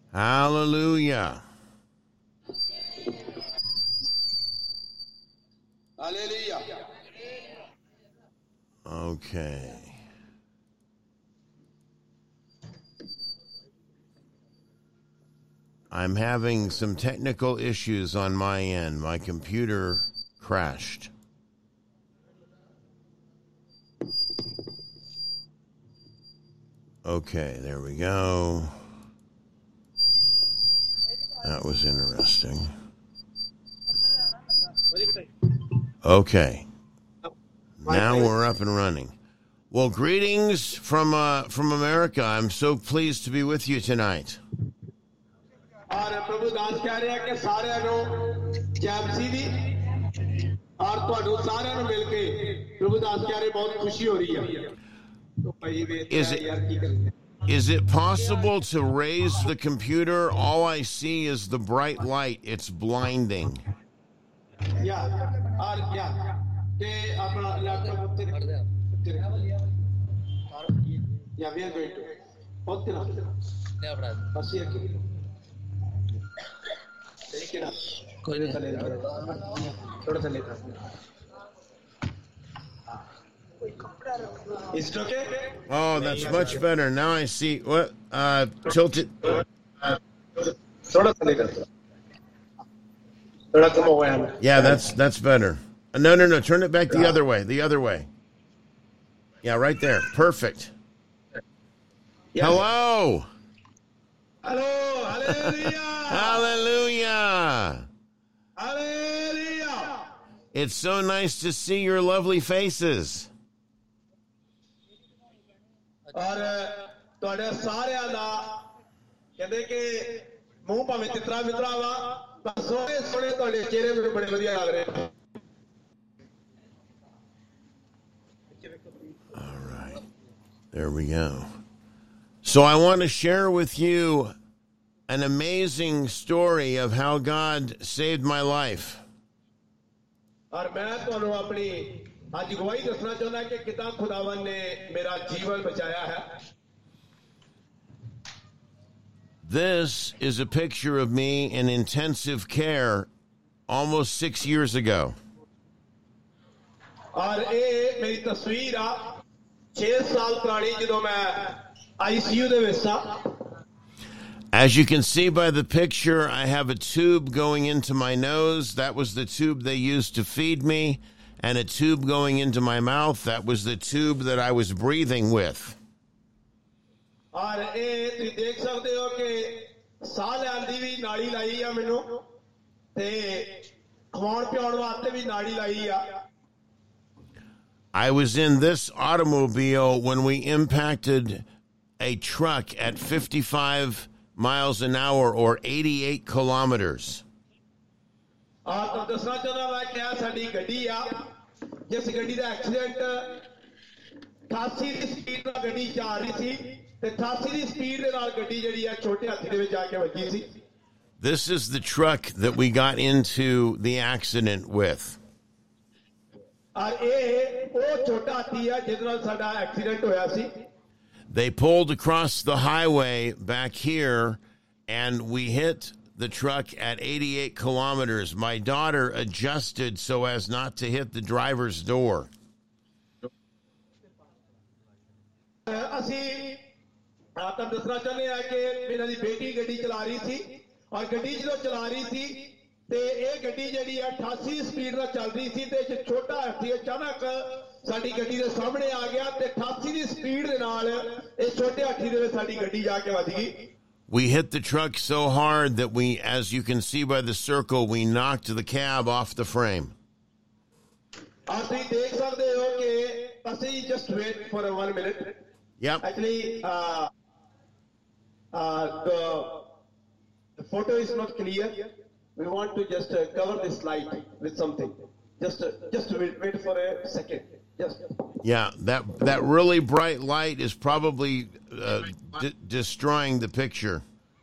Hallelujah. Hallelujah. Okay. I'm having some technical issues on my end. My computer crashed. Okay, there we go. That was interesting. Okay. Now we're up and running. Well, greetings from America. I'm so pleased to be with you tonight. Is it possible to raise the computer? All I see is the bright light. It's blinding. Yeah. Yeah, we are going to. Is it okay? Oh, that's much better. Now I see. What? Tilt it. Yeah, that's better. No. Turn it back the other way. The other way. Yeah, right there. Perfect. Yeah. Hello. Hello. Hallelujah. Hallelujah. Hallelujah. It's so nice to see your lovely faces. और ਤੁਹਾਡੇ ਸਾਰਿਆਂ ਦਾ ਕਹਿੰਦੇ ਕਿ ਮੂੰਹ ਭਾਵੇਂ ਚਿਤਰਾ ਮਿਤਰਾ ਵਾ ਪਰ ਸੋਹਣੇ ਸੋਹਣੇ ਤੁਹਾਡੇ ਚਿਹਰੇ ਮੈਨੂੰ ਬੜੇ ਵਧੀਆ ਲੱਗ ਰਹੇ ਨੇ. All right. There we go. So I want to share with you an amazing story of how God saved my life. और मैं ਤੁਹਾਨੂੰ ਆਪਣੀ आज गवाही दसना चाहना कि कितना खुदावन ने मेरा जीवन बचाया है. This is a picture of me in intensive care almost 6 years ago. और ये मेरी तस्वीर आ 6 साल पुरानी ਜਦੋਂ मैं ICU ਦੇ ਵਿੱਚ ਸਾਂ. As you can see by the picture, I have a tube going into my nose. That was the tube they used to feed me. And a tube going into my mouth. That was the tube that I was breathing with. I was in this automobile when we impacted a truck at 55 miles an hour or 88 kilometers. जिस गड्डी का accident 88 की speed ਨਾਲ ਗੱਡੀ ਜਾ ਰਹੀ ਸੀ ਤੇ 88 ਦੀ speed ਦੇ ਨਾਲ ਗੱਡੀ ਜਿਹੜੀ ਆ ਛੋਟੇ ਹਾਥੀ ਦੇ ਵਿੱਚ ਜਾ ਕੇ ਵੱਜੀ ਸੀ. This is the truck that we got into the accident with. ਔਰ ਇਹ ਉਹ ਛੋਟਾ ਹਾਥੀ ਆ ਜਿਸ ਨਾਲ ਸਾਡਾ ਐਕਸੀਡੈਂਟ ਹੋਇਆ ਸੀ. They pulled across the highway back here and we hit the truck at 88 kilometers. My daughter adjusted so as not to hit the driver's door. ਅਸੀਂ ਆਪ ਦੱਸਣਾ ਚਾਹੁੰਦੇ ਆ ਕਿ ਮੇਰੀ ਬੇਟੀ ਗੱਡੀ ਚਲਾ ਰਹੀ ਸੀ ਔਰ ਗੱਡੀ ਜਦੋਂ ਚਲਾ ਰਹੀ ਸੀ ਤੇ ਇਹ ਗੱਡੀ ਜਿਹੜੀ 88 ਸਪੀਡ ਨਾਲ ਚੱਲ ਰਹੀ ਸੀ ਤੇ ਇੱਕ ਛੋਟਾ ਹਾਥੀ ਅਚਾਨਕ ਸਾਡੀ ਗੱਡੀ ਦੇ ਸਾਹਮਣੇ ਆ ਗਿਆ ਤੇ 88 ਦੀ ਸਪੀਡ ਦੇ ਨਾਲ ਇਹ ਛੋਟੇ ਹਾਥੀ ਦੇ ਵਿੱਚ ਸਾਡੀ ਗੱਡੀ ਜਾ ਕੇ ਵੱਜ ਗਈ. We hit the truck so hard that we, as you can see by the circle, we knocked the cab off the frame. Just wait for 1 minute. Yep. Actually, the photo is not clear. We want to just cover this light with something. Just wait for a second. Yeah, that really bright light is probably destroying the picture.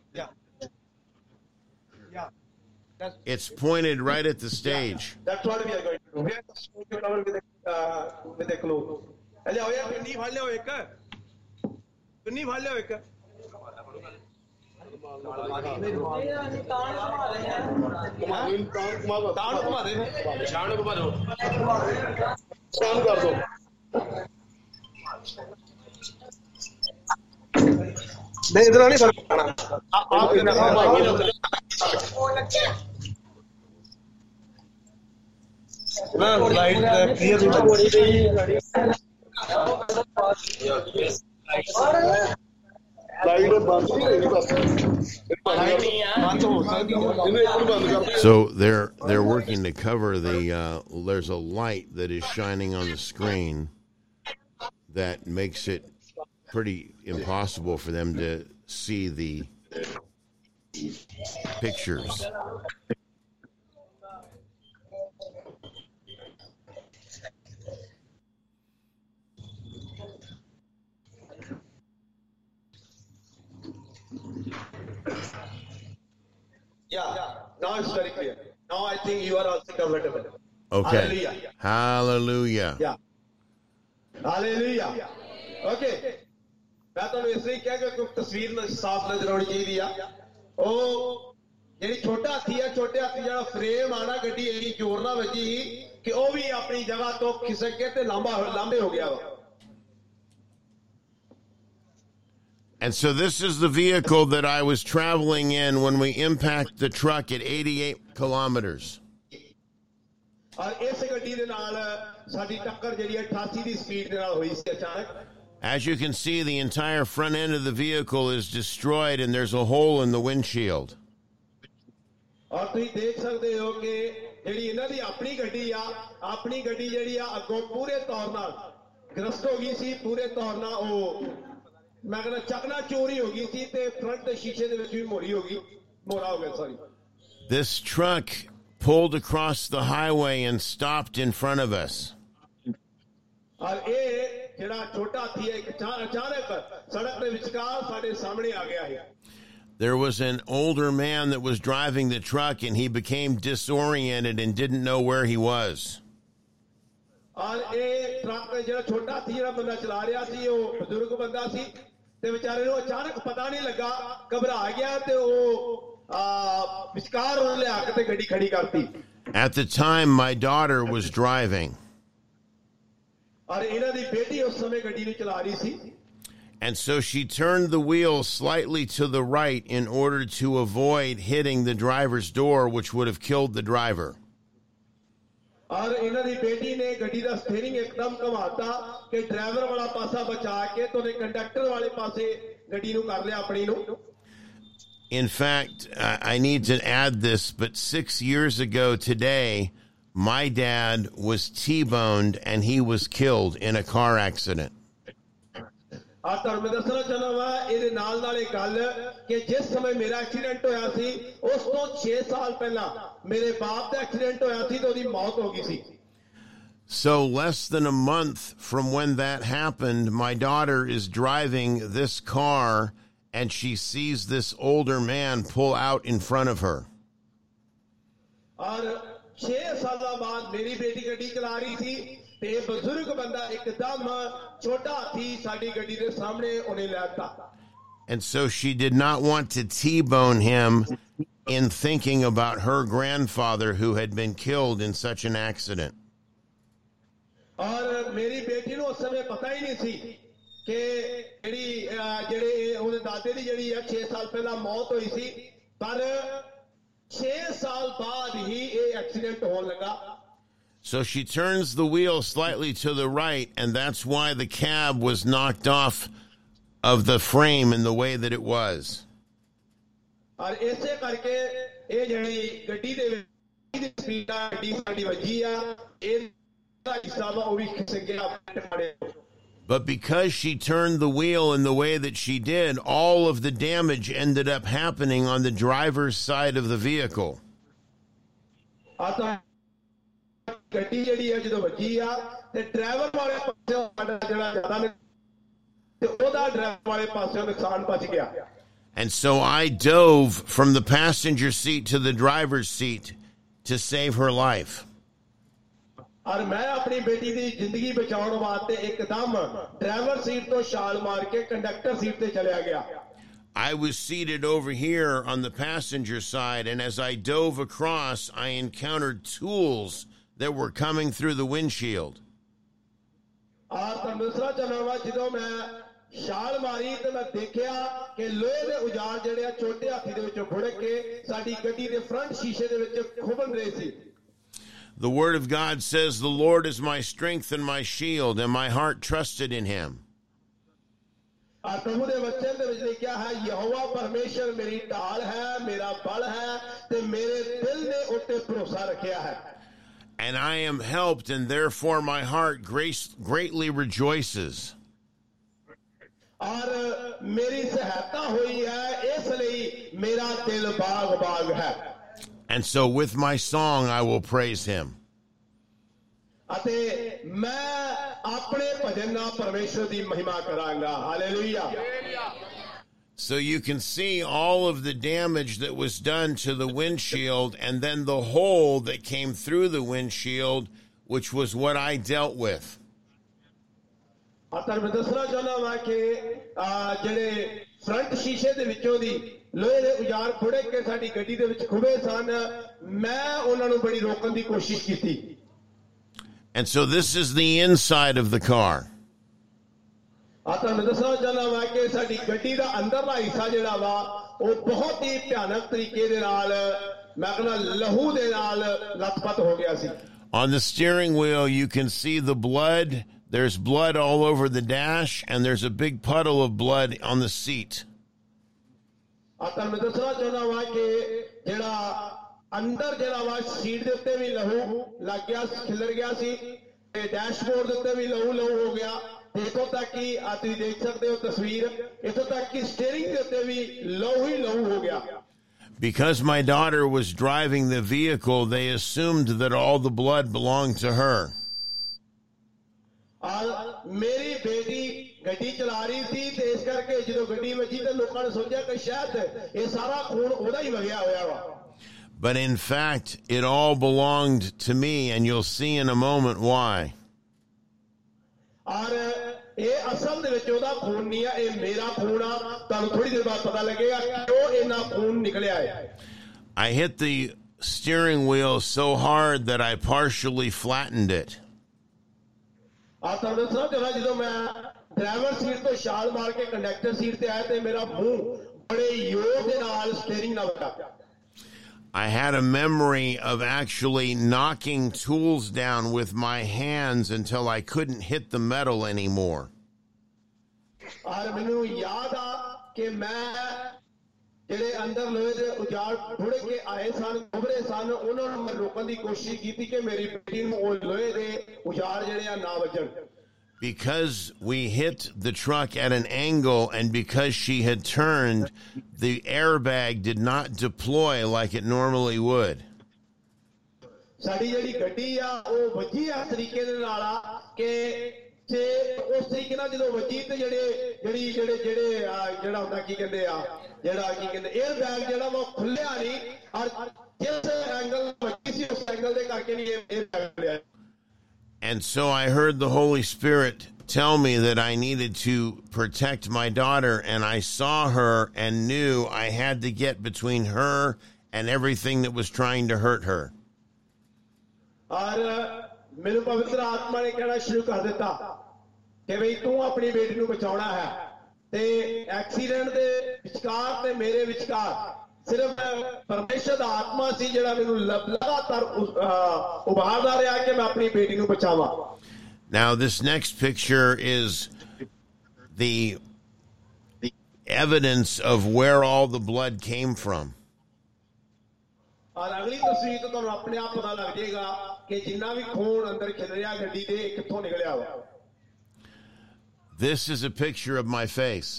Yeah. It's pointed right at the stage. Yeah. That's what we are going to do. We are just going to cover with a cloth. नहीं इधर नहीं sir So they're working to cover the. There's a light that is shining on the screen that makes it pretty impossible for them to see the pictures. Yeah, now it's very clear. Now I think you are also comfortable. Okay. Hallelujah. Hallelujah. Yeah. Hallelujah. Okay. मैं तो इसलिए क्या कि तस्वीर में साफ नजर आनी चाहिए ओ ਜਿਹੜੀ ਛੋਟਾ ਹਾਥੀ ਆ ਛੋਟੇ ਹਾਥੀ ਜਿਹੜਾ ਫਰੇਮ ਆਣਾ ਗੱਡੀ ਇੰਨੀ ਜ਼ੋਰ ਨਾਲ ਵੱਜੀ ਕਿ ਉਹ ਵੀ ਆਪਣੀ ਜਗ੍ਹਾ ਤੋਂ ਖਿਸਕ ਕੇ ਤੇ ਲਾਂਬੇ ਹੋ ਗਿਆ ਵਾ And so this is the vehicle that I was traveling in when we impacted the truck at 88 kilometers. ਔਰ ਇਸ ਗੱਡੀ ਦੇ ਨਾਲ ਸਾਡੀ ਟੱਕਰ ਜਿਹੜੀ 88 ਦੀ ਸਪੀਡ ਦੇ ਨਾਲ ਹੋਈ ਸੀ ਅਚਾਨਕ As you can see, the entire front end of the vehicle is destroyed and there's a hole in the windshield. ਔਰ ਤੁਸੀਂ ਦੇਖ ਸਕਦੇ ਹੋ ਕਿ ਜਿਹੜੀ ਇਹਨਾਂ ਦੀ ਆਪਣੀ ਗੱਡੀ ਜਿਹੜੀ ਆ ਅੱਗੋਂ ਪੂਰੇ ਤੌਰ ਨਾਲ ਗ੍ਰਸਤ ਹੋ ਗਈ ਸੀ ਪੂਰੇ ਤੌਰ ਨਾਲ ਉਹ ਮੈਂ ਕਹਿੰਦਾ ਚੱਕਣਾ ਚੋਰੀ ਹੋ ਗਈ ਸੀ ਤੇ ਫਰੰਟ ਦੇ ਸ਼ੀਸ਼ੇ ਦੇ ਵਿੱਚ ਵੀ ਮੋਰਾ ਹੋ ਗਿਆ sorry This truck pulled across the highway and stopped in front of us. ਔਰ ਇਹ ਜਿਹੜਾ ਛੋਟਾ ਹਾਥੀ ਹੈ ਅਚਾਨਕ ਸੜਕ ਦੇ ਵਿਚਕਾਰ ਸਾਡੇ ਸਾਹਮਣੇ ਆ ਗਿਆ ਹੈ There was an older man that was driving the truck and he became disoriented and didn't know where he was. ਔਰ ਇਹ ਟਰੱਕ ਜਿਹੜਾ ਛੋਟਾ ਹਾਥੀ ਜਿਹੜਾ ਬੰਦਾ ਚਲਾ ਰਿਹਾ ਸੀ ਉਹ ਬਜ਼ੁਰਗ ਬੰਦਾ ਸੀ ਤੇ ਵਿਚਾਰੇ ਨੂੰ ਅਚਾਨਕ ਪਤਾ ਨਹੀਂ ਲੱਗਾ ਘਬਰਾ ਗਿਆ ਤੇ ਉਹ ਵਿਚਕਾਰ ਉਹਨੇ ਲਿਆ ਕੇ ਤੇ ਗੱਡੀ ਖੜੀ ਕਰਤੀ At the time, my daughter was driving. ਔਰ ਇਹਨਾਂ ਦੀ ਬੇਟੀ ਉਸ ਸਮੇਂ ਗੱਡੀ ਨੂੰ ਚਲਾ ਰਹੀ ਸੀ And so she turned the wheel slightly to the right in order to avoid hitting the driver's door, which would have killed the driver. ਔਰ ਇਹਨਾਂ ਦੀ ਬੇਟੀ ਨੇ ਗੱਡੀ ਦਾ ਸਟੀਅਰਿੰਗ ਇੱਕਦਮ ਘੁਮਾਤਾ ਕਿ ਡਰਾਈਵਰ ਵਾਲਾ ਪਾਸਾ ਬਚਾ ਕੇ ਤੇ ਉਹਨੇ ਕੰਡਕਟਰ ਵਾਲੇ ਪਾਸੇ ਗੱਡੀ ਨੂੰ ਕਰ ਲਿਆ ਆਪਣੀ ਨੂੰ In fact, I need to add this, but 6 years ago today, my dad was T-boned and he was killed in a car accident. ਆ ਤੁਹਾਨੂੰ ਮੈਂ ਦੱਸਣਾ ਚਾਹੁੰਦਾ ਵਾ ਇਹਦੇ ਨਾਲ ਇਹ ਗੱਲ ਕਿ ਜਿਸ ਸਮੇਂ ਮੇਰਾ ਐਕਸੀਡੈਂਟ ਹੋਇਆ ਸੀ ਉਸ ਤੋਂ 6 ਸਾਲ ਪਹਿਲਾਂ ਮੇਰੇ ਬਾਪ ਦਾ ਐਕਸੀਡੈਂਟ ਹੋਇਆ ਸੀ ਤੇ ਉਹਦੀ ਮੌਤ ਹੋ ਗਈ ਸੀ So less than a month from when that happened, my daughter is driving this car and she sees this older man pull out in front of her. ਔਰ 6 ਸਾਲਾਂ ਬਾਅਦ ਮੇਰੀ ਬੇਟੀ ਗੱਡੀ ਚਲਾ ਰਹੀ ਸੀ ਤੇ ਬਜ਼ੁਰਗ ਬੰਦਾ ਇੱਕਦਮ ਛੋਟਾ ਹਾਥੀ ਸਾਡੀ ਗੱਡੀ ਦੇ ਸਾਹਮਣੇ ਉਹਨੇ ਲੈਤਾ And so she did not want to T-bone him in thinking about her grandfather who had been killed in such an accident. ਔਰ ਮੇਰੀ ਬੇਟੀ ਨੂੰ ਉਸ ਸਮੇਂ ਪਤਾ ਹੀ ਨਹੀਂ ਸੀ ਕਿ ਜਿਹੜੇ ਉਹਦੇ ਦਾਦੇ ਦੀ ਜਿਹੜੀ 6 ਸਾਲ ਪਹਿਲਾਂ ਮੌਤ ਹੋਈ ਸੀ ਪਰ 6 ਸਾਲ ਬਾਅਦ ਹੀ ਇਹ ਐਕਸੀਡੈਂਟ ਹੋਣ ਲੱਗਾ So she turns the wheel slightly to the right, and that's why the cab was knocked off of the frame in the way that it was. ਔਰ ਇਸੇ ਕਰਕੇ ਇਹ ਜਿਹੜੀ ਗੱਡੀ ਦੇ ਵਿੱਚ ਸਪੀਡ ਆ ਗੱਡੀ ਸਾਡੀ ਵੱਜੀ ਆ ਇਹ ਹਿੱਸਾ ਵਾ ਉਹ ਵੀ ਖਿਸਕ ਗਿਆ But because she turned the wheel in the way that she did, all of the damage ended up happening on the driver's side of the vehicle. ਗੱਡੀ ਜਿਹੜੀ ਹੈ ਜਦੋਂ ਵੱਜੀ ਆ ਤੇ ਡਰਾਈਵਰ ਵਾਲੇ ਪਾਸੇ ਸਾਡਾ ਜਿਹੜਾ ਜ਼ਿਆਦਾ ਤੇ ਉਹਦਾ ਡਰਾਈਵਰ ਵਾਲੇ ਪਾਸੇ ਨੁਕਸਾਨ ਬਚ ਗਿਆ And so I dove from the passenger seat to the driver's seat to save her life. ਔਰ ਮੈਂ ਆਪਣੀ ਬੇਟੀ ਦੀ ਜ਼ਿੰਦਗੀ ਬਚਾਉਣ ਵਾਸਤੇ ਇੱਕਦਮ ਡਰਾਈਵਰ ਸੀਟ ਤੋਂ ਛਾਲ ਮਾਰ ਕੇ ਕੰਡਕਟਰ ਸੀਟ ਤੇ ਚਲਿਆ ਗਿਆ I was seated over here on the passenger side, and as I dove across, I encountered tools that were coming through the windshield. ਛਾਲ ਮਾਰੀ ਤੇ ਮੈਂ ਦੇਖਿਆ ਕਿ ਲੋਹੇ ਦੇ ਉਜਾੜ ਜਿਹੜੇ ਆ ਛੋਟੇ ਹਾਥੀ ਦੇ ਵਿੱਚੋਂ ਫੁੜਕ ਕੇ ਸਾਡੀ ਗੱਡੀ ਦੇ ਫਰੰਟ ਸ਼ੀਸ਼ੇ ਦੇ ਵਿੱਚ ਖੁੱਭਣ ਰਹੇ ਸੀ. The word of God says, "The Lord is my strength and my shield, and my heart trusted in him." ਪ੍ਰਭੂ ਦੇ ਵਚਨ ਦੇ ਵਿੱਚ ਲਿਖਿਆ ਹੈ ਯਹੋਵਾ ਪਰਮੇਸ਼ਰ ਮੇਰੀ ਢਾਲ ਹੈ ਮੇਰਾ ਬਲ ਹੈ ਤੇ ਮੇਰੇ ਦਿਲ ਨੇ ਉੱਤੇ ਭਰੋਸਾ ਰੱਖਿਆ ਹੈ. And I am helped, and therefore my heart greatly rejoices. और मेरी सहायता हुई है इसलिए मेरा दिल बाग बाग है. And so with my song I will praise him. अते मैं अपने भजन नाल परमेश्वर दी महिमा करांगा. Hallelujah. So you can see all of the damage that was done to the windshield, and then the hole that came through the windshield, which was what I dealt with. अतर मैं दसना चाहना वा कि ਜਿਹੜੇ ਫਰੰਟ ਸ਼ੀਸ਼ੇ ਦੇ ਵਿੱਚੋਂ ਦੀ ਲੋਹੇ ਦੇ ਉਜਾੜ ਫੁੜੇ ਕੇ ਸਾਡੀ ਗੱਡੀ ਦੇ ਵਿੱਚ ਖੁੱਬੇ ਸਨ ਮੈਂ ਉਹਨਾਂ ਨੂੰ ਬੜੀ ਰੋਕਣ ਦੀ ਕੋਸ਼ਿਸ਼ ਕੀਤੀ. And so this is the inside of the car. ਅतर ਮੈਂ ਦਸਣਾ ਚਾਹਨਾ ਵਾ ਕਿ ਸਾਡੀ ਗੱਡੀ ਦਾ ਅੰਦਰਲਾ ਹਿੱਸਾ ਜਿਹੜਾ ਵਾ ਉਹ ਬਹੁਤ ਹੀ ਭਿਆਨਕ ਤਰੀਕੇ ਦੇ ਨਾਲ ਮੈਂ ਕਹਿੰਦਾ ਲਹੂ ਦੇ ਨਾਲ ਲੱਥਪੱਥ ਹੋ ਗਿਆ ਸੀ. On the steering wheel you can see the blood. There's blood all over the dash, and there's a big puddle of blood on the seat. ਅਤਰ ਮੈਂ ਦੱਸਣਾ ਚਾਹੁੰਦਾ ਵਾਂ ਕਿ ਜਿਹੜਾ ਅੰਦਰ ਜਿਹੜਾ ਵਾ ਸੀਟ ਦੇ ਉੱਤੇ ਵੀ ਲਹੂ ਲੱਗ ਗਿਆ ਖਿਲਰ ਗਿਆ ਸੀ ਤੇ ਡੈਸ਼ਬੋਰਡ ਦੇ ਉੱਤੇ ਵੀ ਲਹੂ ਹੋ ਗਿਆ. ਇੱਥੋਂ ਤੱਕ ਕਿ ਤੁਸੀਂ ਦੇਖ ਸਕਦੇ ਹੋ ਤਸਵੀਰ ਇੱਥੋਂ ਤੱਕ ਕਿ ਸਟੀਅਰਿੰਗ ਦੇ ਉੱਤੇ ਵੀ ਲਹੂ ਹੀ ਲਹੂ ਹੋ ਗਿਆ. Because my daughter was driving the vehicle, they assumed that all the blood belonged to her. मेरी बेटी ਗੱਡੀ ਚਲਾ ਰਹੀ ਸੀ ਤੇ ਇਸ ਕਰਕੇ ਜਦੋਂ ਗੱਡੀ ਵੱਜੀ ਤੇ ਲੋਕਾਂ ਨੇ ਸੋਚਿਆ ਕਿ ਸ਼ਾਇਦ ਇਹ ਸਾਰਾ ਖੂਨ ਉਹਦਾ ਹੀ ਵਗਿਆ ਹੋਇਆ ਵਾ. But in fact, it all belonged to me, and you'll see in a moment why. ਔਰ ਇਹ ਅਸਲ ਦੇ ਵਿੱਚ ਉਹਦਾ ਖੂਨ ਨਹੀਂ ਆ ਇਹ ਮੇਰਾ ਖੂਨ ਆ. ਤੁਹਾਨੂੰ ਥੋੜੀ ਦੇਰ ਬਾਅਦ ਪਤਾ ਲੱਗੇਗਾ ਕਿਉਂ ਇੰਨਾ ਖੂਨ ਨਿਕਲਿਆ ਹੈ. I hit the steering wheel so hard that I partially flattened it. ਤੁਹਾਨੂੰ ਦੱਸਣਾ ਚਾਹੁੰਦਾ ਜਦੋਂ ਮੈਂ ਡਰਾਈਵਰ ਸੀਟ ਤੋਂ ਛਾਲ ਮਾਰ ਕੇ ਕੰਡਕਟਰ ਸੀਟ ਤੇ ਆਇਆ ਤੇ ਮੇਰਾ ਮੂੰਹ ਬੜੇ ਜ਼ੋਰ ਦੇ ਨਾਲ ਸਟੀਅਰਿੰਗ ਨਾਲ ਵੱਜਾ. I had a memory of actually knocking tools down with my hands until I couldn't hit the metal anymore. ਔਰ ਮੈਨੂੰ ਯਾਦ ਆ ਕਿ ਮੈਂ ਜਿਹੜੇ ਅੰਦਰ ਲੋਹੇ ਦੇ ਉਜਾੜ ਫੁੜ ਕੇ ਆਏ ਸਨ ਖੁਬਰੇ ਸਨ ਉਹਨਾਂ ਨੂੰ ਮੈਂ ਰੋਕਣ ਦੀ ਕੋਸ਼ਿਸ਼ ਕੀਤੀ ਕਿ ਮੇਰੀ ਬੇਟੀ ਨੂੰ ਉਹ ਲੋਹੇ ਦੇ ਉਜਾੜ ਜਿਹੜੇ ਆ ਨਾ ਵੱਜਣ. Because we hit the truck at an angle and because she had turned, the airbag did not deploy like it normally would. ਸਾਡੀ ਜਿਹੜੀ ਗੱਡੀ ਆ ਉਹ ਵੱਜੀ ਇਸ ਤਰੀਕੇ ਦੇ ਨਾਲ ਆ ਕਿ ਤੇ ਉਸ ਤਰੀਕੇ ਨਾਲ ਜਦੋਂ ਵੱਜੀ ਤੇ ਜਿਹੜਾ ਹੁੰਦਾ ਕੀ ਕਹਿੰਦੇ ਆ 에ਅਰ ਬੈਗ ਜਿਹੜਾ ਵਾ ਖੁੱਲਿਆ ਨਹੀਂ ਔਰ ਜਿਸ ਐਂਗਲ ਵੱਜੀ ਸੀ ਉਸ ਐਂਗਲ ਦੇ ਕਰਕੇ ਨਹੀਂ 에ਅਰ ਬੈਗ ਖੁੱਲਿਆ. And so I heard the Holy Spirit tell me that I needed to protect my daughter, and I saw her and knew I had to get between her and everything that was trying to hurt her. और मेरे पवित्र आत्मा ने कहना शुरू कर दिता कि भाई तू अपनी बेटी को बचाना है ते एक्सीडेंट दे विचकार ते मेरे विचकार सिर्फ परमेश्वर दा आत्मा सी जेड़ा मेनू लगातार उभारदा रहा कि मैं अपनी बेटी को बचावां. Now this next picture is the evidence of where all the blood came from. और अगली तस्वीर तो तुहानू अपने आप पता लग जाएगा कि जिन्ना भी खून अंदर खिलरिया गड्डी दे कित्थों निकलिया हुआ. This is a picture of my face.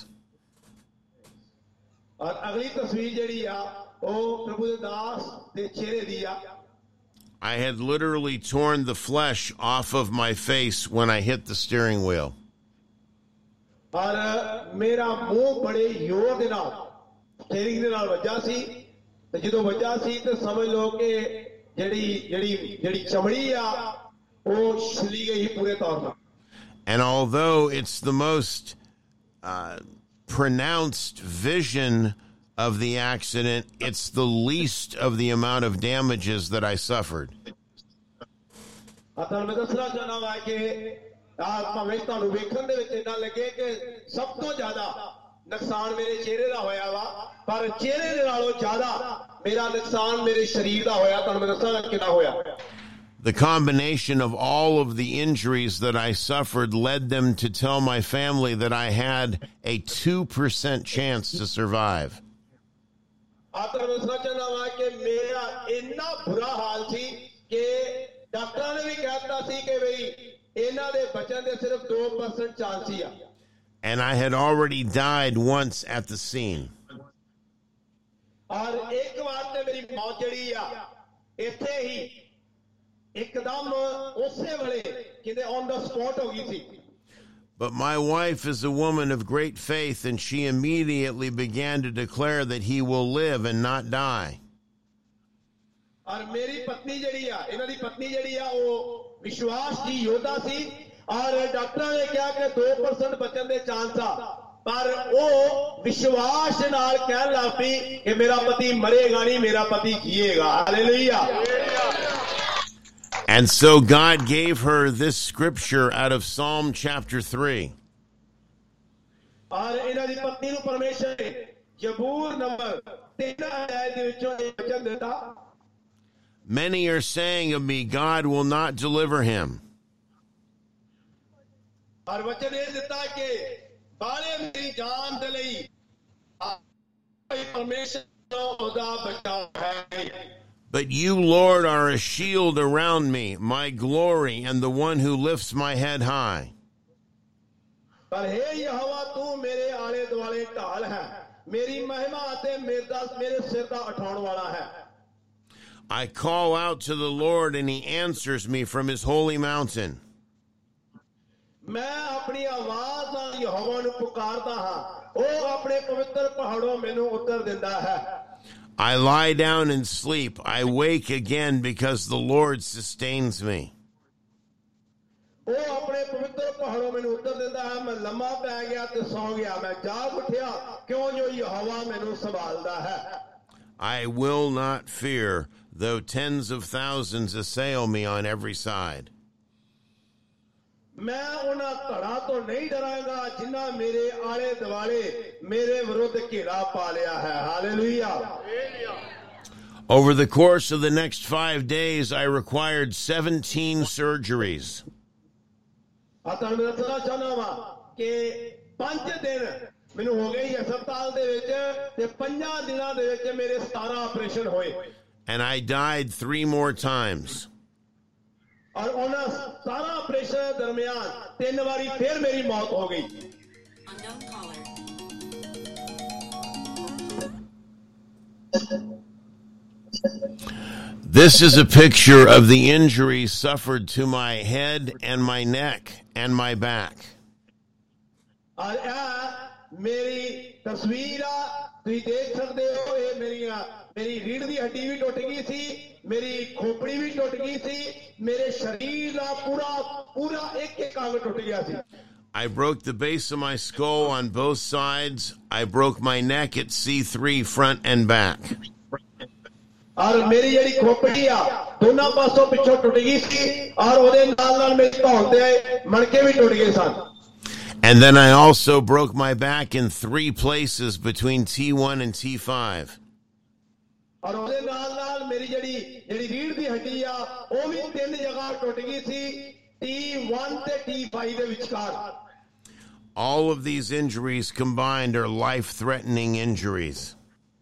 और अगली तस्वीर जेड़ी आ ओ प्रभु दे दास दे चेहरे दी आ. I had literally torn the flesh off of my face when I hit the steering wheel. और मेरा मुंह बड़े जोर दे नाल स्टीयरिंग दे नाल वज्जा सी ते जदों वज्जा सी ते समझ लो कि जेड़ी चमड़ी आ ओ छिली गई पूरे तौर पर. And although it's the most pronounced vision of the accident, it's the least of the amount of damages that I suffered. The combination of all of the injuries that I suffered led them to tell my family that I had a 2% chance to survive. And I had already died once at the scene. But my wife is a woman of great faith, and she immediately began to declare that he will live and not die. And so God gave her this scripture out of Psalm chapter 3. Many are saying of me, God will not deliver him. But you, Lord, are a shield around me, my glory, and the one who lifts my head high. I call out to the Lord, and he answers me from his holy mountain. I lie down and sleep. I wake again because the Lord sustains me. I will not fear, though tens of thousands assail me on every side. Over the course of the next 5 days, I required 17 surgeries. And I died 3 more times. This is a picture of the injuries suffered to my head and my neck and my back. I broke the base of my skull on both sides. I broke my neck at C3 front and back. And then I also broke my back in 3 places between T1 and T5. All of these injuries combined are life-threatening injuries.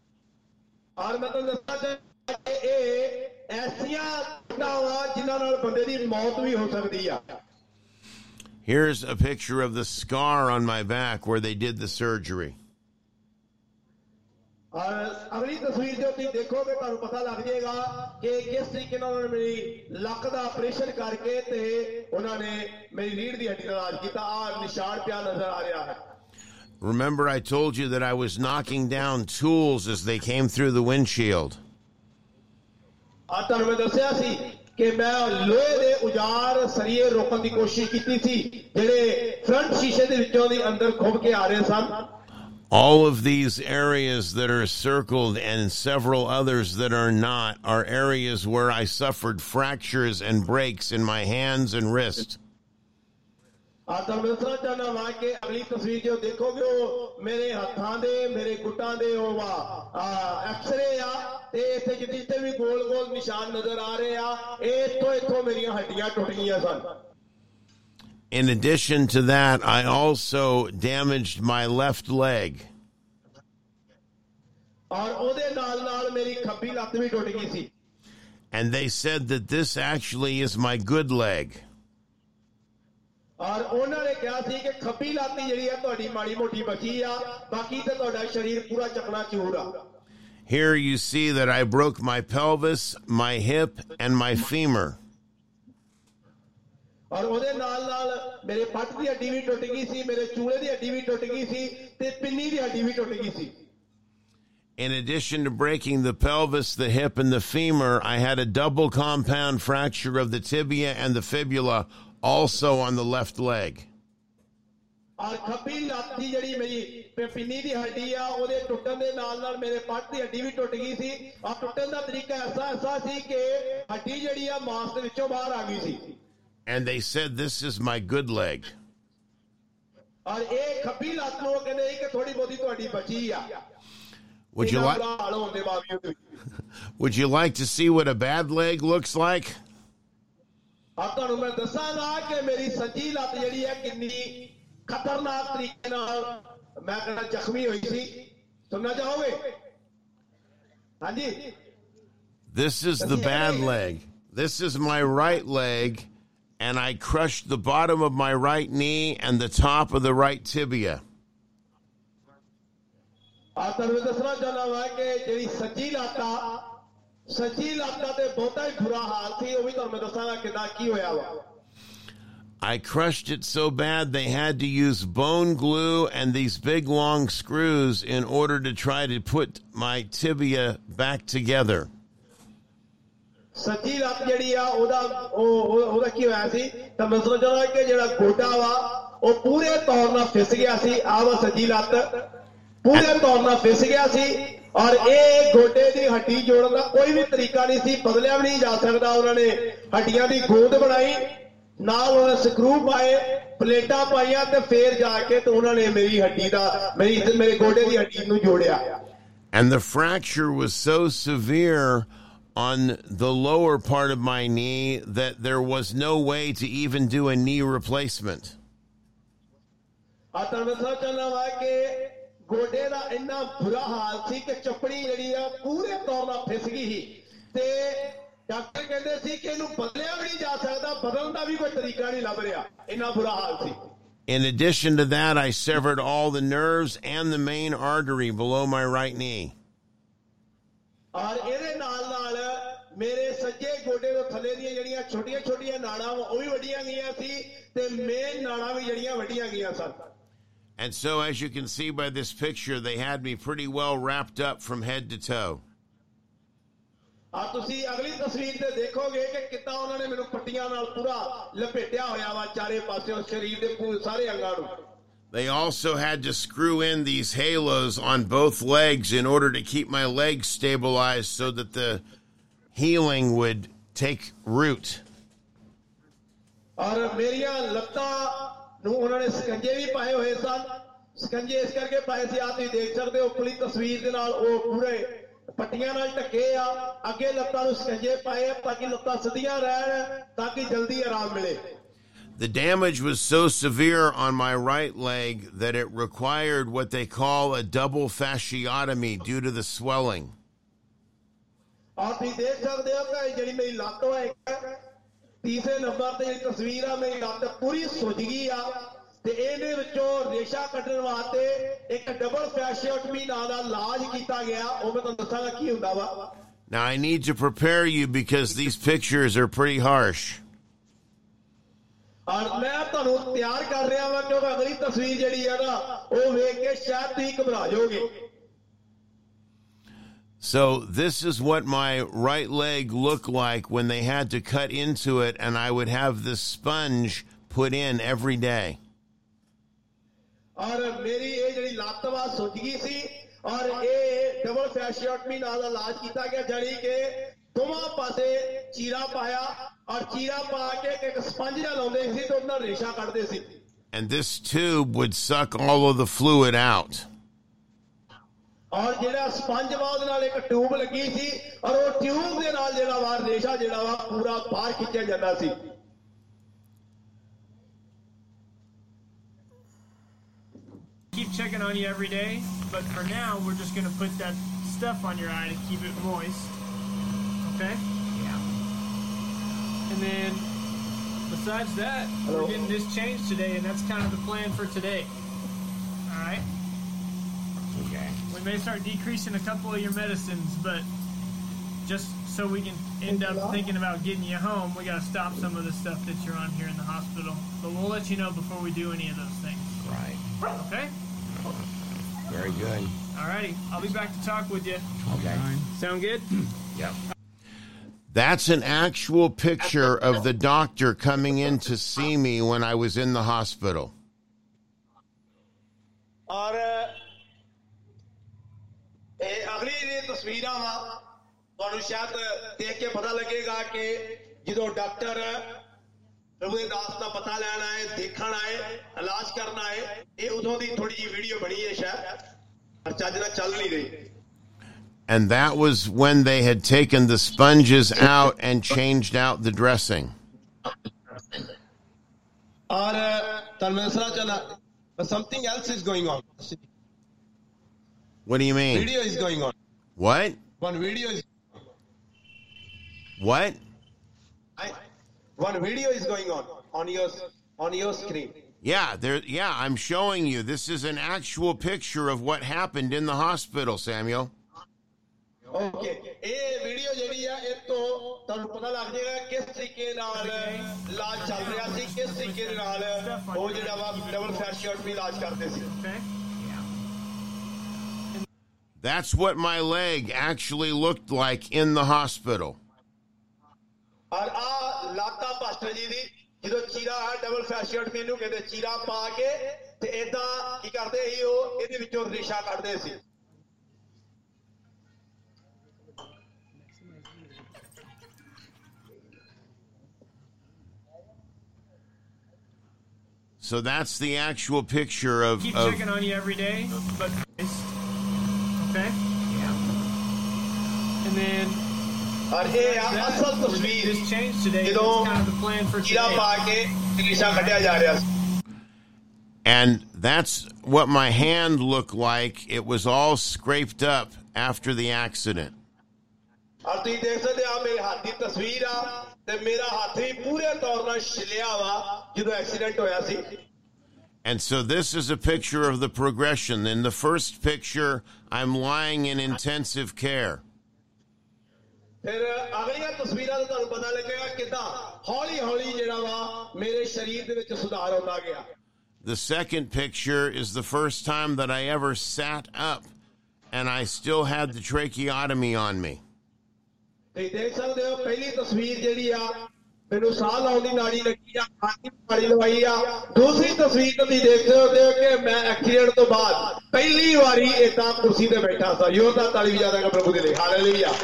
Here's a picture of the scar on my back where they did the surgery. Remember, I told you that I was knocking down tools as they came through the windshield. All of these areas that are circled and several others that are not are areas where I suffered fractures and breaks in my hands and wrists. आता मैं दसना चाहना वा कि अगली तस्वीर जो देखोगे वो मेरे हत्थां दे मेरे गुट्टां दे ओ वा एक्सरे आ ते इथे जिथे भी गोल गोल निशान नजर आ रहे आ इथों इथों मेरियां हड्डियां टुट गईयां सन. In addition to that, I also damaged my left leg. और ओदे नाल नाल मेरी खब्बी लत्त भी टुट गई सी. And they said that this actually is my good leg. और ਉਹਨਾਂ ਨੇ ਕਿਹਾ ਸੀ ਕਿ ਖੱਬੀ ਲੱਤ ਜਿਹੜੀ ਆ ਤੁਹਾਡੀ ਮਾੜੀ ਮੋਟੀ ਬਚੀ ਆ ਬਾਕੀ ਤੇ ਤੁਹਾਡਾ ਸਰੀਰ ਪੂਰਾ ਚੱਕਣਾ ਚੂਰ ਆ. Here you see that I broke my pelvis, my hip, and my femur. और ਉਹਦੇ ਨਾਲ ਨਾਲ ਮੇਰੇ ਪੱਟ ਦੀ ਹੱਡੀ ਵੀ ਟੁੱਟ ਗਈ ਸੀ ਮੇਰੇ ਚੂਲੇ ਦੀ ਹੱਡੀ ਵੀ ਟੁੱਟ ਗਈ ਸੀ ਤੇ ਪਿੰਨੀ ਦੀ ਹੱਡੀ ਵੀ ਟੁੱਟ ਗਈ ਸੀ. In addition to breaking the pelvis, the hip, and the femur, I had a double compound fracture of the tibia and the fibula, also on the left leg. और खब्बी लत्त ਦੀ ਜਿਹੜੀ ਮੇਰੀ ਪਿੰਨੀ ਦੀ ਹੱਡੀ ਆ ਉਹਦੇ ਟੁੱਟਣ ਦੇ ਨਾਲ ਨਾਲ ਮੇਰੇ ਪੱਟ ਦੀ ਹੱਡੀ ਵੀ ਟੁੱਟ ਗਈ ਸੀ. ਔਰ ਟੁੱਟਣ ਦਾ ਤਰੀਕਾ ਐਸਾ ਸੀ ਕਿ ਹੱਡੀ ਜਿਹੜੀ ਆ ਮਾਸ ਦੇ ਵਿੱਚੋਂ ਬਾਹਰ ਆ ਗਈ ਸੀ. And they said, this is my good leg. और एक खब्बी लत्त ਨੂੰ ਕਹਿੰਦੇ ਕਿ ਥੋੜੀ ਬਹੁਤੀ ਤੁਹਾਡੀ ਬਚੀ ਆ. Would you like to see what a bad leg looks like? अब ਤੁਹਾਨੂੰ ਮੈਂ ਦੱਸਾਂਗਾ ਕਿ ਮੇਰੀ ਸੱਜੀ ਲੱਤ ਜਿਹੜੀ ਹੈ ਕਿੰਨੀ ਖਤਰਨਾਕ ਤਰੀਕੇ ਨਾਲ ਮੈਂ ਕਹਿੰਦਾ ਜ਼ਖਮੀ ਹੋਈ ਸੀ. ਸੁਣਨਾ ਚਾਹੋਗੇ? ਹਾਂਜੀ. This is the bad leg. This is my right leg, and I crushed the bottom of my right knee and the top of the right tibia. आप ਤੁਹਾਨੂੰ ਦੱਸਣਾ ਚਾਹੁੰਦਾ ਹਾਂ ਕਿ ਜਿਹੜੀ ਸੱਜੀ ਲੱਤ ਤੇ ਬਹੁਤਾ ਹੀ ਬੁਰਾ ਹਾਲ ਸੀ ਉਹ ਵੀ ਤੁਹਾਨੂੰ ਮੈਂ ਦੱਸਾਂਗਾ ਕਿਦਾਂ ਕੀ ਹੋਇਆ ਵਾ. I crushed it so bad they had to use bone glue and these big long screws in order to try to put my tibia back together. ਸੱਜੀ ਲੱਤ ਜਿਹੜੀ ਆ ਉਹਦਾ ਕੀ ਹੋਇਆ ਸੀ ਤਾਂ ਮੈਂ ਦੱਸਣਾ ਚਾਹੁੰਦਾ ਕਿ ਜਿਹੜਾ ਗੋਡਾ ਵਾ ਉਹ ਪੂਰੇ ਤੌਰ ਨਾਲ ਫਿਸ ਗਿਆ ਸੀ. ਆਹ ਵਾ ਸੱਜੀ ਲੱਤ ਪੂਰੇ ਤੌਰ ਨਾਲ ਫਿਸ ਗਿਆ ਸੀ ਔਰ ਇਹ ਗੋਡੇ ਦੀ ਹੱਡੀ ਜੋੜਨ ਦਾ ਕੋਈ ਵੀ ਤਰੀਕਾ ਨਹੀਂ ਸੀ. ਬਦਲਿਆ ਵੀ ਨਹੀਂ ਜਾ ਸਕਦਾ. ਉਹਨਾਂ ਨੇ ਹੱਡੀਆਂ ਦੀ ਗੋਦ ਬਣਾਈ ਨਾਲ ਉਹਨਾਂ ਸਕਰੂ ਪਾਏ ਪਲੇਟਾਂ ਪਾਈਆਂ ਤੇ ਫੇਰ ਜਾ ਕੇ ਤੇ ਉਹਨਾਂ ਨੇ ਮੇਰੀ ਹੱਡੀ ਦਾ ਮੇਰੇ ਗੋਡੇ ਦੀ ਹੱਡੀ ਨੂੰ ਜੋੜਿਆ. And the fracture was so severe on the lower part of my knee that there was no way to even do a knee replacement. आता मैं चाहना वा कि ਗੋਡੇ ਦਾ ਇੰਨਾ ਬੁਰਾ ਹਾਲ ਸੀ ਕਿ ਚੱਪੜੀ ਜਿਹੜੀ ਆ ਪੂਰੇ ਤੌਰ ਨਾਲ ਫਿਸ ਗਈ ਸੀ ਤੇ ਡਾਕਟਰ ਕਹਿੰਦੇ ਸੀ ਕਿ ਇਹਨੂੰ ਬਦਲਿਆ ਵੀ ਨਹੀਂ ਜਾ ਸਕਦਾ. ਬਦਲਣ ਦਾ ਵੀ ਕੋਈ ਤਰੀਕਾ ਨਹੀਂ ਲੱਭ ਰਿਹਾ. ਇੰਨਾ ਬੁਰਾ ਹਾਲ ਸੀ. In addition to that, I severed all the nerves and the main artery below my right knee. ਔਰ ਇਹਦੇ ਨਾਲ ਨਾਲ ਮੇਰੇ ਸੱਜੇ ਗੋਡੇ ਦੇ ਥੱਲੇ ਦੀਆਂ ਜਿਹੜੀਆਂ ਛੋਟੀਆਂ ਛੋਟੀਆਂ ਨਾੜਾਂ ਉਹ ਵੀ ਵੱਡੀਆਂ ਗਈਆਂ ਸੀ ਤੇ ਮੇਨ ਨਾੜਾਂ ਵੀ ਜਿਹੜੀਆਂ ਵੱਡੀਆਂ ਗਈਆਂ ਸਨ. And so, as you can see by this picture, they had me pretty well wrapped up from head to toe. आप ਤੁਸੀਂ ਅਗਲੀ ਤਸਵੀਰ ਤੇ ਦੇਖੋਗੇ ਕਿ ਕਿੱਦਾਂ ਉਹਨਾਂ ਨੇ ਮੈਨੂੰ ਪੱਟੀਆਂ ਨਾਲ ਪੂਰਾ ਲਪੇਟਿਆ ਹੋਇਆ ਵਾ ਚਾਰੇ ਪਾਸਿਓਂ ਸਰੀਰ ਦੇ ਸਾਰੇ ਅੰਗਾਂ ਨੂੰ. They also had to screw in these halos on both legs in order to keep my legs stabilized so that the healing would take root. और ਮੇਰੀਆਂ ਲੱਤਾਂ ਨੂੰ ਉਹਨਾਂ ਨੇ ਸਕੰਜੇ ਵੀ ਪਾਏ ਹੋਏ ਸਨ. ਸਕੰਜੇ ਇਸ ਕਰਕੇ ਪਾਏ ਸੀ ਆਪ ਤੁਸੀਂ ਦੇਖ ਸਕਦੇ ਹੋ ਉਪਰਲੀ ਤਸਵੀਰ ਦੇ ਨਾਲ ਉਹ ਪੂਰੇ ਪੱਟੀਆਂ ਨਾਲ ਢੱਕੇ ਆ. ਅੱਗੇ ਲੱਤਾਂ ਨੂੰ ਸਕੰਜੇ ਪਾਏ ਤਾਂ ਕਿ ਲੱਤਾਂ ਸਿੱਧੀਆਂ ਰਹਿਣ ਤਾਂ ਕਿ ਜਲਦੀ ਆਰਾਮ ਮਿਲੇ. The damage was so severe on my right leg that it required what they call a double fasciotomy due to the swelling. ਆਪ ਤੁਸੀਂ ਦੇਖ ਸਕਦੇ ਹੋ ਕਿ ਜਿਹੜੀ ਮੇਰੀ ਲੱਤ ਹੈ ਤੀਸਰੇ ਨੰਬਰ ਤੇ ਜਿਹੜੀ ਤਸਵੀਰ ਆ ਮੇਰੀ ਲੱਤ ਪੂਰੀ ਸੁੱਜ ਗਈ ਆ ਤੇ ਇਹਦੇ ਵਿੱਚੋਂ ਰੇਸ਼ਾ ਕੱਢਣ ਵਾਸਤੇ ਇੱਕ ਡਬਲ ਫੈਸ਼ੀਓਟਮੀ ਨਾਂ ਦਾ ਇਲਾਜ ਕੀਤਾ ਗਿਆ. ਉਹ ਮੈਂ ਤੁਹਾਨੂੰ ਦੱਸਾਂਗਾ ਕੀ ਹੁੰਦਾ ਵਾ. Now I need to prepare you because these pictures are pretty harsh. ਔਰ ਮੈਂ ਤੁਹਾਨੂੰ ਤਿਆਰ ਕਰ ਰਿਹਾ ਵਾਂ ਕਿਉਂਕਿ ਅਗਲੀ ਤਸਵੀਰ ਜਿਹੜੀ ਆ ਨਾ ਉਹ ਵੇਖ ਕੇ ਸ਼ਾਇਦ ਤੁਸੀਂ ਘਬਰਾ ਜਾਓਗੇ. So this is what my right leg looked like when they had to cut into it, and I would have this sponge put in every day. और मेरी ये ਜਿਹੜੀ ਲੱਤ जड़वा सुज गई सी और ये डबल फैशियोटमी नाल दा इलाज किया गया जानी के दोवां पासे चीरा पाया और चीरा पा के एक स्पंज नाल लाउंदे सी ते उन्हां रेशा कढदे सी. And this tube would suck all of the fluid out. और जेड़ा स्पंज वा उहदे नाल एक ट्यूब लगी सी और वो ट्यूब दे नाल जेड़ा वा रेशा जेड़ा वा पूरा बाहर खिंचया जांदा सी. Keep checking on you every day, but for now we're just going to put that stuff on your eye to keep it moist. Okay? Yeah. And then besides that, we're getting this changed today, and that's kind of the plan for today. All right? Okay. We may start decreasing a couple of your medicines, but just so we can end up thinking about getting you home, we got to stop some of the stuff that you're on here in the hospital. But we'll let you know before we do any of those things. Right. Okay? Very good. All righty. I'll be back to talk with you. Okay. Sound good? Yep. That's an actual picture of the doctor coming in to see me when I was in the hospital. और अगली ये तस्वीरां वा ਤੁਹਾਨੂੰ शायद देख के पता लगेगा कि ਜਦੋਂ डॉक्टर रघुदास ਦਾ पता ਲੈਣ ਆਏ ਦੇਖਣ ਆਏ ਇਲਾਜ ਕਰਨ ਆਏ ਇਹ ਉਦੋਂ ਦੀ ਥੋੜੀ ਜੀ ਵੀਡੀਓ ਬਣੀ ਹੈ ਸ਼ਾਇਦ ਪਰ ਚੱਜ ਨਾਲ ਚੱਲ ਨਹੀਂ ਰਹੀ. And that was when they had taken the sponges out and changed out the dressing. और तन्मयसरा चला but something else is going on. What do you mean? Video is going on. What? One video is What? One video is going on your screen. Yeah, I'm showing you. This is an actual picture of what happened in the hospital, Samuel. Okay. ਇਹ video ਜਿਹੜੀ ਆ ਇਹ ਤੋਂ ਤੁਹਾਨੂੰ ਪਤਾ ਲੱਗ ਜਾਏਗਾ ਕਿਸ ਤਰੀਕੇ ਨਾਲ ਇਲਾਜ ਚੱਲ ਰਿਹਾ ਸੀ ਕਿਸ ਤਰੀਕੇ ਦੇ ਨਾਲ ਉਹ ਜਿਹੜਾ ਵਾ ਡਬਲ ਫੈਸ਼ੀਓਟਮੀ ਇਲਾਜ ਕਰਦੇ ਸੀ. That's what my leg actually looked like in the hospital. ਔਰ ਆ ਲਾਤਾ ਪਾਸਟਰ ਜੀ ਦੀ ਜਦੋਂ ਚੀਰਾ ਹੈ ਡਬਲ ਫੈਸ਼ੀਓਟਮੀ ਨੂੰ ਕਹਿੰਦੇ ਚੀਰਾ ਪਾ ਕੇ ਤੇ ਇਦਾਂ ਕੀ ਕਰਦੇ ਸੀ ਉਹ ਇਹਦੇ ਵਿੱਚੋਂ ਰੇਸ਼ਾ ਕੱਢਦੇ ਸੀ. So that's the actual picture of... Keep checking on you every day, but... Okay? Yeah. And then... और ये असल तस्वीर this changed today. ਜਦੋਂ That's kind of the plan for ਚੀਰਾ today. ਪਾ ਕੇ ਰੇਸ਼ਾ ਕੱਢਿਆ ਜਾ ਰਿਹਾ ਸੀ. And that's what my hand looked like. It was all scraped up after the accident. ਔਰ ਤੁਸੀਂ ਦੇਖ ਸਕਦੇ ਆ ਮੇਰੇ ਹੱਥ ਦੀ ਤਸਵੀਰ ਆ ਤੇ ਮੇਰਾ ਹੱਥ ਵੀ ਪੂਰੇ ਤੌਰ ਨਾਲ ਛਿਲਿਆ ਵਾ ਜਦੋਂ ਐਕਸੀਡੈਂਟ ਹੋਇਆ ਸੀ. And so this is a picture of the progression. In the first picture, I'm lying in intensive care. ਫਿਰ ਅਗਲੀਆਂ ਤਸਵੀਰਾਂ ਤੋਂ ਤੁਹਾਨੂੰ ਪਤਾ ਲੱਗੇਗਾ ਕਿਦਾਂ ਹੌਲੀ ਹੌਲੀ ਜਿਹੜਾ ਵਾ ਮੇਰੇ ਸਰੀਰ ਦੇ ਵਿੱਚ ਸੁਧਾਰ ਹੁੰਦਾ ਗਿਆ. The second picture is the first time that I ever sat up and I still had the tracheotomy on me. ਤੁਸੀਂ ਦੇਖ ਸਕਦੇ ਹੋ ਪਹਿਲੀ ਤਸਵੀਰ ਜਿਹੜੀ ਆ ਮੈਨੂੰ ਸਾਹ ਲਾਉਣ ਦੀ ਨਾੜੀ ਲੱਗੀ ਆ ਖਾਂਸੀ ਦੀ ਨਾੜੀ ਲਵਾਈ ਆ. ਦੂਸਰੀ ਤਸਵੀਰ ਤੁਸੀਂ ਦੇਖ ਸਕਦੇ ਹੋ ਕਿ ਮੈਂ ਐਕਸੀਡੈਂਟ ਤੋਂ ਬਾਅਦ ਪਹਿਲੀ ਵਾਰੀ ਏਦਾਂ ਕੁਰਸੀ ਤੇ ਬੈਠਾ ਸਾਂ. ਯੋਧਾ ਤਾਲੀ ਵਜਾਦਾਂਗਾ ਪ੍ਰਭੂ ਦੇ ਲਈ. Hallelujah.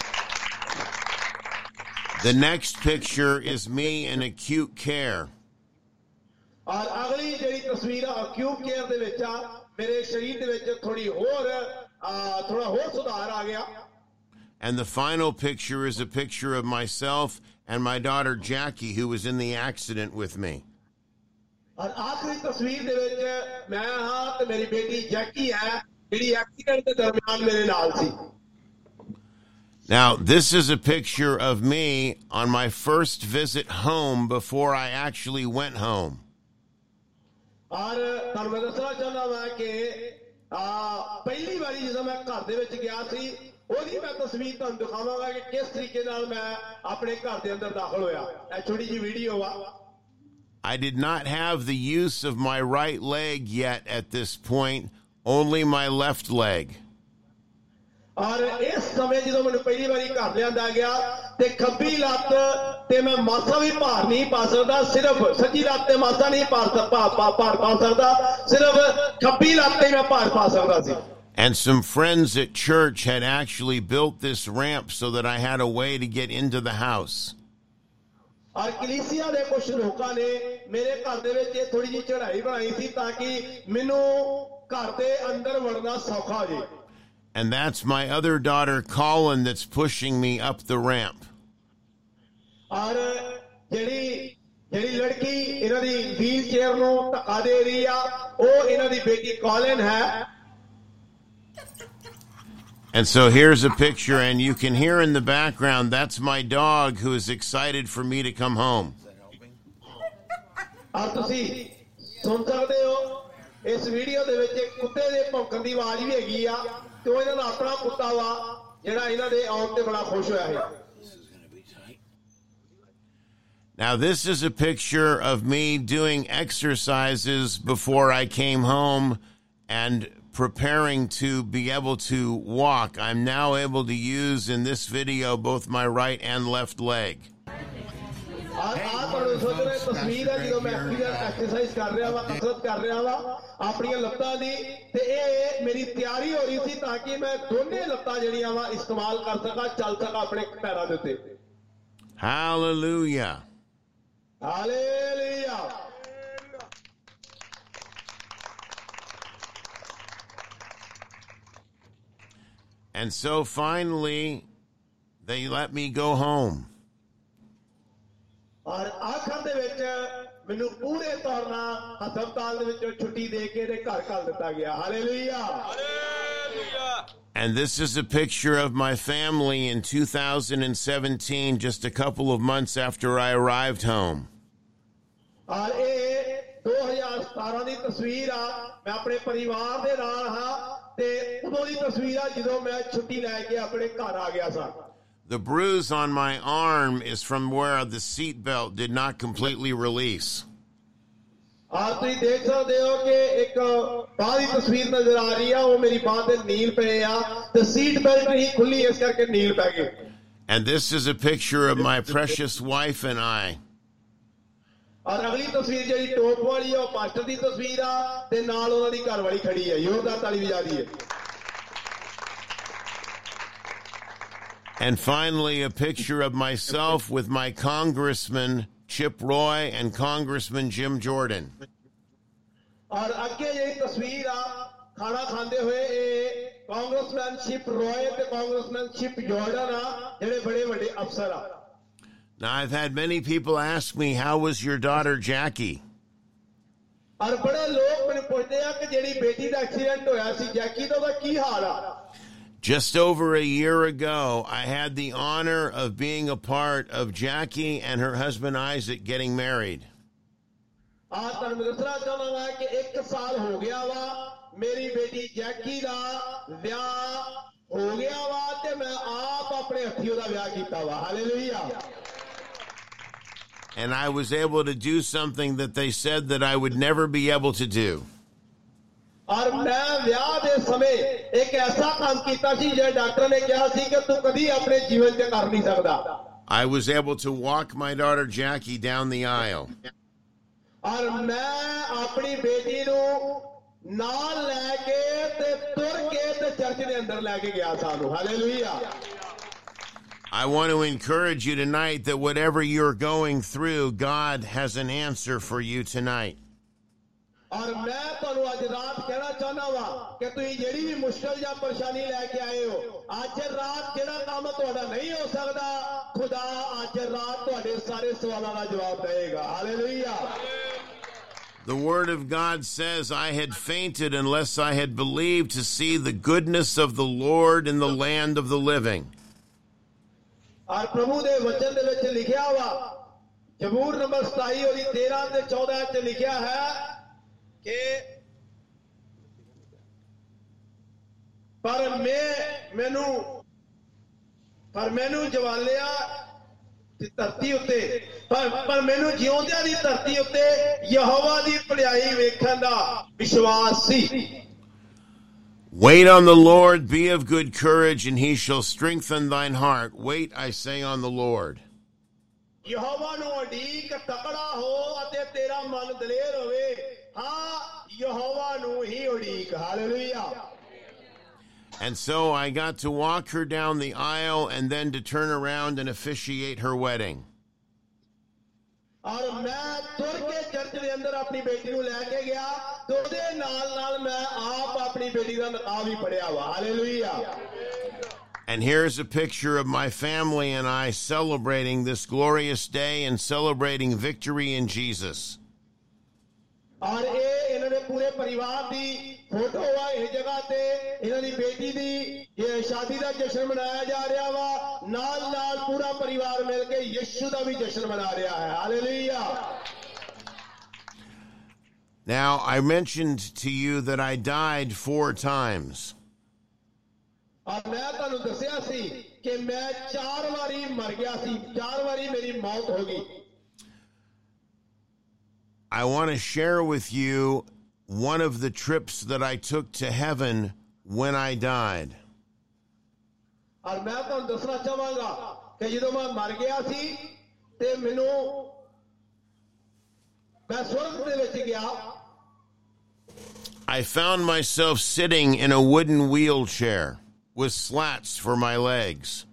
The next picture is me in acute care. ਔਰ ਅਗਲੀ ਜਿਹੜੀ ਤਸਵੀਰ ਆ ਅਕਿਊਟ ਕੇਅਰ ਦੇ ਵਿੱਚ ਆ ਮੇਰੇ ਸਰੀਰ ਦੇ ਵਿੱਚ ਥੋੜਾ ਹੋਰ ਸੁਧਾਰ ਆ ਗਿਆ. And the final picture is a picture of myself and my daughter Jackie, who was in the accident with me. ਔਰ ਆਖਰੀ ਤਸਵੀਰ ਦੇ ਵਿੱਚ ਮੈਂ ਹਾਂ ਤੇ ਮੇਰੀ ਬੇਟੀ ਜੈਕੀ ਹੈ ਜਿਹੜੀ ਐਕਸੀਡੈਂਟ ਦੇ ਦਰਮਿਆਨ ਮੇਰੇ ਨਾਲ ਸੀ. Now, this is a picture of me on my first visit home before I actually went home. ਔਰ ਤੁਹਾਨੂੰ ਮੈਂ ਦੱਸਣਾ ਚਾਹੁੰਦਾ ਹਾਂ ਕਿ ਪਹਿਲੀ ਵਾਰੀ ਜਦੋਂ ਮੈਂ ਘਰ ਦੇ ਵਿੱਚ ਗਿਆ ਸੀ ਉਹਦੀ ਮੈਂ ਤਸਵੀਰ ਤੁਹਾਨੂੰ ਦਿਖਾਵਾਂਗਾ ਕਿ ਕਿਸ ਤਰੀਕੇ ਨਾਲ ਮੈਂ ਆਪਣੇ ਘਰ ਦੇ ਅੰਦਰ ਦਾਖਲ ਹੋਇਆ. ਇਹ ਛੋਟੀ ਜਿਹੀ ਵੀਡੀਓ ਆ. I did not have the use of my right leg yet at this point, only my left leg. ਔਰ ਇਸ ਸਮੇਂ ਜਦੋਂ ਮੈਨੂੰ ਪਹਿਲੀ ਵਾਰੀ ਘਰ ਲਿਆਂਦਾ ਗਿਆ ਤੇ ਖੱਬੀ ਲੱਤ ਤੇ ਮੈਂ ਮਾਸਾ ਵੀ ਭਾਰ ਨਹੀਂ ਪਾ ਸਕਦਾ ਸਿਰਫ ਸੱਜੀ ਲੱਤ ਤੇ ਮਾਸਾ ਨਹੀਂ ਭਾਰ ਪਾ ਸਕਦਾ ਸਿਰਫ ਖੱਬੀ ਲੱਤ ਤੇ ਮੈਂ ਭਾਰ ਪਾ ਸਕਦਾ ਸੀ And some friends at church had actually built this ramp so that I had a way to get into the house. और कलीसिया ਦੇ ਕੁਝ ਲੋਕਾਂ ਨੇ ਮੇਰੇ ਘਰ ਦੇ ਵਿੱਚ ਇਹ ਥੋੜੀ ਜਿਹੀ ਚੜ੍ਹਾਈ ਬਣਾਈ ਸੀ ਤਾਂ ਕਿ ਮੈਨੂੰ ਘਰ ਦੇ ਅੰਦਰ ਵੜਨਾ ਸੌਖਾ ਹੋ ਜੇ And that's my other daughter Colin that's pushing me up the ramp. और ਜਿਹੜੀ ਲੜਕੀ ਇਹਨਾਂ ਦੀ ਵੀਲ ਚੇਅਰ ਨੂੰ ਧੱਕਾ ਦੇ ਰਹੀ ਆ ਉਹ ਇਹਨਾਂ ਦੀ ਬੇਟੀ ਕੌਲਿਨ ਹੈ And so here's a picture, and you can hear in the background, that's my dog who is excited for me to come home. और ਤੁਸੀਂ ਸੁਣ ਸਕਦੇ ਹੋ ਇਸ ਵੀਡੀਓ ਦੇ ਵਿੱਚ ਕੁੱਤੇ ਦੇ ਭੌਂਕਣ ਦੀ ਆਵਾਜ਼ ਵੀ ਹੈਗੀ ਆ ਤੇ ਉਹ ਇਹਨਾਂ ਦਾ ਆਪਣਾ ਕੁੱਤਾ ਵਾ ਜਿਹੜਾ ਇਹਨਾਂ ਦੇ ਆਉਣ ਤੇ ਬੜਾ ਖੁਸ਼ ਹੋਇਆ ਹੈ Now this is a picture of me doing exercises before I came home and preparing to be able to walk. I'm now able to use in this video both my right and left leg. ਤਸਵੀਰ ਹੈ ਜਦੋਂ ਮੈਂ exercise ਕਰ ਰਿਹਾ ਵਾ ਕਸਰਤ ਕਰ ਰਿਹਾ ਵਾ ਆਪਣੀਆਂ ਲੱਤਾਂ ਦੀ ਤੇ ਇਹ ਮੇਰੀ ਤਿਆਰੀ ਹੋ ਰਹੀ ਸੀ ਤਾਂ ਕਿ ਮੈਂ ਦੋਨੇ ਲੱਤਾਂ ਜਿਹੜੀਆਂ ਵਾ ਇਸਤੇਮਾਲ ਕਰ ਸਕਾਂ ਚੱਲ ਸਕਾਂ ਆਪਣੇ ਪੈਰਾਂ ਦੇ ਉੱਤੇ Hallelujah. Hallelujah. And so finally, they let me go home. और आखिर ਦੇ ਵਿੱਚ ਮੈਨੂੰ ਪੂਰੇ ਤੌਰ ਨਾਲ ਹਸਪਤਾਲ ਦੇ ਵਿੱਚੋਂ ਛੁੱਟੀ ਦੇ ਕੇ ਤੇ ਘਰ ਘੱਲ ਦਿੱਤਾ ਗਿਆ hallelujah And this is a picture of my family in 2017, just a couple of months after I arrived home. और ਇਹ 2017 ਦੀ ਤਸਵੀਰ ਆ ਮੈਂ ਆਪਣੇ ਪਰਿਵਾਰ ਦੇ ਨਾਲ ਹਾਂ ਤੇ ਉਦੋਂ ਦੀ ਤਸਵੀਰ ਆ ਜਦੋਂ ਮੈਂ ਛੁੱਟੀ ਲੈ ਕੇ ਆਪਣੇ ਘਰ ਆ ਗਿਆ ਸਾਂ The bruise on my arm is from where the seat belt did not completely release. और ਤੁਸੀਂ ਦੇਖ ਸਕਦੇ ਹੋ ਕਿ ਇੱਕ ਬਾਹਰ ਦੀ ਤਸਵੀਰ ਨਜ਼ਰ ਆ ਰਹੀ ਆ ਉਹ ਮੇਰੀ ਬਾਹ ਤੇ ਨੀਲ ਪਏ ਆ ਤੇ ਸੀਟ ਬੈਲਟ ਨਹੀਂ ਖੁੱਲੀ ਇਸ ਕਰਕੇ ਨੀਲ ਪੈ ਗਏ And this is a picture of my precious wife and I. और अगली तस्वीर ਜਿਹੜੀ ਟੋਪ ਵਾਲੀ ਆ ਉਹ ਪਾਸਟਰ ਦੀ ਤਸਵੀਰ ਆ ਤੇ ਨਾਲ ਉਹਨਾਂ ਦੀ ਘਰ ਵਾਲੀ ਖੜੀ ਹੈ ਯੋਰਦਾਰ ਤਾਲੀ ਵਜਾ ਰਹੀ ਹੈ And finally, a picture of myself with my congressman Chip Roy and Congressman Jim Jordan. और ਅੱਗੇ ਜਿਹੜੀ ਤਸਵੀਰ ਆ ਖਾਣਾ ਖਾਂਦੇ ਹੋਏ ਇਹ ਕਾਂਗਰਸਮੈਨ ਚਿਪ ਰॉय ਤੇ ਕਾਂਗਰਸਮੈਨ ਚਿਪ ਜਾਰਡਨ ਆ ਜਿਹੜੇ ਬੜੇ ਵੱਡੇ ਅਫਸਰ ਆ Now, I've had many people ask me, how was your daughter Jackie? और बड़े लोग मैंने पूछते हैं कि जेडी बेटी का एक्सीडेंट होया सी जैकी तो ਉਹਦਾ ਕੀ ਹਾਲ ਆ Just over a year ago, I had the honor of being a part of Jackie and her husband Isaac getting married. आज ਤੁਹਾਨੂੰ ਮੈਂ ਦੱਸਣਾ ਚਾਹਾਂਗਾ ਕਿ 1 ਸਾਲ ਹੋ ਗਿਆ ਵਾ ਮੇਰੀ ਬੇਟੀ ਜੈਕੀ ਦਾ ਵਿਆਹ ਹੋ ਗਿਆ ਵਾ ਤੇ ਮੈਂ ਆਪ ਆਪਣੇ ਹੱਥੀਂ ਉਹਦਾ ਵਿਆਹ ਕੀਤਾ ਵਾ hallelujah And I was able to do something that they said that I would never be able to do. और मैं ਵਿਆਹ ਦੇ ਸਮੇਂ ਇੱਕ ਐਸਾ ਕੰਮ ਕੀਤਾ ਸੀ ਜਿਹੜਾ ਡਾਕਟਰ ਨੇ ਕਿਹਾ ਸੀ ਕਿ ਤੂੰ ਕਦੀ ਆਪਣੇ ਜੀਵਨ 'ਚ ਕਰ ਨਹੀਂ ਸਕਦਾ I was able to walk my daughter Jackie down the aisle. और मैं अपनी बेटी ਨੂੰ ਨਾਲ ਲੈ ਕੇ ਤੇ ਤੁਰ ਕੇ ਤੇ ਚਰਚ ਦੇ ਅੰਦਰ ਲੈ ਕੇ ਗਿਆ ਸਾਨੂੰ hallelujah I want to encourage you tonight that whatever you're going through, God has an answer for you tonight. और मैं ਤੁਹਾਨੂੰ ਅੱਜ ਰਾਤ ਕਹਿਣਾ ਚਾਹੁੰਦਾ ਵਾਂ ਕਿ ਤੁਸੀਂ ਜਿਹੜੀ ਵੀ ਮੁਸ਼ਕਲ ਜਾਂ ਪਰੇਸ਼ਾਨੀ ਲੈ ਕੇ ਆਏ ਹੋ ਅੱਜ ਰਾਤ ਜਿਹੜਾ ਕੰਮ ਤੁਹਾਡਾ ਨਹੀਂ ਹੋ ਸਕਦਾ ਖੁਦਾ ਅੱਜ ਰਾਤ ਤੁਹਾਡੇ ਸਾਰੇ ਸਵਾਲਾਂ ਦਾ ਜਵਾਬ ਦੇਵੇਗਾ hallelujah The word of God says, I had fainted unless I had believed to see the goodness of the Lord in the land of the living. और प्रभु ਦੇ ਵਚਨ ਦੇ ਵਿੱਚ ਲਿਖਿਆ ਵਾ ਜ਼ਬੂਰ ਨੰਬਰ 27 ਉਹਦੀ 13 ਤੇ 14 ਚ ਲਿਖਿਆ ਹੈ ਕਿ ਪਰ ਮੈਨੂੰ ਜਵਾਲਿਆ ਦੀ ਧਰਤੀ ਉੱਤੇ ਪਰ ਮੈਨੂੰ ਜਿਉਂਦਿਆਂ ਦੀ ਧਰਤੀ ਉੱਤੇ ਯਹੋਵਾ ਦੀ ਭਲਾਈ ਵੇਖਣ ਦਾ ਵਿਸ਼ਵਾਸ ਸੀ Wait on the Lord, be of good courage, and he shall strengthen thine heart. Wait, I say, on the Lord. Jehovah ਨੂੰ ਉਡੀਕ ਤਕੜਾ ਹੋ ਅਤੇ ਤੇਰਾ ਮਨ ਦਲੇਰ ਹੋਵੇ ਹਾਂ ਯਹੋਵਾ ਨੂੰ ਹੀ ਉਡੀਕ hallelujah And so I got to walk her down the aisle and then to turn around and officiate her wedding. और मैं तुर के चर्च के अंदर अपनी बेटी को लेके गया तो उसके नाल मैं आप अपनी बेटी का निकाह भी पढ़िया हुआ hallelujah. And here's a picture of my family and I celebrating this glorious day and celebrating victory in Jesus. और ये इन्होंने पूरे परिवार दी फोटो हुआ इस जगह ते इन्होंने बेटी दी ये शादी का जश्न मनाया जा रहा वा नाल नाल पूरा परिवार मिलके यीशु का भी जश्न मना रहा है hallelujah. Now, I mentioned to you that I died 4 times. और मैं तुहानू दस्सिया सी कि मैं 4 बारी मर गया सी 4 बारी मेरी मौत हो गई. I want to share with you one of the trips that I took to heaven when I died. और मैं तुहानू दसना चाहांगा कि जदों मैं मर गया सी ते मैनू मैं स्वर्ग दे विच गया. I found myself sitting in a wooden wheelchair with slats for my legs.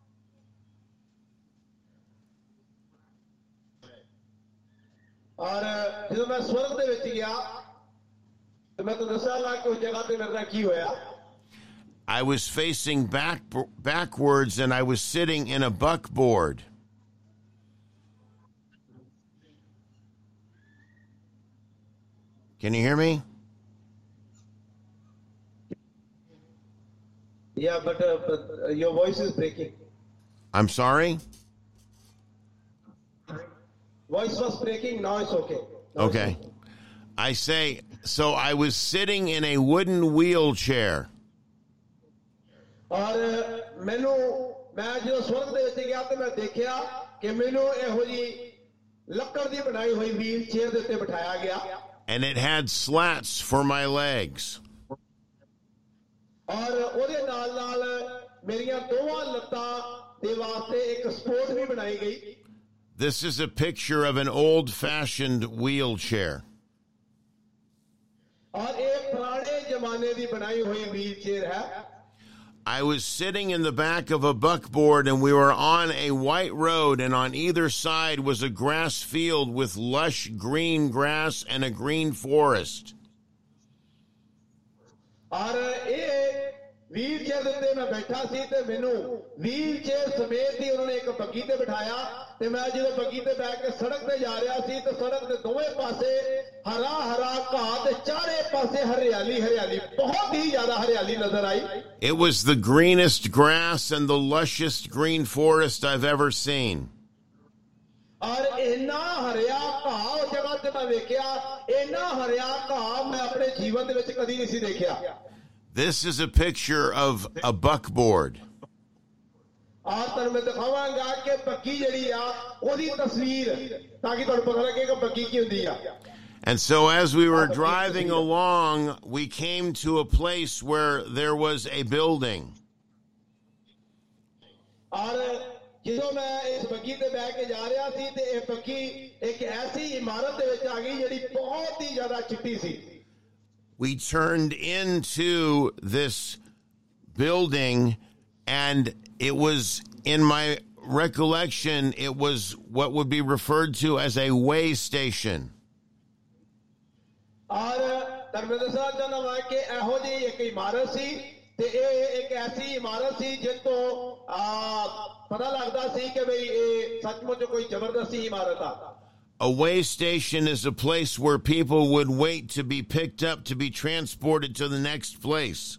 और जब मैं स्वर्ग दे विच गया तो मैं तो दसांगा कि उस जगह पे मेरे नाल की होया. I was facing backwards and I was sitting in a buckboard. Can you hear me? Yeah, but your voice is breaking. I'm sorry? Voice was breaking, now it's okay. Okay. I say, so I was sitting in a wooden wheelchair. और मैनू मैं जो स्वर्ग दे विच गया तो मैं देखिया कि मैनू इहो जी लक्कड़ दी बनाई हुई व्हील चेयर दे उत्ते बिठाया गया. And it had slats for my legs. और ओदे नाल नाल मेरियां दोवां लत्तां दे वास्ते एक सपोर्ट भी बनाई गई. This is a picture of an old-fashioned wheelchair. और एक पुराने जमाने दी बनाई हुई व्हील चेयर है. I was sitting in the back of a buckboard and we were on a white road and on either side was a grass field with lush green grass and a green forest. और ये wheel chair दे उत्ते मैं बैठा सी ते मैनू wheel chair समेत ही उन्होंने एक बग्गी ते बिठाया ते मैं जो बग्गी ते बैठ के सड़क ते जा रहा सी ते सड़क दे दोवें पासे हरा हरा घाह ते चारे पासे हरियाली हरियाली बहुत ही ज्यादा हरियाली नजर आई. It was the greenest grass and the lushest green forest I've ever seen. और इन्ना हरिया घाह उस जगह ते मैं देखिया इन्ना हरिया घाह मैं अपने जीवन दे विच कदी नहीं सी देखिया. This is a picture of a buckboard. और तुहानू मैं दिखावांगा कि बग्गी जिहड़ी आ ओदी तस्वीर ताकि तुहानू पता लगे कि बग्गी की हुंदी आ. And so as we were driving along, we came to a place where there was a building. और ਜਦੋਂ मैं इस बग्गी ते बैठ के जा रहा सी ते ये बग्गी एक ऐसी इमारत दे विच आ गई जिहड़ी बहुत ही ज्यादा चिट्टी सी. We turned into this building and it was, in my recollection, it was what would be referred to as a way station. और तुहानू मैं दसना चाहना वां कि इहो जी एक इमारत सी ते एक ऐसी इमारत सी जितो पता लगदा सी कि भाई ये सचमुच कोई जबरदस्ती इमारत आ. A way station is a place where people would wait to be picked up to be transported to the next place.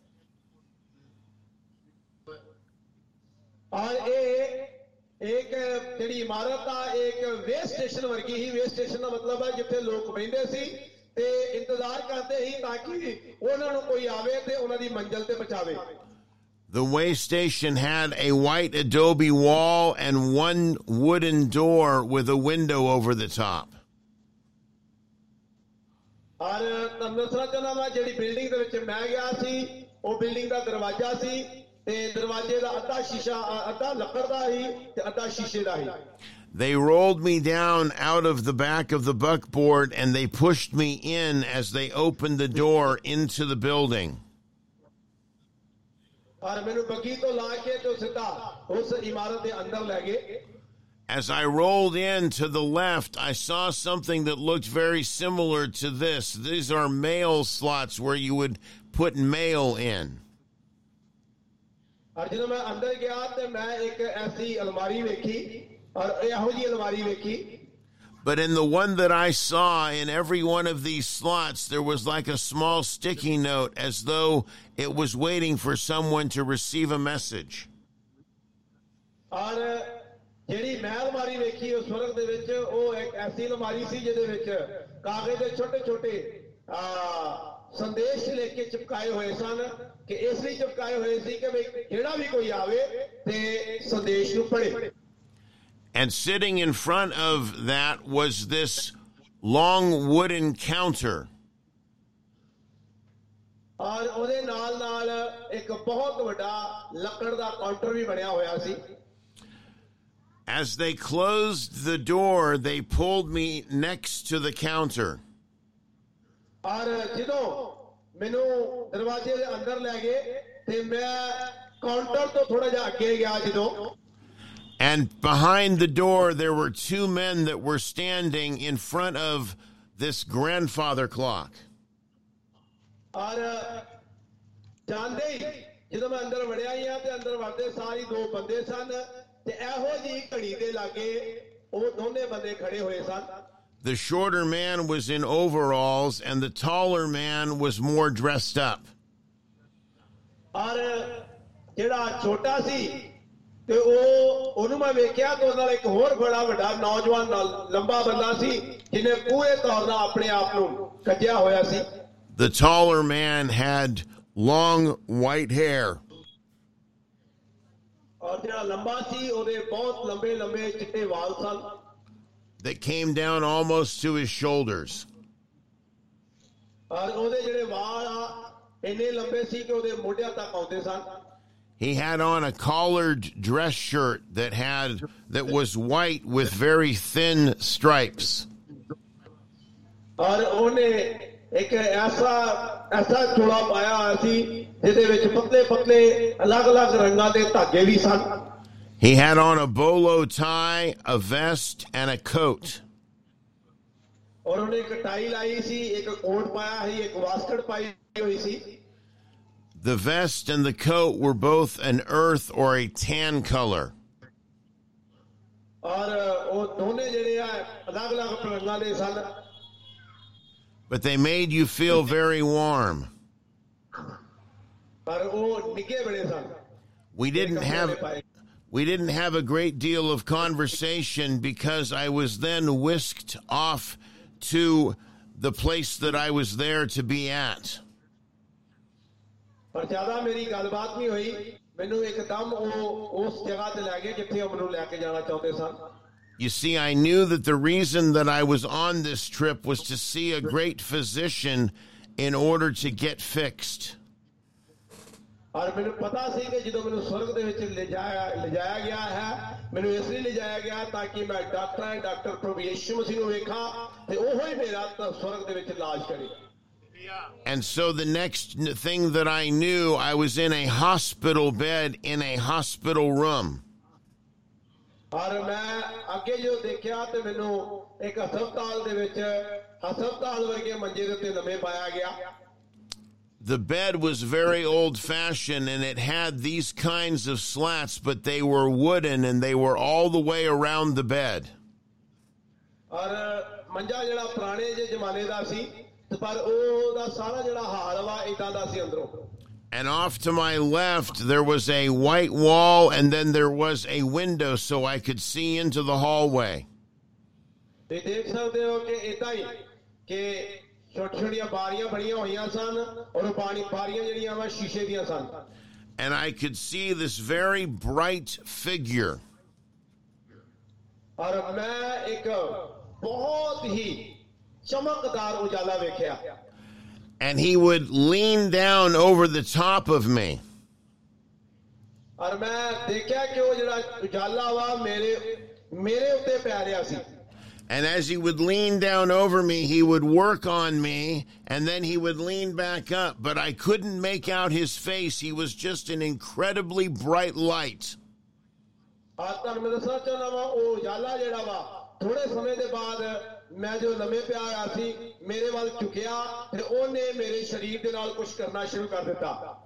और एक जिहड़ी इमारत आ एक वे स्टेशन वर्गी ही. वे स्टेशन का मतलब है जिथे लोग बहिंदे सी ते इंतजार करते ही ताकि उन्हां नूं कोई आवे ते उन्हां दी मंजिल ते पहुंचावे. The way station had a white adobe wall and one wooden door with a window over the top. और तुहानू दसना चाहना वां जिहड़ी बिल्डिंग दे विच मैं गया सी ओ बिल्डिंग दा दरवाजा सी ਤੇ ਦਰਵਾਜ਼ੇ ਦਾ ਅੱਧਾ ਸ਼ੀਸ਼ਾ ਅੱਧਾ ਲੱਕੜ ਦਾ ਹੀ ਤੇ ਅੱਧਾ ਸ਼ੀਸ਼ੇ ਦਾ ਹੀ They rolled me down out of the back of the buckboard and they pushed me in as they opened the door into the building. ਔਰ ਮੈਨੂੰ ਬੱਗੀ ਤੋਂ ਲਾ ਕੇ ਤੇ ਸਿੱਧਾ ਉਸ ਇਮਾਰਤ ਦੇ ਅੰਦਰ ਲੈ ਗਏ As I rolled in to the left, I saw something that looked very similar to this. These are mail slots where you would put mail in. ਔਰ ਜਦੋਂ ਮੈਂ ਅੰਦਰ ਗਿਆ ਤੇ ਮੈਂ ਇੱਕ ਐਸੀ ਅਲਮਾਰੀ ਵੇਖੀ ਔਰ ਇਹੋ ਜਿਹੀ ਅਲਮਾਰੀ ਵੇਖੀ But in the one that I saw, in every one of these slots, there was like a small sticky note as though it was waiting for someone to receive a message. ਔਰ ਜਿਹੜੀ ਮੈਂ ਅਲਮਾਰੀ ਵੇਖੀ ਉਸ ਵਰਗ ਦੇ ਵਿੱਚ ਉਹ ਇੱਕ ਐਸੀ ਅਲਮਾਰੀ ਸੀ ਜਿਹਦੇ ਵਿੱਚ ਕਾਗਜ਼ ਦੇ ਛੋਟੇ ਛੋਟੇ ਸੰਦੇਸ਼ ਲੈ ਕੇ ਚਿਪਕਾਏ ਹੋਏ ਸਨ ਕਿ ਇਸ ਲਈ ਚਿਪਕਾਏ ਹੋਏ ਸੀ ਕਿ ਜਿਹੜਾ ਵੀ ਕੋਈ ਆਵੇ ਤੇ ਸੰਦੇਸ਼ ਨੂੰ ਪੜ੍ਹੇ And sitting in front of that was this long wooden counter. ਔਰ ਉਹਦੇ ਨਾਲ ਨਾਲ ਇੱਕ ਬਹੁਤ ਵੱਡਾ ਲੱਕੜ ਦਾ ਕਾਊਂਟਰ ਵੀ ਬਣਿਆ ਹੋਇਆ ਸੀ As they closed the door, they pulled me next to the counter. ਔਰ ਜਦੋਂ ਮੈਨੂੰ ਦਰਵਾਜ਼ੇ ਦੇ ਅੰਦਰ ਲੈ ਗਏ ਤੇ ਮੈਂ ਕਾਊਂਟਰ ਤੋਂ ਥੋੜਾ ਜਿਹਾ ਅੱਗੇ ਗਿਆ ਜਦੋਂ And behind the door, there were two men that were standing in front of this grandfather clock. ਔਰ ਜਾਂਦੇ ਹੀ ਜਦੋਂ ਮੈਂ ਅੰਦਰ ਵੜਿਆ ਹੀ ਆ ਤੇ ਅੰਦਰ ਵੜਦੇ ਸਾਰੀ ਦੋ ਬੰਦੇ ਸਨ ਤੇ ਇਹੋ ਜਿਹੀ ਘੜੀ ਦੇ ਲਾਗੇ ਉਹ ਦੋਨੇ ਬੰਦੇ ਖੜੇ ਹੋਏ ਸਨ The shorter man was in overalls and the taller man was more dressed up. ਔਰ ਜਿਹੜਾ ਛੋਟਾ ਸੀ ਤੇ ਉਹਨੂੰ ਮੈਂ ਵੇਖਿਆ ਤੇ ਉਹਦੇ ਨਾਲ ਇੱਕ ਹੋਰ ਬੜਾ ਵੱਡਾ ਨੌਜਵਾਨ ਲੰਬਾ ਬੰਦਾ ਸੀ ਜਿਹਨੇ ਪੂਰੇ ਤੌਰ ਨਾਲ ਆਪਣੇ ਆਪ ਨੂੰ ਕੱਜਿਆ ਹੋਇਆ ਸੀ The taller man had long white hair. ਔਰ ਜਿਹੜਾ ਲੰਬਾ ਸੀ ਉਹਦੇ ਬਹੁਤ ਲੰਬੇ ਲੰਬੇ ਚਿੱਟੇ ਵਾਲ ਸਨ That came down almost to his shoulders. ਔਰ ਉਹਦੇ ਜਿਹੜੇ ਵਾਲ ਆ ਇੰਨੇ ਲੰਬੇ ਸੀ ਕਿ ਉਹਦੇ ਮੋਢਿਆਂ ਤੱਕ ਆਉਂਦੇ ਸਨ He had on a collared dress shirt that was white with very thin stripes. ਔਰ ਉਹਨੇ ਇੱਕ ਐਸਾ ਚੋਲਾ ਪਾਇਆ ਹੋਇਆ ਸੀ ਜਿਹਦੇ ਵਿੱਚ ਪਤਲੇ ਪਤਲੇ ਅਲੱਗ-ਅਲੱਗ ਰੰਗਾਂ ਦੇ ਧਾਗੇ ਵੀ ਸਨ He had on a bolo tie, a vest, and a coat. ਔਰ ਉਹਨੇ ਇੱਕ ਟਾਈ ਲਾਈ ਸੀ ਇੱਕ ਕੋਟ ਪਾਇਆ ਸੀ ਇੱਕ ਵਾਸਕਟ ਪਾਈ ਹੋਈ ਸੀ The vest and the coat were both an earth or a tan color. ਔਰ ਉਹ ਦੋਨੇ ਜਿਹੜੇ ਆ ਅਲੱਗ-ਅਲੱਗ ਰੰਗਾਂ ਦੇ ਸਨ But they made you feel very warm. ਪਰ ਉਹ ਨਿੱਘੇ ਬੜੇ ਸਨ We didn't have a great deal of conversation because I was then whisked off to the place that I was there to be at. ਪਰ ਜ਼ਿਆਦਾ ਮੇਰੀ ਗੱਲਬਾਤ ਨਹੀਂ ਹੋਈ ਮੈਨੂੰ ਇੱਕਦਮ ਉਹ ਉਸ ਜਗ੍ਹਾ ਤੇ ਲੈ ਗਏ ਜਿੱਥੇ ਉਹ ਮੈਨੂੰ ਲੈ ਕੇ ਜਾਣਾ ਚਾਹੁੰਦੇ ਸਨ You see, I knew that the reason that I was on this trip was to see a great physician in order to get fixed. ਔਰ ਮੈਨੂੰ ਪਤਾ ਸੀ ਕਿ ਜਦੋਂ ਮੈਨੂੰ ਸਵਰਗ ਦੇ ਵਿੱਚ ਲਿਜਾਇਆ ਗਿਆ ਹੈ ਮੈਨੂੰ ਇਸ ਲਈ ਲਿਜਾਇਆ ਗਿਆ ਤਾਂ ਕਿ ਮੈਂ ਡਾਕਟਰ ਪ੍ਰਭੂ ਯਿਸੂ ਮਸੀਹ ਨੂੰ ਵੇਖਾਂ ਤੇ ਉਹੋ ਹੀ ਮੇਰਾ ਸਵਰਗ ਦੇ ਵਿੱਚ ਇਲਾਜ ਕਰੇ And so the next thing that I knew, I was in a hospital bed in a hospital room. ਔਰ ਮੈਂ ਅੱਗੇ ਜੋ ਦੇਖਿਆ ਤੇ ਮੈਨੂੰ ਇੱਕ ਹਸਪਤਾਲ ਦੇ ਵਿੱਚ ਹਸਪਤਾਲ ਵਰਗੇ ਮੰਜੇ ਦੇ ਉੱਤੇ ਲੰਮੇ ਪਾਇਆ ਗਿਆ The bed was very old-fashioned, and it had these kinds of slats, but they were wooden, and they were all the way around the bed. ਔਰ ਮੰਜਾ ਜਿਹੜਾ ਪੁਰਾਣੇ ਜਿਹੇ ਜ਼ਮਾਨੇ ਦਾ ਸੀ ਪਰ ਉਹਦਾ ਸਾਰਾ ਜਿਹੜਾ ਹਾਲ ਵਾ ਇਦਾਂ ਦਾ ਸੀ ਅੰਦਰੋਂ And off to my left, there was a white wall, and then there was a window so I could see into the hallway. ਤੇ ਦੇਖ ਸਕਦੇ ਹੋ ਕਿ ਇਦਾਂ ਹੀ ਕਿ ਛੋਟੀਆਂ ਬਾਰੀਆਂ ਬਣੀਆਂ ਹੋਈਆਂ ਸਨ ਔਰ ਬਾਰੀਆਂ ਜਿਹੜੀਆਂ ਵਾ ਸ਼ੀਸ਼ੇ ਦੀਆਂ ਸਨ And I could see this very bright figure. ਔਰ ਮੈਂ ਇੱਕ ਬਹੁਤ ਹੀ ਚਮਕਦਾਰ ਉਜਾਲਾ ਵੇਖਿਆ And he would lean down over the top of me. और मैं देखा कि वो जड़ा उजाला वा मेरे उत्ते पै रिहा सी. And as he would lean down over me, he would work on me, and then he would lean back up. But I couldn't make out his face. He was just an incredibly bright light. आतन में दसना चाहना वा ओ उजाला जेड़ा वा थोड़े समय दे बाद मैं जो लम्हे पे आया सी मेरे वाल झुकिया ते ओने मेरे शरीर दे नाल कुछ करना शुरू कर दिता.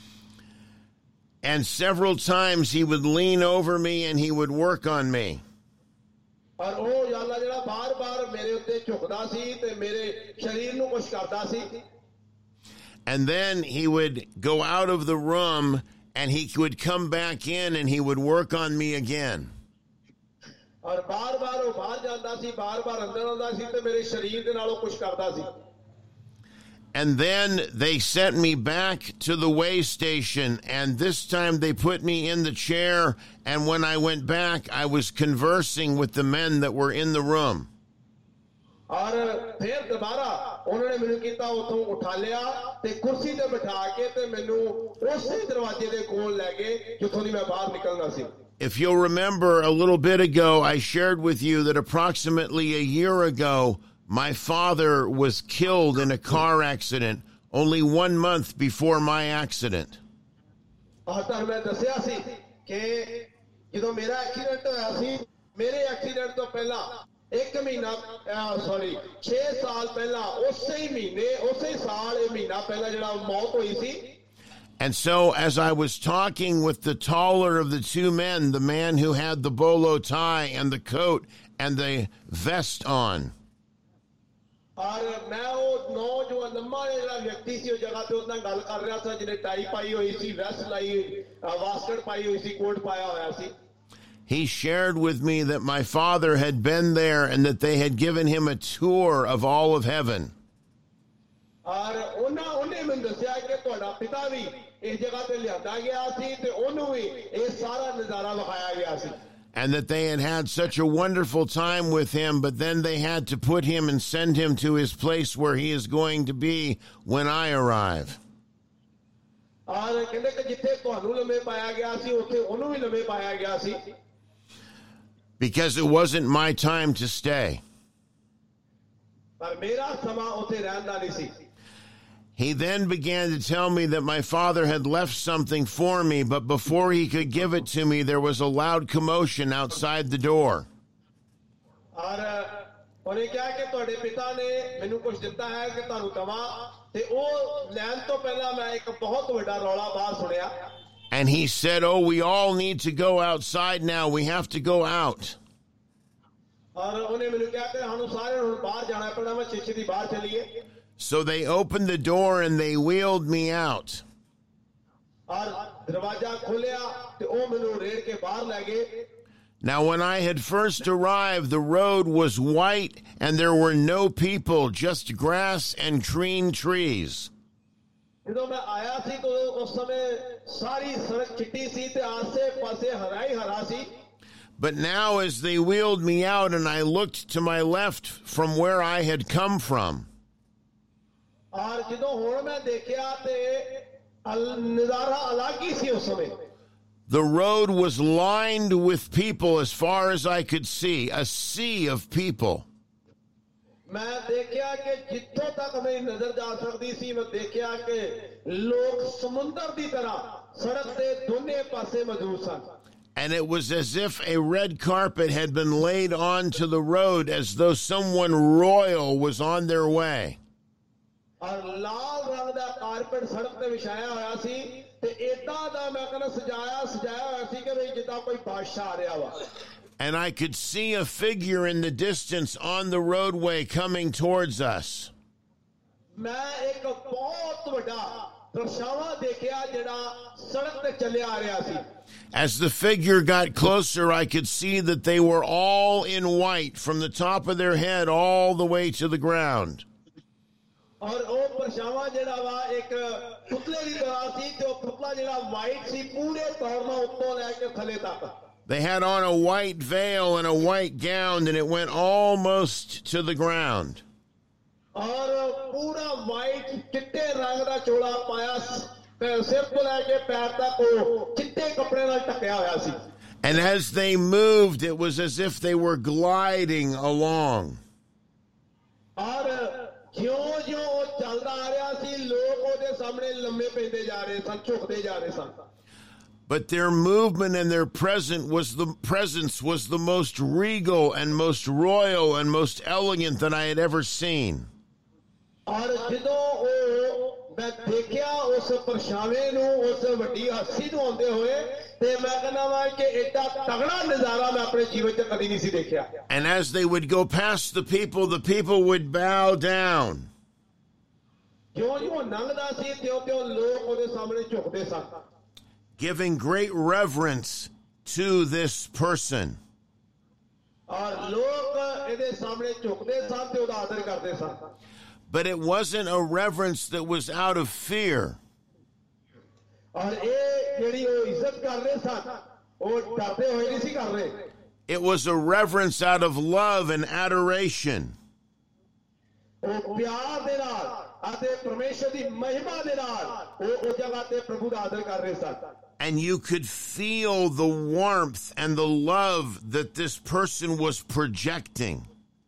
And several times he would lean over me and he would work on me. और ओ उजाला जेड़ा बार-बार मेरे उत्ते झुकदा सी ते मेरे शरीर नु कुछ करदा सी. And then he would go out of the room and he would come back in and he would work on me again. और बार-बार वो बाहर जांदा सी बार-बार अंदर आंदा सी ते मेरे शरीर दे नालों कुछ करदा सी. And then they sent me back to the way station, and this time they put me in the chair, and when I went back, I was conversing with the men that were in the room. और फिर दोबारा उन्होंने मेनू कीता उठों उठा लिया ते कुर्सी ते बिठा के ते मेनू उसी दरवाजे दे कोल ले गए जिथों दी मैं बाहर निकलना सी. If you'll remember, a little bit ago, I shared with you that approximately a year ago, my father was killed in a car accident only 1 month before my accident. आतर मैं दसया सी कि जदों मेरा एक्सीडेंट होया सी मेरे एक्सीडेंट तो पहला एक महीना 6 साल पहला उसे ही महीने उसे ही साल एक महीना पहला जड़ा मौत हुई सी. And so as I was talking with the taller of the two men, the man who had the bolo tie and the coat and the vest on, और मैं वो नौजवान लम्बा जड़ा व्यक्ति सी उस जगह पे उतना गल कर रहा था जिन्हें टाई पाई हुई सी वेस्ट लाई वास्कट पाई हुई सी कोट पाया होया सी. he shared with me that my father had been there and that they had given him a tour of all of heaven. और उन्हें मैंने दस्या कि तुहाडा पिता भी इस जगह पे लियांदा गया सी ते ओनू भी ये सारा नजारा दिखाया गया सी. And that they had had such a wonderful time with him, but then they had to put him and send him to his place where he is going to be when I arrive. और कहंदे कि जिथे तुहानू लम्हे पाया गया सी उथे ओनू भी लम्हे पाया गया सी. Because it wasn't my time to stay. पर मेरा समा उथे रहन दा नहीं सी. He then began to tell me that my father had left something for me, but before he could give it to me, there was a loud commotion outside the door. और उन्हें क्या कि तुहाडे पिता ने मैनू कुछ दिता है कि तुहानू दवा ते ओ लैन तो पहला मैं एक बहुत बड़ा रौला बाहर सुनिया. And he said, "Oh, we all need to go outside now. We have to go out." और उन्हें मैनू क्या कि हानू सारे हुण बाहर जाना पैना मैं शीशे दी बाहर चलिए. So they opened the door and they wheeled me out. और दरवाजा खोलिया ते ओ मैनू रेड़ के बाहर ले गए. Now, when I had first arrived, the road was white and there were no people, just grass and green trees. जदों मैं आया सी तो उस समय सारी सड़क चिट्टी सी ते आसे पासे हरा ही हरा सी. But now as they wheeled me out and I looked to my left from where I had come from, और जदों हुण मैं देखिया ते नजारा अलग ही सी उस समय. the road was lined with people as far as I could see, a sea of people. मैं देखिया कि जिथों तक मेरी नजर जा सकती सी मैं देखिया कि लोग समुंदर दी तरह सड़क दे दोने पासे मौजूद सन. And it was as if a red carpet had been laid onto the road, as though someone royal was on their way. और लाल रंग दा कारपेट सड़क ते विछाया होया सी ते एदां दा मैं कहना सजाया होया सी कि भाई जिद्दां कोई बादशाह आ रहा वा. And I could see a figure in the distance on the roadway coming towards us. मैं एक बहुत बड़ा दर्शावा देखिया जेड़ा सड़क ते चलिया आ रहा सी. As the figure got closer, I could see that they were all in white from the top of their head all the way to the ground. और ओ परछावा जेड़ा वा एक पुतले दी तरह सी जो पुतला जेड़ा वाइट सी पूरे तौर नाल उत्तों लेके थले तक. They had on a white veil and a white gown, and it went almost to the ground. और पूरा वाइट चिट्टे रंग दा चोला पाया ਤੇ ਸਿਰ ਤੋਂ ਲੈ ਕੇ ਪੈਰ ਤੱਕ ਉਹ ਚਿੱਟੇ ਕੱਪੜੇ ਨਾਲ ਢੱਕਿਆ ਹੋਇਆ ਸੀ And as they moved, it was as if they were gliding along. ਔਰ ਜਿਉਂ-ਜਿਉਂ ਉਹ ਚੱਲਦਾ ਆ ਰਿਹਾ ਸੀ ਲੋਕ ਉਹਦੇ ਸਾਹਮਣੇ ਲੰਮੇ ਪੈਂਦੇ ਜਾ ਰਹੇ ਸਨ ਝੁਕਦੇ ਜਾ ਰਹੇ ਸਨ But their movement and their presence was the most regal and most royal and most elegant that I had ever seen. ਔਰ ਜਦੋਂ ਉਹ ਮੈਂ ਦੇਖਿਆ ਉਸ ਪਰਛਾਵੇਂ ਨੂੰ ਉਸ ਵੱਡੀ ਹਸਤੀ ਨੂੰ ਆਉਂਦੇ ਹੋਏ ਤੇ ਮੈਂ ਕਹਿੰਦਾ ਵਾਂ ਕਿ ਏਡਾ ਤਗੜਾ ਨਜ਼ਾਰਾ ਮੈਂ ਆਪਣੇ ਜੀਵਨ 'ਚ ਕਦੀ ਨਹੀਂ ਸੀ ਦੇਖਿਆ And as they would go past the people would bow down. ਜਿਉਂ-ਜਿਉਂ ਲੰਘਦਾ ਸੀ ਤਿਉਂ-ਤਿਉਂ ਲੋਕ ਉਹਦੇ ਸਾਹਮਣੇ ਝੁਕਦੇ ਸਨ Giving great reverence to this person. ਔਰ ਲੋਕ ਇਹਦੇ ਸਾਹਮਣੇ ਝੁਕਦੇ ਸਨ ਤੇ ਉਹਦਾ ਆਦਰ ਕਰਦੇ ਸਨ But it wasn't a reverence that was out of fear. ਔਰ ਇਹ ਜਿਹੜੀ ਉਹ ਇੱਜ਼ਤ ਕਰ ਰਹੇ ਸਨ ਉਹ ਡਰਦੇ ਹੋਏ ਨਹੀਂ ਸੀ ਕਰ ਰਹੇ It was a reverence out of love and adoration. ਉਹ ਪਿਆਰ ਦੇ ਨਾਲ ਅਤੇ ਪਰਮੇਸ਼ਰ ਦੀ ਮਹਿਮਾ ਦੇ ਨਾਲ ਉਹ ਜਗ੍ਹਾ ਤੇ ਪ੍ਰਭੂ ਦਾ ਆਦਰ ਕਰ ਰਹੇ ਸਨ And you could feel the warmth and the love that this person was projecting.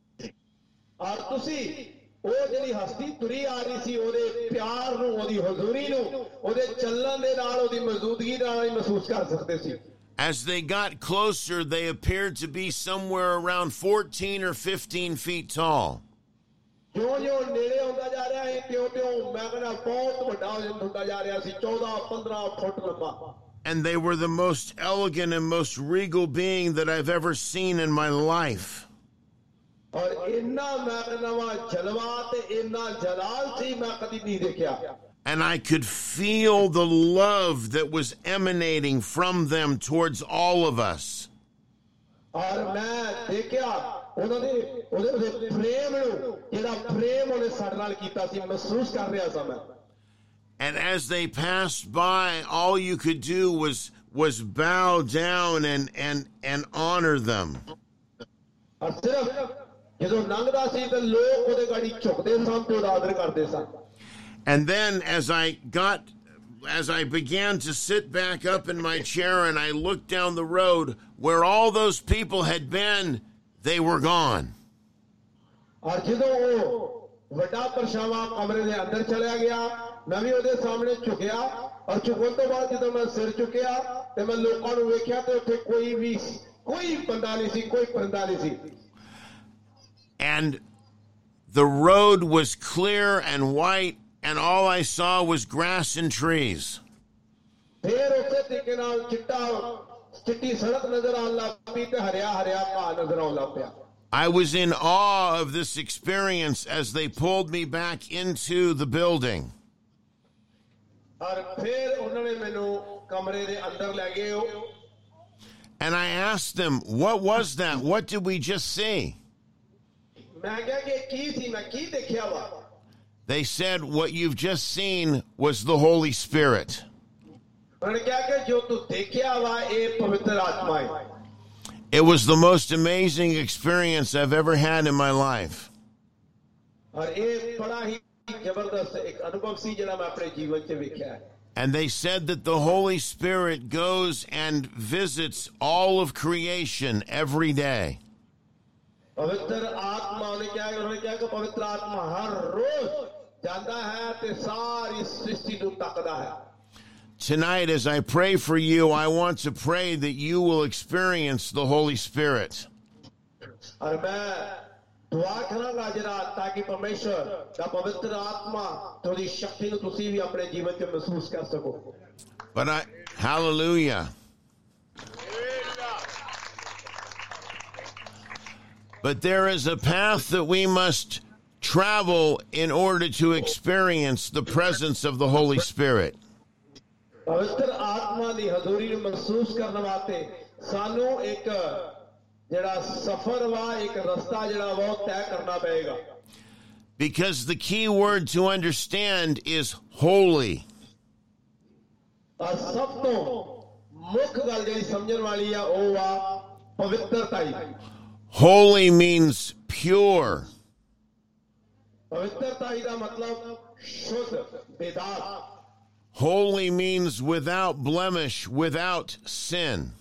ਔਰ ਤੁਸੀਂ ਉਹ ਜਿਹੜੀ ਹਸਤੀ ਤੁਰੀ ਆ ਰਹੀ ਸੀ ਉਹਦੇ ਪਿਆਰ ਨੂੰ ਉਹਦੀ ਹਜ਼ੂਰੀ ਨੂੰ ਉਹਦੇ ਚੱਲਣ ਦੇ ਨਾਲ ਉਹਦੀ ਮੌਜੂਦਗੀ ਨਾਲ ਹੀ ਮਹਿਸੂਸ ਕਰ ਸਕਦੇ ਸੀ As they got closer, they appeared to be somewhere around 14 or 15 feet tall. ਜਿਉਂ-ਜਿਉਂ ਨੇੜੇ ਆਉਂਦਾ ਜਾ ਰਿਹਾ ਹੈ ਤਿਉਂ-ਤਿਉਂ ਮੈਂ ਕਹਿੰਦਾ ਬਹੁਤ ਵੱਡਾ ਹੁੰਦਾ ਜਾ ਰਿਹਾ ਸੀ 14-15 ਫੁੱਟ ਲੰਬਾ And they were the most elegant and most regal being that I've ever seen in my life. ਔਰ ਇੰਨਾ ਮੈਂ ਕਹਿੰਦਾ ਵਾ ਜਲਵਾ ਤੇ ਇੰਨਾ ਜਲਾਲ ਸੀ ਮੈਂ ਕਦੀ ਨਹੀਂ ਦੇਖਿਆ And I could feel the love that was emanating from them towards all of us. ਔਰ ਮੈਂ ਦੇਖਿਆ ਉਹਦੇ ਪ੍ਰੇਮ ਨੂੰ ਜਿਹੜਾ ਪ੍ਰੇਮ ਉਹਨੇ ਸਾਡੇ ਨਾਲ ਕੀਤਾ ਸੀ ਮਹਿਸੂਸ ਕਰ ਰਿਹਾ ਸਾਂ ਮੈਂ And as they passed by, all you could do was bow down and honor them. ਔਰ ਸਿਰਫ ਜਦੋਂ ਲੰਘਦਾ ਸੀ ਤੇ ਲੋਕ ਉਹਦੇ ਗਾੜੀ ਝੁਕਦੇ ਸਨ ਤੇ ਉਹਦਾ ਆਦਰ ਕਰਦੇ ਸਨ And then as I began to sit back up in my chair and I looked down the road where all those people had been, they were gone. ਔਰ ਜਦੋਂ ਉਹ ਵੱਡਾ ਪਰਛਾਵਾਂ ਕਮਰੇ ਦੇ ਅੰਦਰ ਚਲਿਆ ਗਿਆ ਮੈਂ ਵੀ ਉਹਦੇ ਸਾਹਮਣੇ ਝੁਕਿਆ ਔਰ ਝੁਕਣ ਤੋਂ ਬਾਅਦ ਜਦੋਂ ਮੈਂ ਸਿਰ ਝੁਕਿਆ ਤੇ ਮੈਂ ਲੋਕਾਂ ਨੂੰ ਵੇਖਿਆ ਤੇ ਉੱਥੇ ਕੋਈ ਬੰਦਾ ਨਹੀਂ ਸੀ ਕੋਈ ਪਰਿੰਦਾ ਨਹੀਂ ਸੀ And the road was clear and white and all I saw was grass and trees. ਫਿਰ ਉਸੇ ਤਰੀਕੇ ਨਾਲ ਚਿੱਟੀ ਸੜਕ ਨਜ਼ਰ ਆਉਣ ਲੱਗ ਪਈ ਤੇ ਹਰਿਆ ਘਾਹ ਨਜ਼ਰ ਆਉਣ ਲੱਗ ਪਿਆ I was in awe of this experience as they pulled me back into the building. ਔਰ ਫਿਰ ਉਹਨਾਂ ਨੇ ਮੈਨੂੰ ਕਮਰੇ ਦੇ ਅੰਦਰ ਲੈ ਗਏ And I asked them, what was that? What did we just see? ਮੈਂ ਕਿਹਾ ਕਿ ਕੀ ਸੀ ਮੈਂ ਕੀ ਦੇਖਿਆ ਵਾ They said, what you've just seen was the Holy Spirit. ਉਹਨਾਂ ਨੇ ਕਿਹਾ ਕਿ ਜੋ ਤੂੰ ਦੇਖਿਆ ਵਾ ਇਹ ਪਵਿੱਤਰ ਆਤਮਾ ਹੈ It was the most amazing experience I've ever had in my life. ਔਰ ਇਹ ਬੜਾ ਹੀ ਜ਼ਬਰਦਸਤ ਇੱਕ ਅਨੁਭਵ ਸੀ ਜਿਹੜਾ ਮੈਂ ਆਪਣੇ ਜੀਵਨ 'ਚ ਵੇਖਿਆ ਹੈ And they said that the Holy Spirit goes and visits all of creation every day. ਪਵਿੱਤਰ ਆਤਮਾ ਉਹਨੇ ਕਿਹਾ ਕਿ ਪਵਿੱਤਰ ਆਤਮਾ ਹਰ ਰੋਜ਼ ਜਾਂਦਾ ਹੈ ਤੇ ਸਾਰੀ ਸ੍ਰਿਸ਼ਟੀ ਨੂੰ ਤੱਕਦਾ ਹੈ Tonight, as I pray for you, I want to pray that you will experience the Holy Spirit. ਔਰ ਮੈਂ ਦੁਆ ਕਰਾਂਗਾ ਜਿਹੜਾ ਤਾਕਿ ਪਰਮੇਸ਼ਰ ਦਾ ਪਵਿੱਤਰ ਆਤਮਾ ਤੁਹਾਡੀ ਸ਼ਕਤੀ ਨੂੰ ਤੁਸੀਂ ਵੀ ਆਪਣੇ ਜੀਵਨ 'ਚ ਮਹਿਸੂਸ ਕਰ ਸਕੋ But hallelujah. But there is a path that we must travel in order to experience the presence of the Holy Spirit. ਪਵਿੱਤਰ ਆਤਮਾ ਦੀ ਹਜ਼ੂਰੀ ਨੂੰ ਮਹਿਸੂਸ ਕਰਨ ਵਾਸਤੇ ਸਾਨੂੰ ਇੱਕ ਜਿਹੜਾ ਸਫ਼ਰ ਵਾ ਇੱਕ ਰਸਤਾ ਜਿਹੜਾ ਉਹ ਤੈਅ ਕਰਨਾ ਪਏਗਾ Because the key word to understand is holy. ਔਰ ਸਭ ਤੋਂ ਮੁੱਖ ਗੱਲ ਜਿਹੜੀ ਸਮਝਣ ਵਾਲੀ ਆ ਉਹ ਆ ਪਵਿੱਤਰਤਾ ਹੀ Holy means pure. ਪਵਿੱਤਰਤਾ ਦਾ ਮਤਲਬ ਸ਼ੁੱਧ ਬੇਦਾਗ Holy means without blemish, without sin.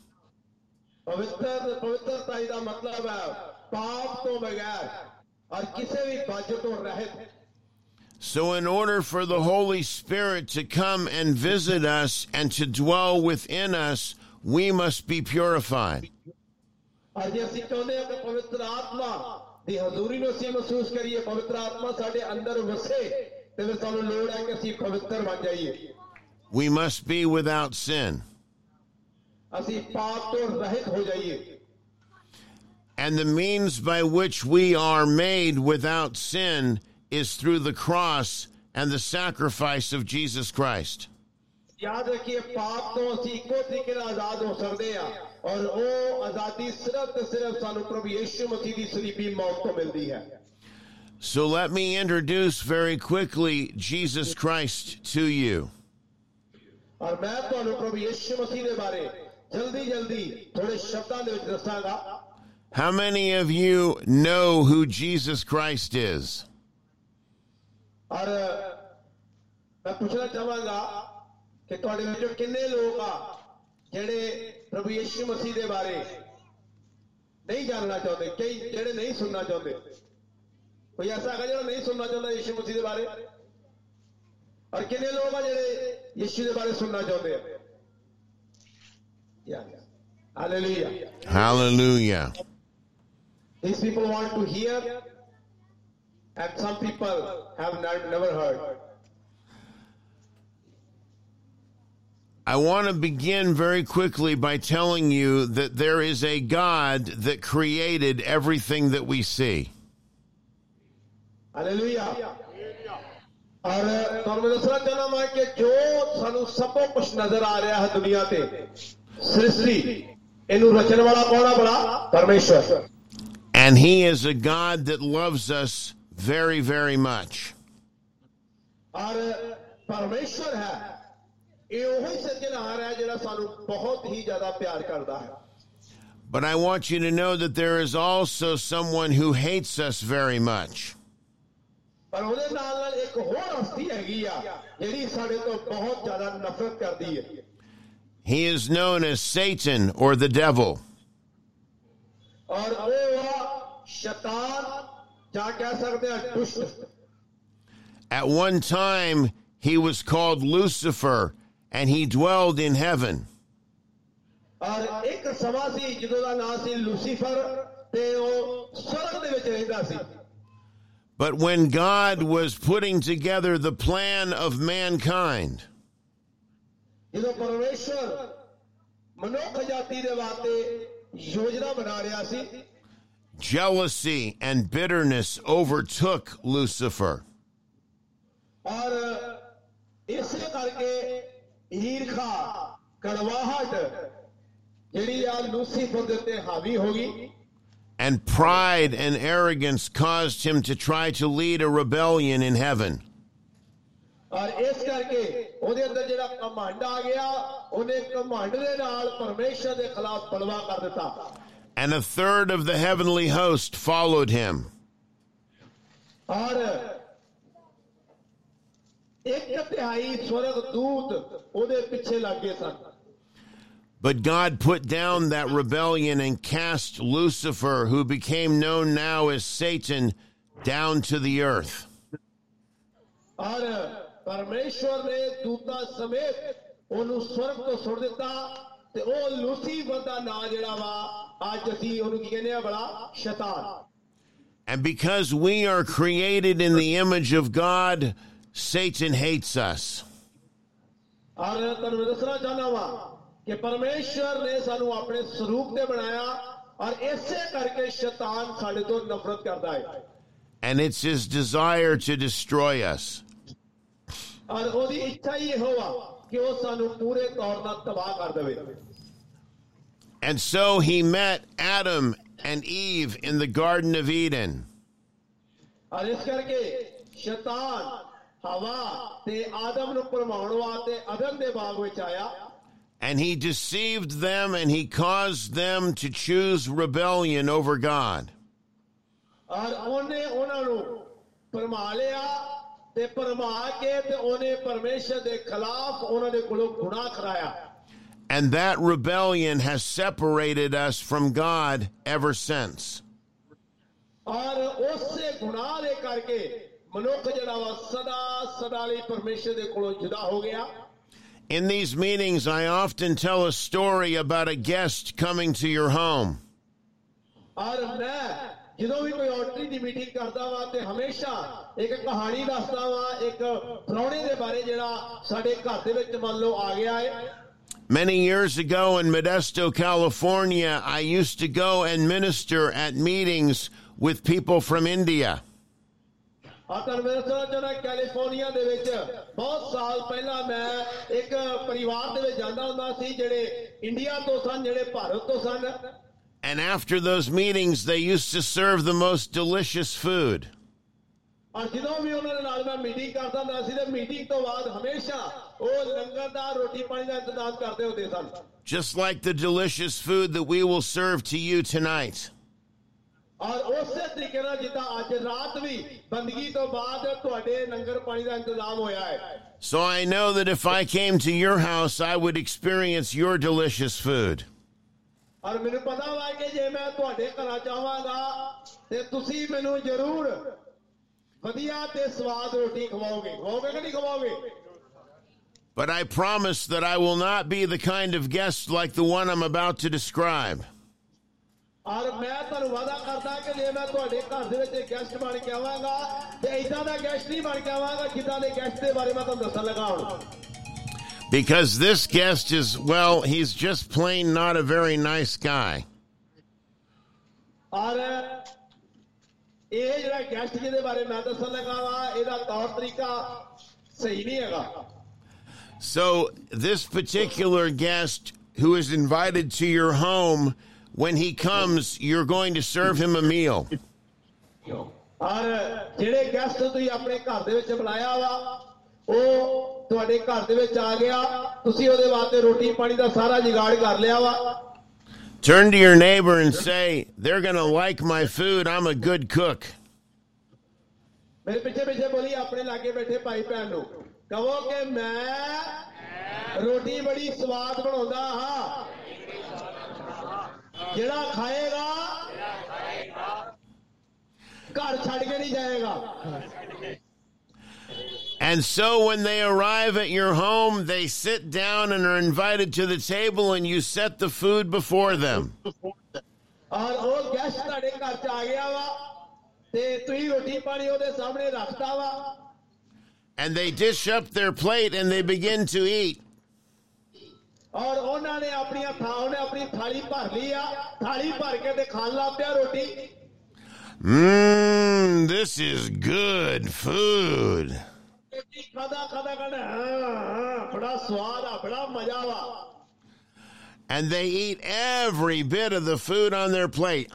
पवित्रता का मतलब है पाप तो बगैर और किसी भी बात तो रहित. So in order for the Holy Spirit to come and visit us and to dwell within us, we must be purified. और जैसे कहते हैं कि पवित्र आत्मा दी हजूरी में से महसूस करिए पवित्र आत्मा साडे अंदर वसे ते फिर सानू लोड़ है कि ਅਸੀਂ पवित्र बन जाइए. We must be without sin. ਅਸੀਂ पाप तो रहित हो जाइए. And the means by which we are made without sin is through the cross and the sacrifice of Jesus Christ. याद रखिए पाप तो ਅਸੀਂ ਇੱਕੋ ਤਰੀਕੇ ਨਾਲ ਆਜ਼ਾਦ ਹੋ ਸਕਦੇ ਹਾਂ ਔਰ ਉਹ ਆਜ਼ਾਦੀ ਸਿਰਫ ਤੇ ਸਿਰਫ ਸਾਨੂੰ ਪ੍ਰਭੂ ਯਿਸੂ ਮਸੀਹ ਦੀ ਸਲੀਬੀ ਮੌਤ ਤੋਂ ਮਿਲਦੀ ਹੈ. So let me introduce very quickly Jesus Christ to you. और मैं ਤੁਹਾਨੂੰ ਪ੍ਰਭੂ ਯਿਸੂ ਮਸੀਹ ਦੇ ਬਾਰੇ ਜਲਦੀ ਥੋੜੇ ਸ਼ਬਦਾਂ ਦੇ ਵਿੱਚ ਦੱਸਾਂਗਾ. How many of you know who Jesus Christ is? और मैं पूछना चाहांगा कि ਤੁਹਾਡੇ ਵਿੱਚੋਂ ਕਿੰਨੇ ਲੋਕ ਆ ਜਿਹੜੇ ਪ੍ਰਭੂ ਯਿਸੂ ਮਸੀਹ ਦੇ ਬਾਰੇ ਨਹੀਂ ਜਾਣਨਾ ਚਾਹੁੰਦੇ ਕਈ ਜਿਹੜੇ ਨਹੀਂ ਸੁਣਨਾ ਚਾਹੁੰਦੇ ਕੋਈ ਐਸਾ ਹੈਗਾ ਜਿਹੜਾ ਨਹੀਂ ਸੁਣਨਾ ਚਾਹੁੰਦਾ ਯਿਸੂ ਮਸੀਹ ਦੇ ਬਾਰੇ ਔਰ ਕਿੰਨੇ ਲੋਕ ਆ ਜਿਹੜੇ ਯਿਸੂ ਦੇ ਬਾਰੇ ਸੁਣਨਾ ਚਾਹੁੰਦੇ ਆ Hallelujah. Hallelujah. These people want to hear and some people have never heard. I want to begin very quickly by telling you that there is a God that created everything that we see. Hallelujah. और ਤੁਹਾਨੂੰ ਮੈਂ ਦੱਸਣਾ ਚਾਹਨਾ ਮੈਂ ਕਿ ਜੋ ਸਾਨੂੰ ਸਭ ਕੁਝ ਨਜ਼ਰ ਆ ਰਿਹਾ ਹੈ ਦੁਨੀਆ ਤੇ ਸ੍ਰਿਸ਼ਟੀ ਇਹਨੂੰ ਰਚਣ ਵਾਲਾ ਕੌਣ ਹੈ ਬੜਾ ਪਰਮੇਸ਼ਰ. And he is a God that loves us very, very much. और परमेश्वर है ਇਹ ਉਹੀ ਸਿਰਜਣਹਾਰ ਹੈ ਜਿਹੜਾ ਸਾਨੂੰ ਬਹੁਤ ਹੀ ਜ਼ਿਆਦਾ ਪਿਆਰ ਕਰਦਾ ਹੈ. But I want you to know that there is also someone who hates us very much. ਪਰ ਉਹਦੇ ਨਾਲ ਇੱਕ ਹੋਰ ਹਸਤੀ ਹੈਗੀ ਆ ਜਿਹੜੀ ਸਾਡੇ ਤੋਂ ਬਹੁਤ ਜ਼ਿਆਦਾ ਨਫ਼ਰਤ ਕਰਦੀ ਹੈ. He is known as Satan or the devil. और वो शैतान क्या कह सकते हैं दुष्ट. At one time, he was called Lucifer, and he dwelled in heaven. और एक समा सी जिदों दा नाम सी लूसीफर ते वो स्वर्ग दे विच रहंदा सी. But when God was putting together the plan of mankind, जिदों परमेश्वर मनुख जाति दे वास्ते योजना बना रहा सी, jealousy and bitterness overtook Lucifer. और इसे करके ईर्खा कड़वाहट जिहड़ी आ लूसीफर दे उत्ते हावी होगी. And pride and arrogance caused him to try to lead a rebellion in heaven. और इस करके ਉਹਦੇ ਅੰਦਰ ਜਿਹੜਾ ਘਮੰਡ ਆ ਗਿਆ ਉਹਨੇ ਘਮੰਡ ਦੇ ਨਾਲ ਪਰਮੇਸ਼ਰ ਦੇ ਖਿਲਾਫ ਬਲਵਾ ਕਰ ਦਿੱਤਾ. And a third of the heavenly host followed him. और एक तिहाई स्वर्ग दूत ਉਹਦੇ ਪਿੱਛੇ ਲੱਗ ਗਏ ਸਨ. But God put down that rebellion and cast Lucifer, who became known now as Satan, down to the earth. और परमेश्वर ने दूता समेत ਉਹਨੂੰ स्वर्ग ਤੋਂ ਸੁੱਟ ਦਿੱਤਾ ਤੇ ਉਹ ਲੂਸੀਫਰ ਦਾ ਨਾਂ ਜਿਹੜਾ ਵਾ ਅੱਜ ਅਸੀਂ ਉਹਨੂੰ ਕੀ ਕਹਿੰਦੇ ਆ ਬੜਾ ਸ਼ੈਤਾਨ. And because we are created in the image of God, Satan hates us. और ਤੁਹਾਨੂੰ ਦੱਸਣਾ ਚਾਹਨਾ ਵਾ कि परमेश्वर ने सानू अपने स्वरूप ते बनाया और ऐसे करके शैतान साडे तो नफरत करता है. And it's his desire to destroy us. और ओदी इच्छा ये होवा कि वो सानू पूरे तौर पर तबाह कर देवे. And so he met Adam and Eve in the Garden of Eden. और इस करके शैतान हवा ते आदम नु भरमाउण वास्ते अदन दे बाग विच आया. And he deceived them and he caused them to choose rebellion over God. और उन्हें उन्हां नु भरमा लिया ਤੇ ਭਰਮਾ ਕੇ ਤੇ ਉਹਨੇ ਪਰਮੇਸ਼ਰ ਦੇ ਖਿਲਾਫ ਉਹਨਾਂ ਦੇ ਕੋਲੋਂ ਗੁਨਾਹ ਕਰਾਇਆ। And that rebellion has separated us from God ever since. ਔਰ ਉਸੇ ਗੁਨਾਹ ਦੇ ਕਰਕੇ ਮਨੁੱਖ ਜਿਹੜਾ ਵਾ ਸਦਾ ਸਦਾ ਲਈ ਪਰਮੇਸ਼ਰ ਦੇ ਕੋਲੋਂ ਜੁਦਾ ਹੋ ਗਿਆ। In these meetings, I often tell a story about a guest coming to your home. ਔਰ ਮੈਂ ਜਦੋਂ ਵੀ ਕੋਈ ਆਰਟਰੀ ਦੀ ਮੀਟਿੰਗ ਕਰਦਾ ਵਾਂ ਤੇ ਹਮੇਸ਼ਾ ਇੱਕ ਕਹਾਣੀ ਦੱਸਦਾ ਵਾਂ ਇੱਕ ਪ੍ਰਾਹੁਣੇ ਦੇ ਬਾਰੇ ਜਿਹੜਾ ਸਾਡੇ ਘਰ ਦੇ ਵਿੱਚ ਮੰਨ ਲਓ ਆ ਗਿਆ ਹੈ। Many years ago in Modesto, California, I used to go and minister at meetings with people from India. California ਦੇ ਵਿੱਚ ਬਹੁਤ ਸਾਲ ਪਹਿਲਾਂ ਮੈਂ ਇੱਕ ਪਰਿਵਾਰ ਦੇ ਵਿੱਚ ਜਾਂਦਾ ਹੁੰਦਾ ਸੀ ਜਿਹੜੇ ਇੰਡੀਆ ਤੋਂ ਸਨ, ਜਿਹੜੇ ਭਾਰਤ ਤੋਂ ਸਨ। And after those meetings, they used to serve the most delicious food. ਔਰ ਜਦੋਂ ਵੀ ਉਹਨਾਂ ਦੇ ਨਾਲ ਮੈਂ ਮੀਟਿੰਗ ਕਰਦਾ ਹੁੰਦਾ ਸੀ ਤੇ ਮੀਟਿੰਗ ਤੋਂ ਬਾਅਦ ਹਮੇਸ਼ਾ ਉਹ ਲੰਗਰ ਦਾ ਰੋਟੀ ਪਾਣੀ ਦਾ ਇੰਤਜ਼ਾਮ ਕਰਦੇ ਹੁੰਦੇ ਸਨ। Just like the delicious food that we will serve to you tonight. ਔਰ ਉਸੇ ਤਰੀਕੇ ਨਾਲ ਜਿੱਦਾਂ ਅੱਜ ਰਾਤ ਵੀ ਬੰਦਗੀ ਤੋਂ ਬਾਅਦ ਤੁਹਾਡੇ ਲੰਗਰ ਪਾਣੀ ਦਾ ਇੰਤਜ਼ਾਮ ਹੋਇਆ ਹੈ। So I know that if I came to your house, I would experience your delicious food. ਔਰ ਮੈਨੂੰ ਪਤਾ ਵਾ ਕਿ ਜੇ ਮੈਂ ਤੁਹਾਡੇ ਘਰ ਚਾਹਾਂਗਾ ਤੇ ਤੁਸੀਂ ਮੈਨੂੰ ਜ਼ਰੂਰ ਵਧੀਆ ਤੇ ਸਵਾਦ ਰੋਟੀ ਖਵਾਓਗੇ ਕਿ ਨਹੀਂ ਖਵਾਓਗੇ? But I promise that I will not be the kind of guest like the one I'm about to describe. ਔਰ ਮੈਂ ਤੁਹਾਨੂੰ ਵਾਅਦਾ ਕਰਦਾ ਕਿ ਜੇ ਮੈਂ ਤੁਹਾਡੇ ਘਰ ਦੇ ਵਿੱਚ ਗੈਸਟ ਬਣ ਕੇ ਆਵਾਂਗਾ ਤੇ ਇਦਾਂ ਦਾ ਗੈਸਟ ਨਹੀਂ ਬਣ ਕੇ ਆਵਾਂਗਾ ਜਿੱਦਾਂ ਦੇ ਗੈਸਟ ਦੇ ਬਾਰੇ ਮੈਂ ਤੁਹਾਨੂੰ ਦੱਸਣ ਲੱਗਾ ਹੁਣ। Because this guest is, well, he's just plain not a very nice guy. ਔਰ ਇਹ ਜਿਹੜਾ ਗੈਸਟ ਜਿਹਦੇ ਬਾਰੇ ਮੈਂ ਦੱਸਣ ਲੱਗਾ ਵਾ ਇਹਦਾ ਤੌਰ ਤਰੀਕਾ ਸਹੀ ਨਹੀਂ ਹੈਗਾ। So this particular guest who is invited to your home, when he comes, you're going to serve him a meal. ਔਰ ਜਿਹੜੇ ਗੈਸਟ ਤੁਸੀਂ ਆਪਣੇ ਘਰ ਦੇ ਵਿੱਚ ਬੁਲਾਇਆ ਵਾ ਉਹ ਤੁਹਾਡੇ ਘਰ ਦੇ ਵਿੱਚ ਆ ਗਿਆ, ਤੁਸੀਂ ਉਹਦੇ ਵਾਸਤੇ ਰੋਟੀ ਪਾਣੀ ਦਾ ਸਾਰਾ ਜੁਗਾੜ ਕਰ ਲਿਆ ਵਾ। Turn to your neighbor and say, they're going to like my food. I'm a good cook. ਮੇਰੇ ਪਿੱਛੇ ਪਿੱਛੇ ਬੋਲੀ ਆਪਣੇ ਲਾਗੇ ਬੈਠੇ ਭਾਈ ਭੈਣ ਨੂੰ ਕਹੋ ਕਿ ਮੈਂ ਰੋਟੀ ਬੜੀ ਸਵਾਦ ਬਣਾਉਂਦਾ ਹਾਂ, ਜਿਹੜਾ ਖਾਏਗਾ ਘਰ ਛੱਡ ਕੇ ਨਹੀਂ ਜਾਏਗਾ। And so when they arrive at your home, they sit down and are invited to the table and you set the food before them. ਔਰ ਉਹ ਗੈਸਟ ਤੁਹਾਡੇ ਘਰ ਚ ਆ ਗਿਆ ਵਾ ਤੇ ਤੁਸੀਂ ਰੋਟੀ ਪਾਣੀ ਉਹਦੇ ਸਾਹਮਣੇ ਰੱਖਤਾ ਵਾ। And they dish up their plate and they begin to eat. ਔਰ ਉਹਨਾਂ ਨੇ ਆਪਣੀ ਥਾਲੀ ਭਰ ਲਈ ਆ, ਥਾਲੀ ਭਰ ਕੇ ਤੇ ਖਾਣ ਲੱਗ ਪਿਆ ਰੋਟੀ। This is good food. And they eat every bit of the food on their plate.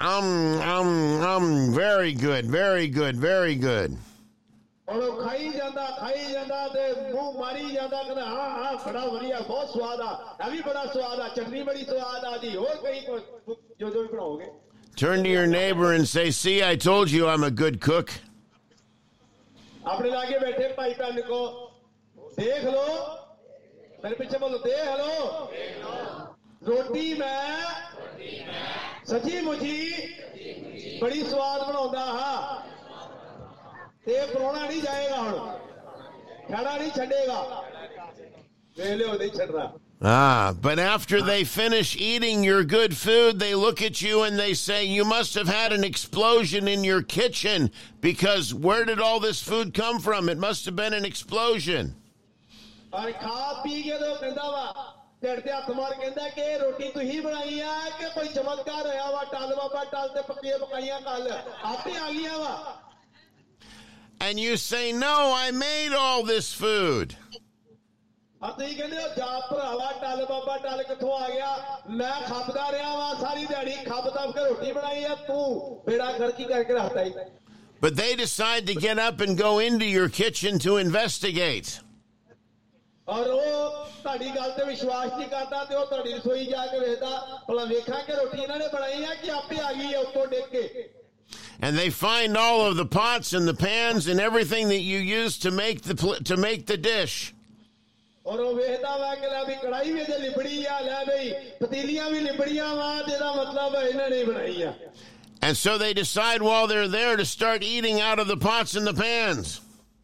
Very good, very good, very good. ਖਾਈ ਜਾਂਦਾ ਤੇ ਮੂੰਹ ਮਾਰੀ ਜਾਂਦਾ ਕਹਿੰਦਾ ਹਾਂ ਬੜਾ ਵਧੀਆ ਬਹੁਤ ਸਵਾਦ ਆ, ਇਹ ਵੀ ਬੜਾ ਸਵਾਦ ਆ, ਚਟਨੀ ਬੜੀ ਸਵਾਦ ਆ ਜੀ, ਹੋਰ ਕਈ ਜੋ ਵੀ ਬਣਾਓਗੇ। Turn to your neighbor and say, see, I told you I'm a good cook. ਆਪਣੇ ਲਾਗੇ ਬੈਠੇ ਭਾਈ ਭੈਣ ਕੋ ਦੇਖ ਲੋ, ਮੇਰੇ ਪਿੱਛੇ ਬੋਲੋ ਦੇਖ ਲੋ, ਰੋਟੀ ਮੈਂ ਸੱਚੀ ਮੁੱਚੀ ਬੜੀ ਸਵਾਦ ਬਣਾਉਂਦਾ ਹਾਂ ਤੇ ਪਰੋਣਾ ਨਹੀਂ ਜਾਏਗਾ, ਹੁਣ ਖੜਾ ਨਹੀਂ ਛੱਡੇਗਾ, ਵੇਖ ਲਿਓ ਨਹੀਂ ਛੱਡਦਾ। But after they finish eating your good food, they look at you and they say, you must have had an explosion in your kitchen, because where did all this food come from? It must have been an explosion. ਔਰ ਖਾ ਪੀ ਕੇ ਤਾਂ ਕਹਿੰਦਾ ਵਾ ਢਿੱਡ ਤੇ ਹੱਥ ਮਾਰ ਕਹਿੰਦਾ ਕਿ ਇਹ ਰੋਟੀ ਤੁਸੀਂ ਬਣਾਈ ਆ ਕਿ ਕੋਈ ਚਮਤਕਾਰ ਹੋਇਆ ਵਾ, ਟਲ ਬਾਬਾ ਟਲ ਤੇ ਪੱਕੀਆਂ ਪਕਾਈਆਂ ਕੱਲ ਆਪੇ ਆ ਗਈਆਂ ਵਾ। And you say, no, I made all this food. ਤੁਸੀਂ ਕਹਿੰਦੇ ਹੋ ਜਾ ਭਰਾਵਾ ਟਲ ਬਾਬਾ ਟਲ ਕਿੱਥੋਂ ਆ ਗਿਆ, ਮੈਂ ਖਾਪਦਾ ਰਿਹਾ ਵਾ ਸਾਰੀ ਦਿਹਾੜੀ, ਖੱਪ ਤਪ ਕੇ ਰੋਟੀ ਬਣਾਈ ਆ, ਤੂੰ ਬੇੜਾ ਗਰਕੀ ਕਰਕੇ ਰੱਖਤਾ ਹੀ। But they decide to get up and go into your kitchen to investigate. ਔਰ ਉਹ ਤੁਹਾਡੀ ਗੱਲ ਤੇ ਵਿਸ਼ਵਾਸ ਨਹੀਂ ਕਰਦਾ ਤੇ ਉਹ ਤੁਹਾਡੀ ਰਸੋਈ ਜਾ ਕੇ ਵੇਖਦਾ ਭਲਾ ਵੇਖਾਂ ਕਿ ਰੋਟੀ ਇਹਨਾਂ ਨੇ ਬਣਾਈ ਆ ਕਿ ਆਪੇ ਆ ਗਈ ਹੈ ਉੱਤੋਂ ਡਿੱਗ ਕੇ। And they find all of the pots and the pans and everything that you use to make the dish. और वो वेखदा वा कि ला भी कढ़ाई भी ते लिबड़ी आ ले भई पतीलियां भी लिबड़ियां वा जेदा मतलब इन्हां ने बनाई आ. And so they decide while they're there to start eating out of the pots and the pans.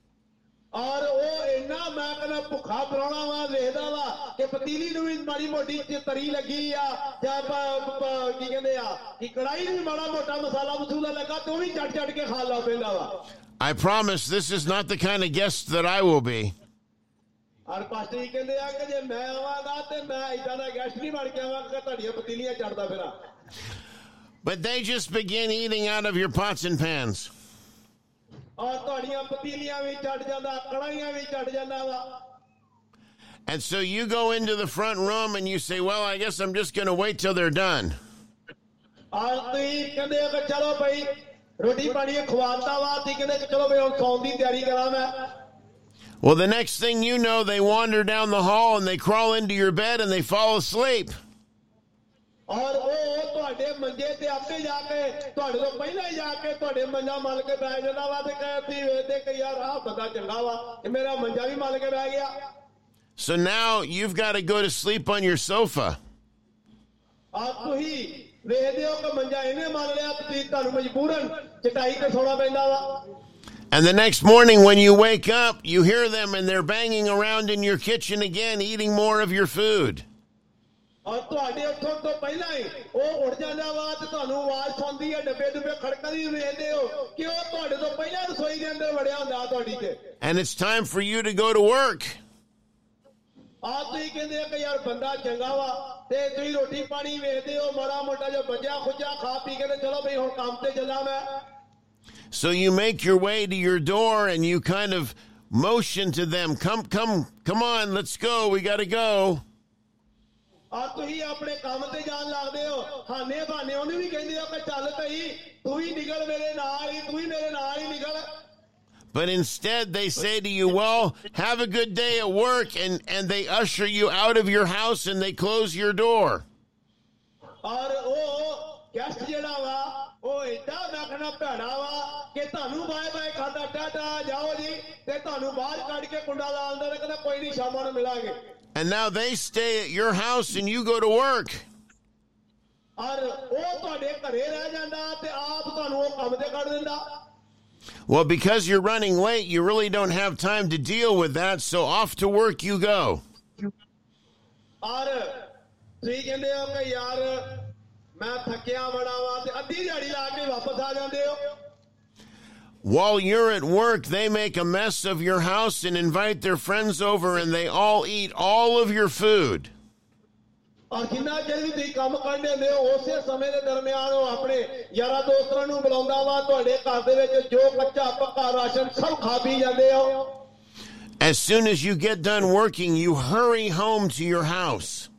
और वो इन्ना मैं कहना भुखा पराणा वा वेखदा वा कि पतीली नु भी माड़ी मोटी तरी लगी आ या की कहंदे आ कि कढ़ाई नु माड़ा मोटा मसाला मसूला लगा तो भी चट चट के खा ला पैंदा वा. I promise this is not the kind of guest that I will be. और पास्टर जी कहंदे आ कि जे मैं आवांगा ते मैं इदां दा गेस्ट नहीं बन के आवांगा कि तुहाडीਆਂ पतीलियां चढ़दा फिरा. But they just begin eating out of your pots and pans. और तुहाडीਆਂ पतीलियां भी चढ़ जांदा कढ़ाइयां भी चढ़ जांदा वा. And so you go into the front room and you say, well, I guess I'm just going to wait till they're done. और तुसीं कहंदे कि चलो भाई रोटी पानी खवाता वा ती कहंदे कि चलो भाई हुण सौण दी तैयारी करां मैं. Well, the next thing you know, they wander down the hall and they crawl into your bed and they fall asleep. और वो तुहाडे मंजे ते आपे जाके तुहाडे तो पहले ही जाके तुहाडे मंजा मल के बैठ जांदा वा ते कहती वेखदे कि यार आ बंदा चंगा वा कि मेरा मंजा भी मल के बैठ गया. So now you've got to go to sleep on your sofa. और तुसीं वेखदे हो कि मंजा इहने मल लिया ते तुहानू मजबूरन चटाई ते सोना पैंदा वा. And the next morning when you wake up, you hear them and they're banging around in your kitchen again, eating more of your food. और तुहाडे उठण तो पहला ही वो उठ जांदा वा ते तुहानू आवाज सुनदी है डब्बे डुब्बे खड़कदी वेखदे हो कि वो तुहाडे तो पहला रसोई दे अंदर वड़िया हुंदा तुहाडी ते. And it's time for you to go to work. आप तुसीं कहंदे कि यार बंदा चंगा वा ते तुसीं रोटी पानी वेखदे हो माड़ा मोटा जो बचा खुचा खा पी के ते चलो भाई हुण काम ते चला मैं. So you make your way to your door and you kind of motion to them, come on, let's go, we got to go. और तुसीं अपने काम ते जान लगदे हो हाने बहाने ओनू भी कहंदे हो कि चल तई तू ही निकल मेरे नाल ही तू ही मेरे नाल ही निकल. But instead they say to you, well, have a good day at work, and they usher you out of your house and they close your door. और वो गेस्ट जेड़ा वा वो इतना देखना भैड़ा वा कि तुहानू बाय बाय खाता टाटा जाओ जी ते तुहानू बाहर कढ के कुंडा ला अंदर कहंदा कोई नहीं शामां नू मिलांगे. And now they stay at your house and you go to work. और वो तुहाडे घरे रह जांदा ते आप तुहानू वो काम ते कढ दिंदा. Well, because you're running late, you really don't have time to deal with that, so off to work you go. और तुसीं कहंदे हो कि यार मैं थकिया बड़ा वा ते अद्धी दिहाड़ी ला के वापस आ जांदे हो. While you're at work, they make a mess of your house and invite their friends over, and they all eat all of your food. और जिन्ना चਿਰ भी तुसीं काम करदे हुंदे हो उसे समय दे दरमियान वो अपने यारा दोस्तां नू बुलाउंदा वा तुहाडे घर दे विच जो कच्चा पक्का राशन सब खा पी जांदे हो. As soon as you get done working, you hurry home to your house.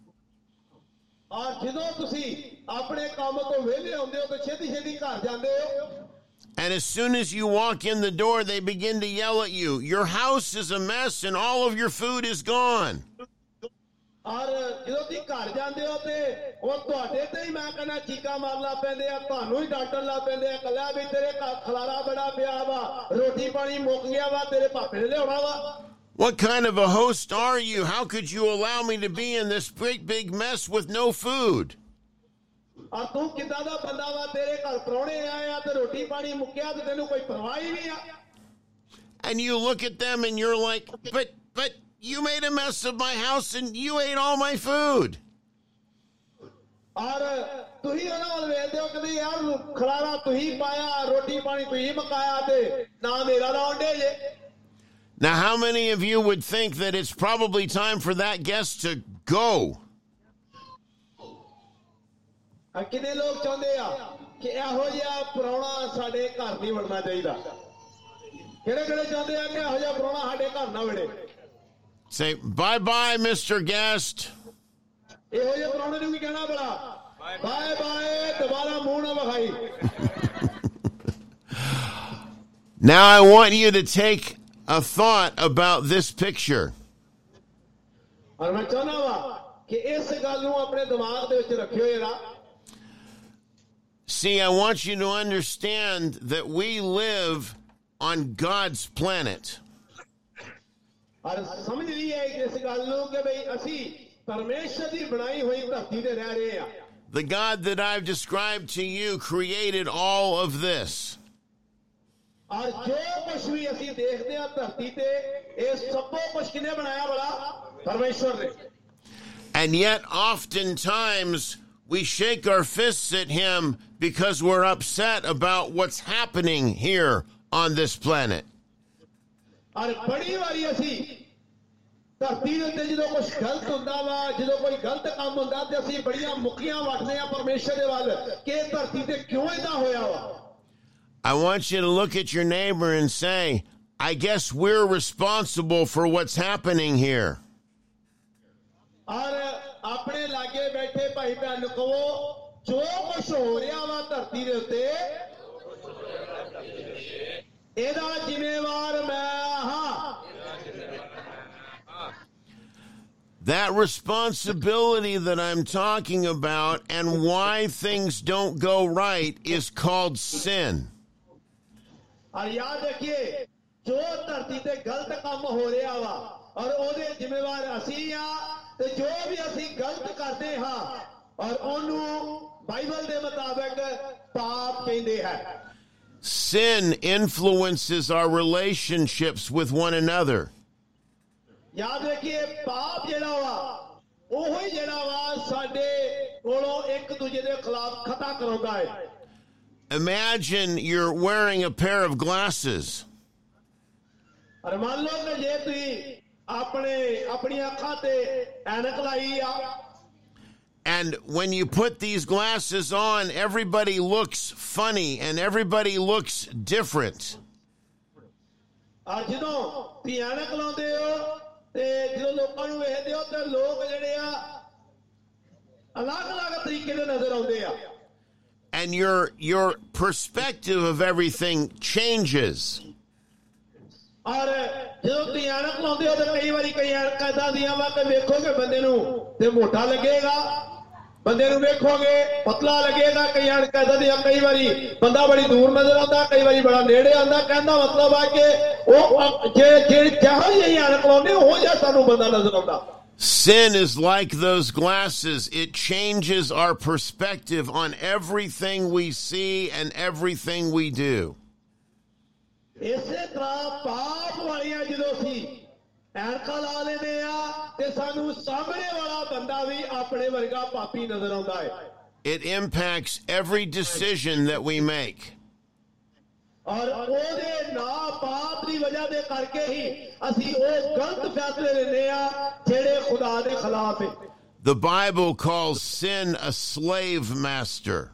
और ਜਦੋਂ ਤੁਸੀਂ ਆਪਣੇ ਕੰਮ ਤੋਂ ਵਿਹਲੇ ਹੁੰਦੇ ਹੋ ਤਾਂ ਛੇਤੀ ਛੇਤੀ ਘਰ ਜਾਂਦੇ ਹੋ. And as soon as you walk in the door, they begin to yell at you. Your house is a mess and all of your food is gone. और ਜਦੋਂ ਤੁਸੀਂ ਘਰ ਜਾਂਦੇ ਹੋ ਤੇ ਉਹ ਤੁਹਾਡੇ ਤੇ ਹੀ ਮੈਂ ਕਹਿੰਦਾ ਚੀਕਾਂ ਮਾਰਨ ਲੱਗ ਪੈਂਦੇ ਆ ਤੁਹਾਨੂੰ ਹੀ ਡਾਂਟਣ ਲੱਗ ਪੈਂਦੇ ਆ ਕੱਲਾ ਵੀ ਤੇਰੇ ਘਰ ਖਲਾਰਾ ਬੜਾ ਪਿਆ ਵਾ ਰੋਟੀ ਪਾਣੀ ਮੁੱਕ ਗਿਆ ਵਾ ਤੇਰੇ ਭਾਪੇ ਨੇ ਲਿਆਉਣਾ ਵਾ. What kind of a host are you? How could you allow me to be in this big mess with no food? और तू कितना दा बंदा वा तेरे घर परौणे आए आ ते रोटी पानी मुक्या ते तेनू कोई परवाह ही नहीं आ. And you look at them and you're like, but you made a mess of my house and you ate all my food. और तुही ਉਹਨਾਂ ਵੱਲ ਵੇਖਦੇ ਹੋ ਕਿ ਯਾਰ ਖਲਾਰਾ ਤੁਹੀ ਪਾਇਆ ਰੋਟੀ ਪਾਣੀ ਤੁਹੀ ਮਕਾਇਆ ਤੇ ਨਾ ਮੇਰਾ ਨਾ ਹੁੰਦੇ ਜੇ. Now, how many of you would think that it's probably time for that guest to go? ਕਿੰਨੇ ਲੋਕ ਚਾਹੁੰਦੇ ਆ ਕਿ ਇਹੋ ਜਿਹਾ ਪ੍ਰਾਹੁਣਾ ਸਾਡੇ ਘਰ ਨਹੀਂ ਵੜਨਾ ਚਾਹੀਦਾ. ਕਿਹੜੇ ਕਿਹੜੇ ਚਾਹੁੰਦੇ ਆ ਕਿ ਇਹੋ ਜਿਹਾ ਪ੍ਰਾਹੁਣਾ ਸਾਡੇ ਘਰ ਨਾ ਵੜੇ. Say, bye-bye, Mr. Guest. ਇਹੋ ਜਿਹੇ ਪ੍ਰਾਹੁਣੇ ਨੂੰ ਕੀ ਕਹਿਣਾ ਭਲਾ? ਬਾਏ ਬਾਏ ਦੁਬਾਰਾ ਮੂੰਹ ਨਾ ਵਿਖਾਈ. Now I want you to take a thought about this picture. और मैं चाहना वा कि इस गल नूं अपने दिमाग दे विच रखियो जरा. See, I want you to understand that we live on God's planet. और समझ लिया इस गल नु कि भाई असी परमेश्वर दी बनाई हुई धरती ते रह रहे हैं. The God that I've described to you created all of this. और जो कुछ भी असी देखते हैं धरती ते ये सब कुछ किने बनाया बड़ा परमेश्वर ने. And yet oftentimes we shake our fists at him because we're upset about what's happening here on this planet. और बड़ी बारी असी धरती दे उत्ते जदों कुछ गलत हुंदा वा जदों कोई गलत काम हुंदा ते असी बड़ियां मुक्कियां वटदे आ परमेश्वर दे वल कि धरती ते क्यों इदां होया वा. I want you to look at your neighbor and say, I guess we're responsible for what's happening here. और अपने लागे बैठे भाई बहन को जो कुछ हो रहा वा धरती दे उत्ते एदा जिम्मेवार मैं हां. That responsibility that I'm talking about and why things don't go right is called sin. और याद रखिए जो धरती ते गलत काम हो रहा वा और ओदे जिम्मेवार असी आ ते जो भी असी गलत करते हां और ओनू बाइबल दे मुताबिक पाप कहंदे हैं. Sin influences our relationships with one another. याद रखिए पाप जेड़ा वा ओही जेड़ा वा साडे कोलों एक दूजे दे खिलाफ खता कराउंदा है. Imagine you're wearing a pair of glasses. और मान लो कि जे तुसी अपनी अखां ते ऐनक लाई आ. And when you put these glasses on, everybody looks funny and everybody looks different. और जदों तुसी ऐनक लाउंदे हो ते जदों लोकां नूं वेखदे हो ते लोक जेड़े आ अलग-अलग तरीके दे नजर आउंदे आ. And your perspective of everything changes. और जदों तुसी ऐनक लाउंदे हो ते कई बारी कई ऐनकां इदां दियां वा कि वेखोगे बंदे नूं ते मोटा लगेगा बंदे नूं वेखोगे पतला लगेगा. कई ऐनकां इदां दियां कई बारी बंदा बड़ी दूर नजर आंदा कई बारी बड़ा नेड़े आंदा. कहंदा मतलब आ कि ओ जे जहां ही ऐनक लाउंदे हो जा सानूं बंदा नजर आंदा. Sin is like those glasses. It changes our perspective on everything we see and everything we do. इसे तरह पाप वालियां जदों सी ऐनकां ला लेने आ ते सानू सामने वाला बंदा भी अपने वर्गा पापी नजर आउंदा है. It impacts every decision that we make. और ओदे ना पाप दी वजह दे करके ही असी ओ गलत फैसले लेने आ जेड़े खुदा दे खिलाफ है. The Bible calls sin a slave master.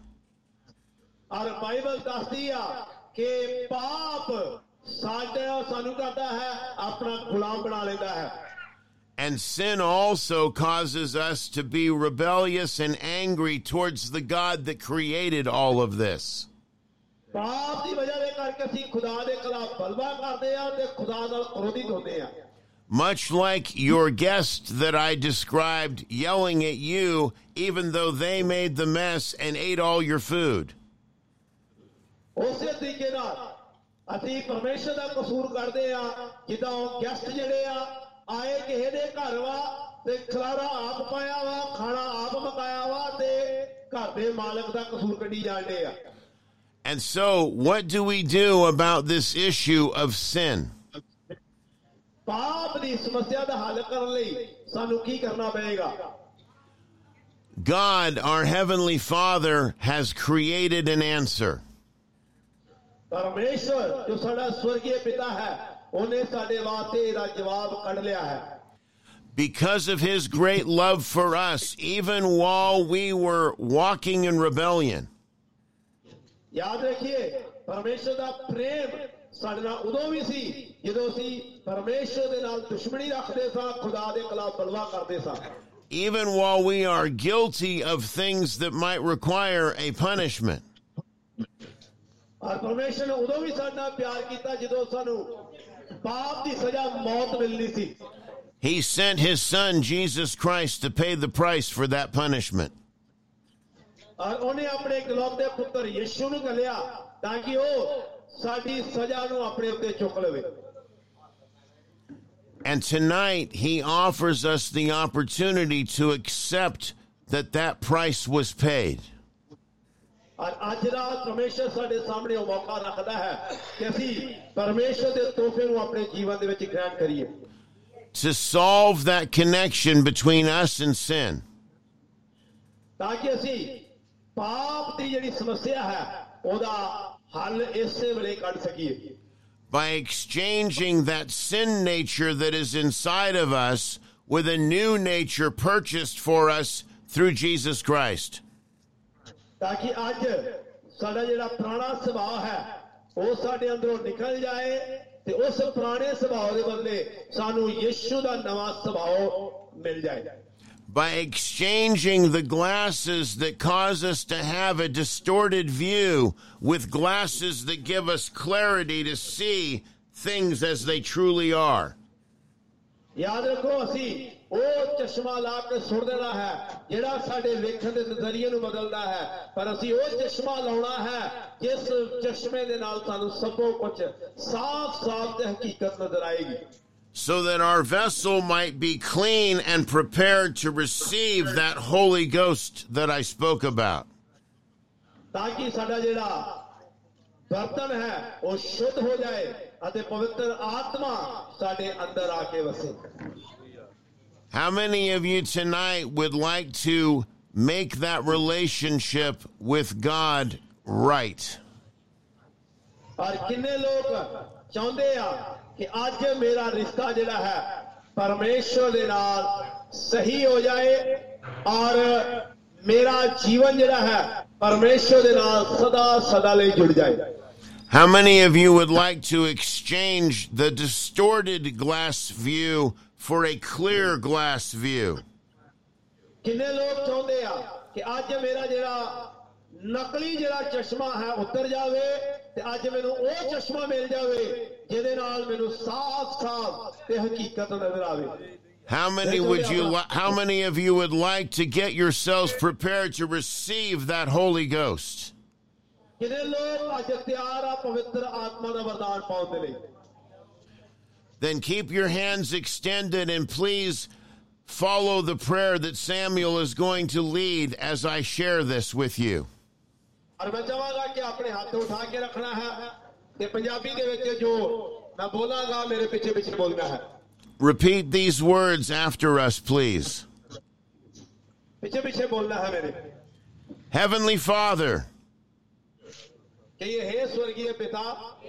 और बाइबल दसदी आ कि पाप सानू करता है अपना गुलाम बना लेता है. And sin also causes us to be rebellious and angry towards the God that created all of this. पाप दी वजह दे करके असी खुदा दे खिलाफ बलवा करदे आ ते खुदा नाल क्रोधित होंदे आ. Much like your guest that I described yelling at you even though they made the mess and ate all your food. उसे तरीके नाल असी परमेश्वर दा कसूर करदे आ जिद्दां गेस्ट जेड़े आ आए किसे दे घर वा ते खलारा आप पाया वा खाना आप पकाया वा ते घर दे मालक दा कसूर कड्डी जांदे आ. And so what do we do about this issue of sin? पाप दी समस्या दा हल करन लई सानू की करना पड़ेगा. God, our heavenly Father, has created an answer. परमेश्वर जो साडा स्वर्गीय पिता है उन्हें साडे वास्ते इहदा जवाब कढ लिया है. Because of his great love for us, even while we were walking in rebellion, याद रखिए परमेश्वर दा प्रेम साडे नाल उदों भी सी जदों असी परमेश्वर दे नाल दुश्मनी रखदे सां खुदा दे खिलाफ बलवा करदे सां. even while we are guilty of things that might require a punishment. और परमेश्वर ने उदों भी साडे नाल प्यार कीता जदों सानू पाप दी सजा मौत मिलनी सी. He sent his son, Jesus Christ, to pay the price for that punishment. ਔਰ ਉਹਨੇ ਆਪਣੇ ਇਕਲੌਤੇ ਪੁੱਤਰ ਯਿਸੂ ਨੂੰ ਘੱਲਿਆ ਤਾਂ ਕਿ ਉਹ ਸਾਡੀ ਸਜ਼ਾ ਨੂੰ ਆਪਣੇ ਉੱਤੇ ਚੁੱਕ ਲਵੇ। And tonight, he offers us the opportunity to accept that price was paid. ਔਰ ਅੱਜ ਰਾਤ ਪਰਮੇਸ਼ਰ ਸਾਡੇ ਸਾਹਮਣੇ ਉਹ ਮੌਕਾ ਰੱਖਦਾ ਹੈ ਕਿ ਅਸੀਂ ਪਰਮੇਸ਼ਰ ਦੇ ਤੋਹਫੇ ਨੂੰ ਆਪਣੇ ਜੀਵਨ ਦੇ ਵਿੱਚ ਗ੍ਰਹਿਣ ਕਰੀਏ। To solve that connection between us and sin. ਤਾਂ ਕਿ ਅਸੀਂ ਪਾਪ ਦੀ ਜਿਹੜੀ ਸਮੱਸਿਆ ਹੈ ਉਹਦਾ ਹੱਲ ਇਸੇ ਵੇਲੇ ਕੱਢ ਸਕੀਏ। By exchanging that sin nature that is inside of us with a new nature purchased for us through Jesus Christ. ਤਾਂ ਕਿ ਅੱਜ ਸਾਡਾ ਜਿਹੜਾ ਪੁਰਾਣਾ ਸੁਭਾਅ ਹੈ ਉਹ ਸਾਡੇ ਅੰਦਰੋਂ ਨਿਕਲ ਜਾਏ ਤੇ ਉਸ ਪੁਰਾਣੇ ਸੁਭਾਅ ਦੇ ਬਦਲੇ ਸਾਨੂੰ ਯਿਸੂ ਦਾ ਨਵਾਂ ਸੁਭਾਅ ਮਿਲ ਜਾਏ। By exchanging the glasses that cause us to have a distorted view with glasses that give us clarity to see things as they truly are. याद रखो ਅਸੀਂ ਉਹ ਚਸ਼ਮਾ ਲਾ ਕੇ ਸੁੱਟ ਦੇਣਾ ਹੈ ਜਿਹੜਾ ਸਾਡੇ ਵੇਖਣ ਦੇ ਨਜ਼ਰੀਏ ਨੂੰ ਬਦਲਦਾ ਹੈ ਪਰ ਅਸੀਂ ਉਹ ਚਸ਼ਮਾ ਲਾਉਣਾ ਹੈ ਜਿਸ ਚਸ਼ਮੇ ਦੇ ਨਾਲ ਸਾਨੂੰ ਸਭ ਕੁਝ ਸਾਫ਼-ਸਾਫ਼ ਤੇ ਹਕੀਕਤ ਨਜ਼ਰ ਆਏਗੀ। So that our vessel might be clean and prepared to receive that Holy Ghost that I spoke about. ताकि साडा जेड़ा बर्तन है वो शुद्ध हो जाए अते पवित्र आत्मा साडे अंदर आके वसे। How many of you tonight would like to make that relationship with God right? और कितने लोग चाहते हैं कि आज मेरा रिश्ता जेड़ा है परमेश्वर दे नाल सही हो जाए और मेरा जीवन जेड़ा है परमेश्वर दे नाल सदा सदा ले जुड़ जाए। How many of you would like to exchange the distorted glass view for a clear glass view? कितने लोग चाहते हैं कि आज मेरा जेड़ा नकली जेड़ा चश्मा है उतर जावे ते आज मैनू ओ चश्मा मिल जावे जिहदे नाल मैनू साफ-साफ ते हकीकत नजर आवे। How many of you would like to get yourselves prepared to receive that Holy Ghost? कितने लोग आज तैयार आ पवित्र आत्मा दा वरदान पाउण दे लई? Then keep your hands extended and please follow the prayer that Samuel is going to lead as I share this with you. और मैं चाहांगा कि अपने हाथ उठा के रखना है ते पंजाबी दे विच जो मैं बोलांगा मेरे पीछे-पीछे बोलना है। Repeat these words after us, please. पीछे-पीछे बोलना है मेरे। Heavenly Father, कि ये हे स्वर्गीय पिता,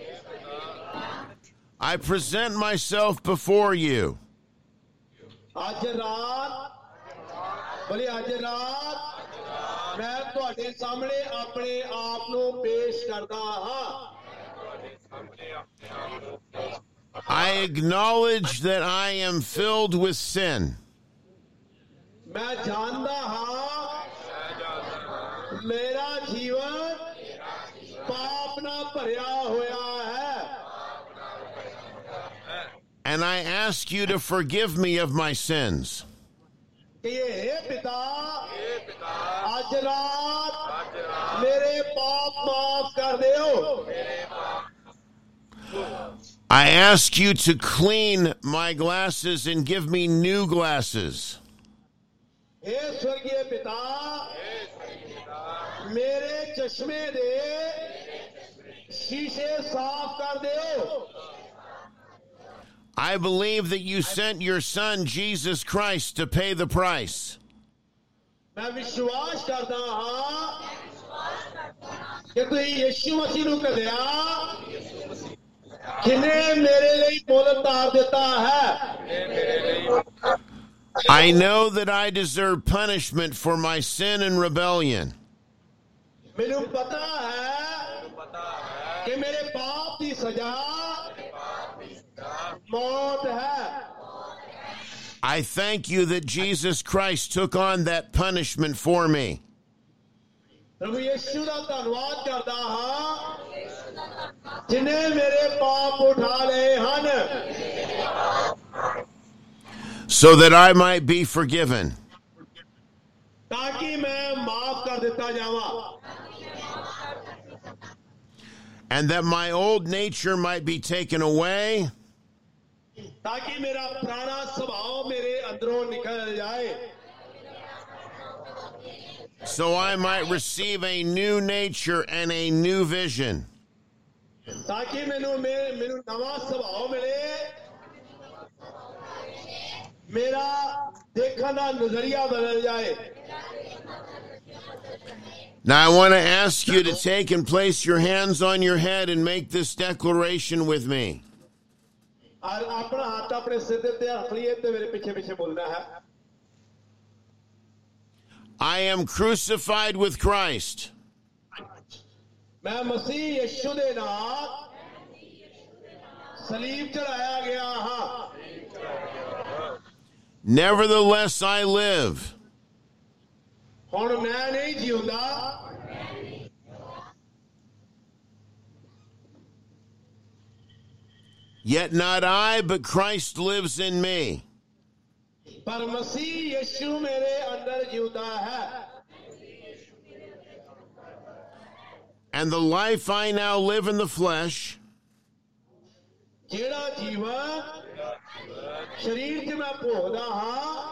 I present myself before you. आज रात बोलिए आज रात मैं तुहाडे सामने अपने आप नूं पेश करदा हां। I acknowledge that I am filled with sin. मैं जानदा हां मेरा जीवन पाप नाल भरिया होया है। And I ask you to forgive me of my sins. कि ये हे पिता आज रात मेरे पाप माफ कर दियो। I ask you to clean my glasses and give me new glasses. हे स्वर्गीय पिता मेरे चश्मे दे शीशे साफ कर दियो। I believe that you sent your son, Jesus Christ, to pay the price. मैं विश्वास करता हां कि तू यीशु मसीह नूं घल्लिया जिन्हें मेरे लिए मुल तार दिता है। I know that I deserve punishment for my sin and rebellion. मैनू पता है कि मेरे पाप की सजा मौत है। I thank you that Jesus Christ took on that punishment for me. प्रभु यीशु दा धन्नवाद करदा हां जिन्हें मेरे पाप उठा लए हन so that I might be forgiven. ताकि मैं माफ कर देता ना जावां, and that my old nature might be taken away, ताकि मेरा पुराना स्वभाव मेरे अंदरों निकल जाए, so I might receive a new nature and a new vision. ताकि मैनू नवा स्वभाव मिले, मेरा देखने का नजरिया बदल जाए. Now I want to ask you to take and place your hands on your head and make this declaration with me. और अपना हाथ अपने सिर ते रख लिए ते मेरे पीछे पीछे बोलना है. I am crucified with Christ. मैं मसीह यीशु दे नाल सलीब चढ़ाया गया हां. Nevertheless I live. हुण मैं नहीं जीउंदा, Yet not I, but Christ lives in me. पर मसीह यीशु मेरे अंदर जीउंदा है. And the life I now live in the flesh, जेड़ा जीवन शरीर च मैं भोगदा हां,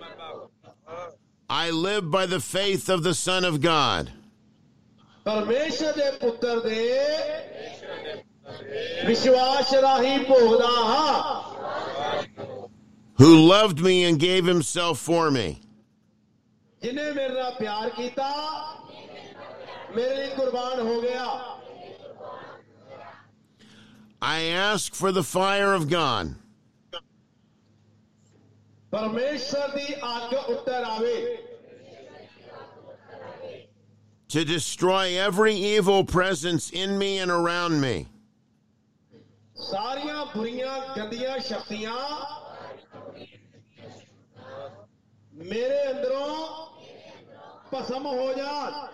I live by the faith of the Son of God, परमेश्वर दे पुत्र दे विश्वास राही भोगदा हां, who loved me and gave himself for me. जिन्हें मेरे नाल प्यार कीता, मेरे लिए कुर्बान हो गया. I ask for the fire of God परमेश्वर दी आग उत्तर आवे, to destroy every evil presence in me and around me. सारियां बुरियां गंदियां शक्तियां मेरे अंदरों भस्म हो जान.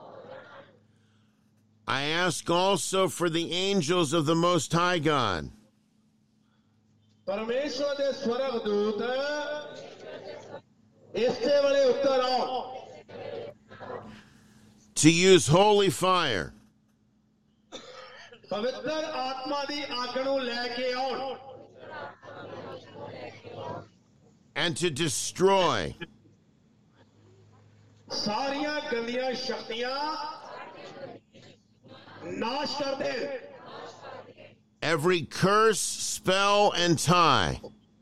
I ask also for the angels of the Most High God परमेश्वर दे स्वर्गदूत इससे वाले उत्तर आओ, to use holy fire पवित्र आत्मा दी आग नूं लेके आओ, and to destroy सारियां गंदियां शक्तियां नाश कर दे, every curse, spell, and tie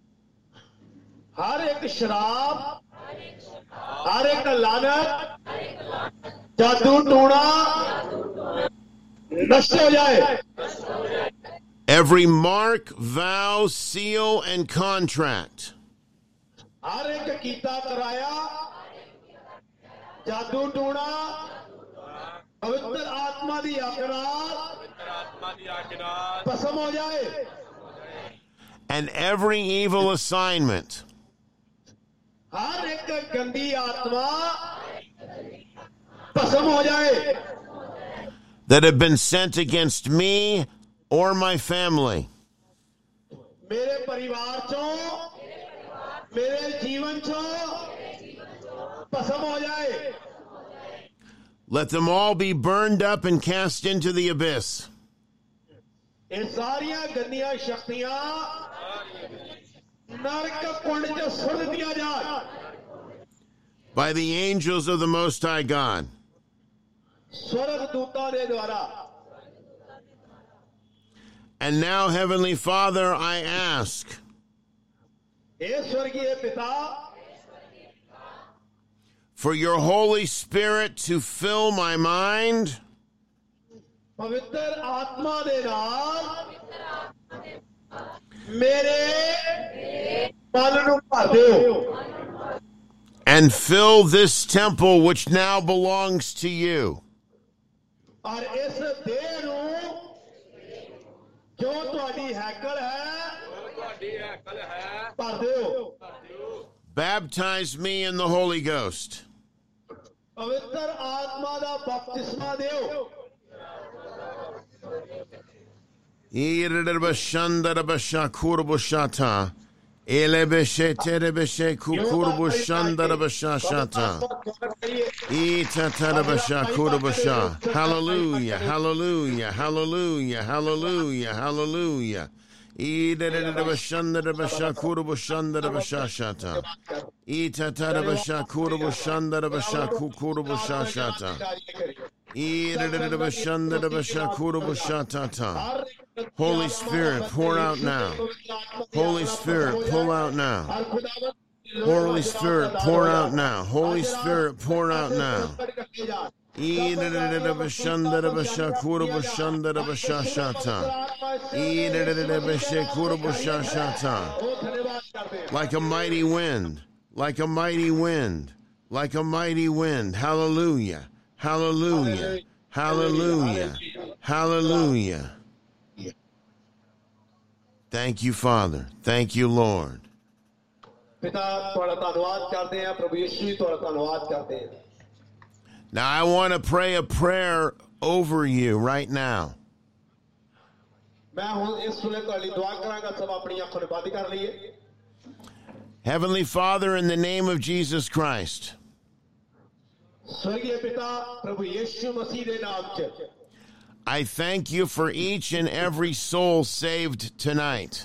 हर एक शराब, हर एक लानत, जादू टोना नष्ट हो जाए, every mark, vow, seal, and contract हर एक कीता कराया, जादू टोना, पवित्र आत्मा दी आकरार भस्म हो जाए, and every evil assignment हर एक गंदी आत्मा भस्म हो जाए that have been sent against me or my family. मेरे परिवार चों, मेरे जीवन चों भस्म हो जाए. Let them all be burned up and cast into the abyss. ये सारियां गंदियां शक्तियां नरक कुंड च सुट दिया जाए By the angels of the Most High God. स्वर्गदूतां दे द्वारा. And now, Heavenly Father, I ask हे स्वर्गीय पिता, for your Holy Spirit to fill my mind पवित्र आत्मा दे नाल मेरे मन नूं भर दिओ and fill this temple which now belongs to you. और इस देह नूं जो तुहाडी हैकल है भर दिओ. Baptize me in the Holy Ghost. पवित्र आत्मा दा बपतिस्मा दिओ. Elebeshe terebeshe kukurubu shandarabasha shata. Itatarabasha kurabasha. Hallelujah, hallelujah, hallelujah, hallelujah, hallelujah. Idarabashandarabasha kurabashandarabasha shata. Itatarabasha kurabashandarabasha kukurabasha shata. Idarabashandarabasha kurabashatata. Holy Spirit, pour out now. Holy Spirit, pull out now. Holy Spirit, pour out now. Holy Spirit, pour out now. Like a mighty wind, like a mighty wind, like a mighty wind. Hallelujah, hallelujah, hallelujah, hallelujah. Thank you, Father. Thank you, Lord. Now I want to pray a prayer over you right now. Heavenly Father, in the name of Jesus Christ, I thank you for each and every soul saved tonight.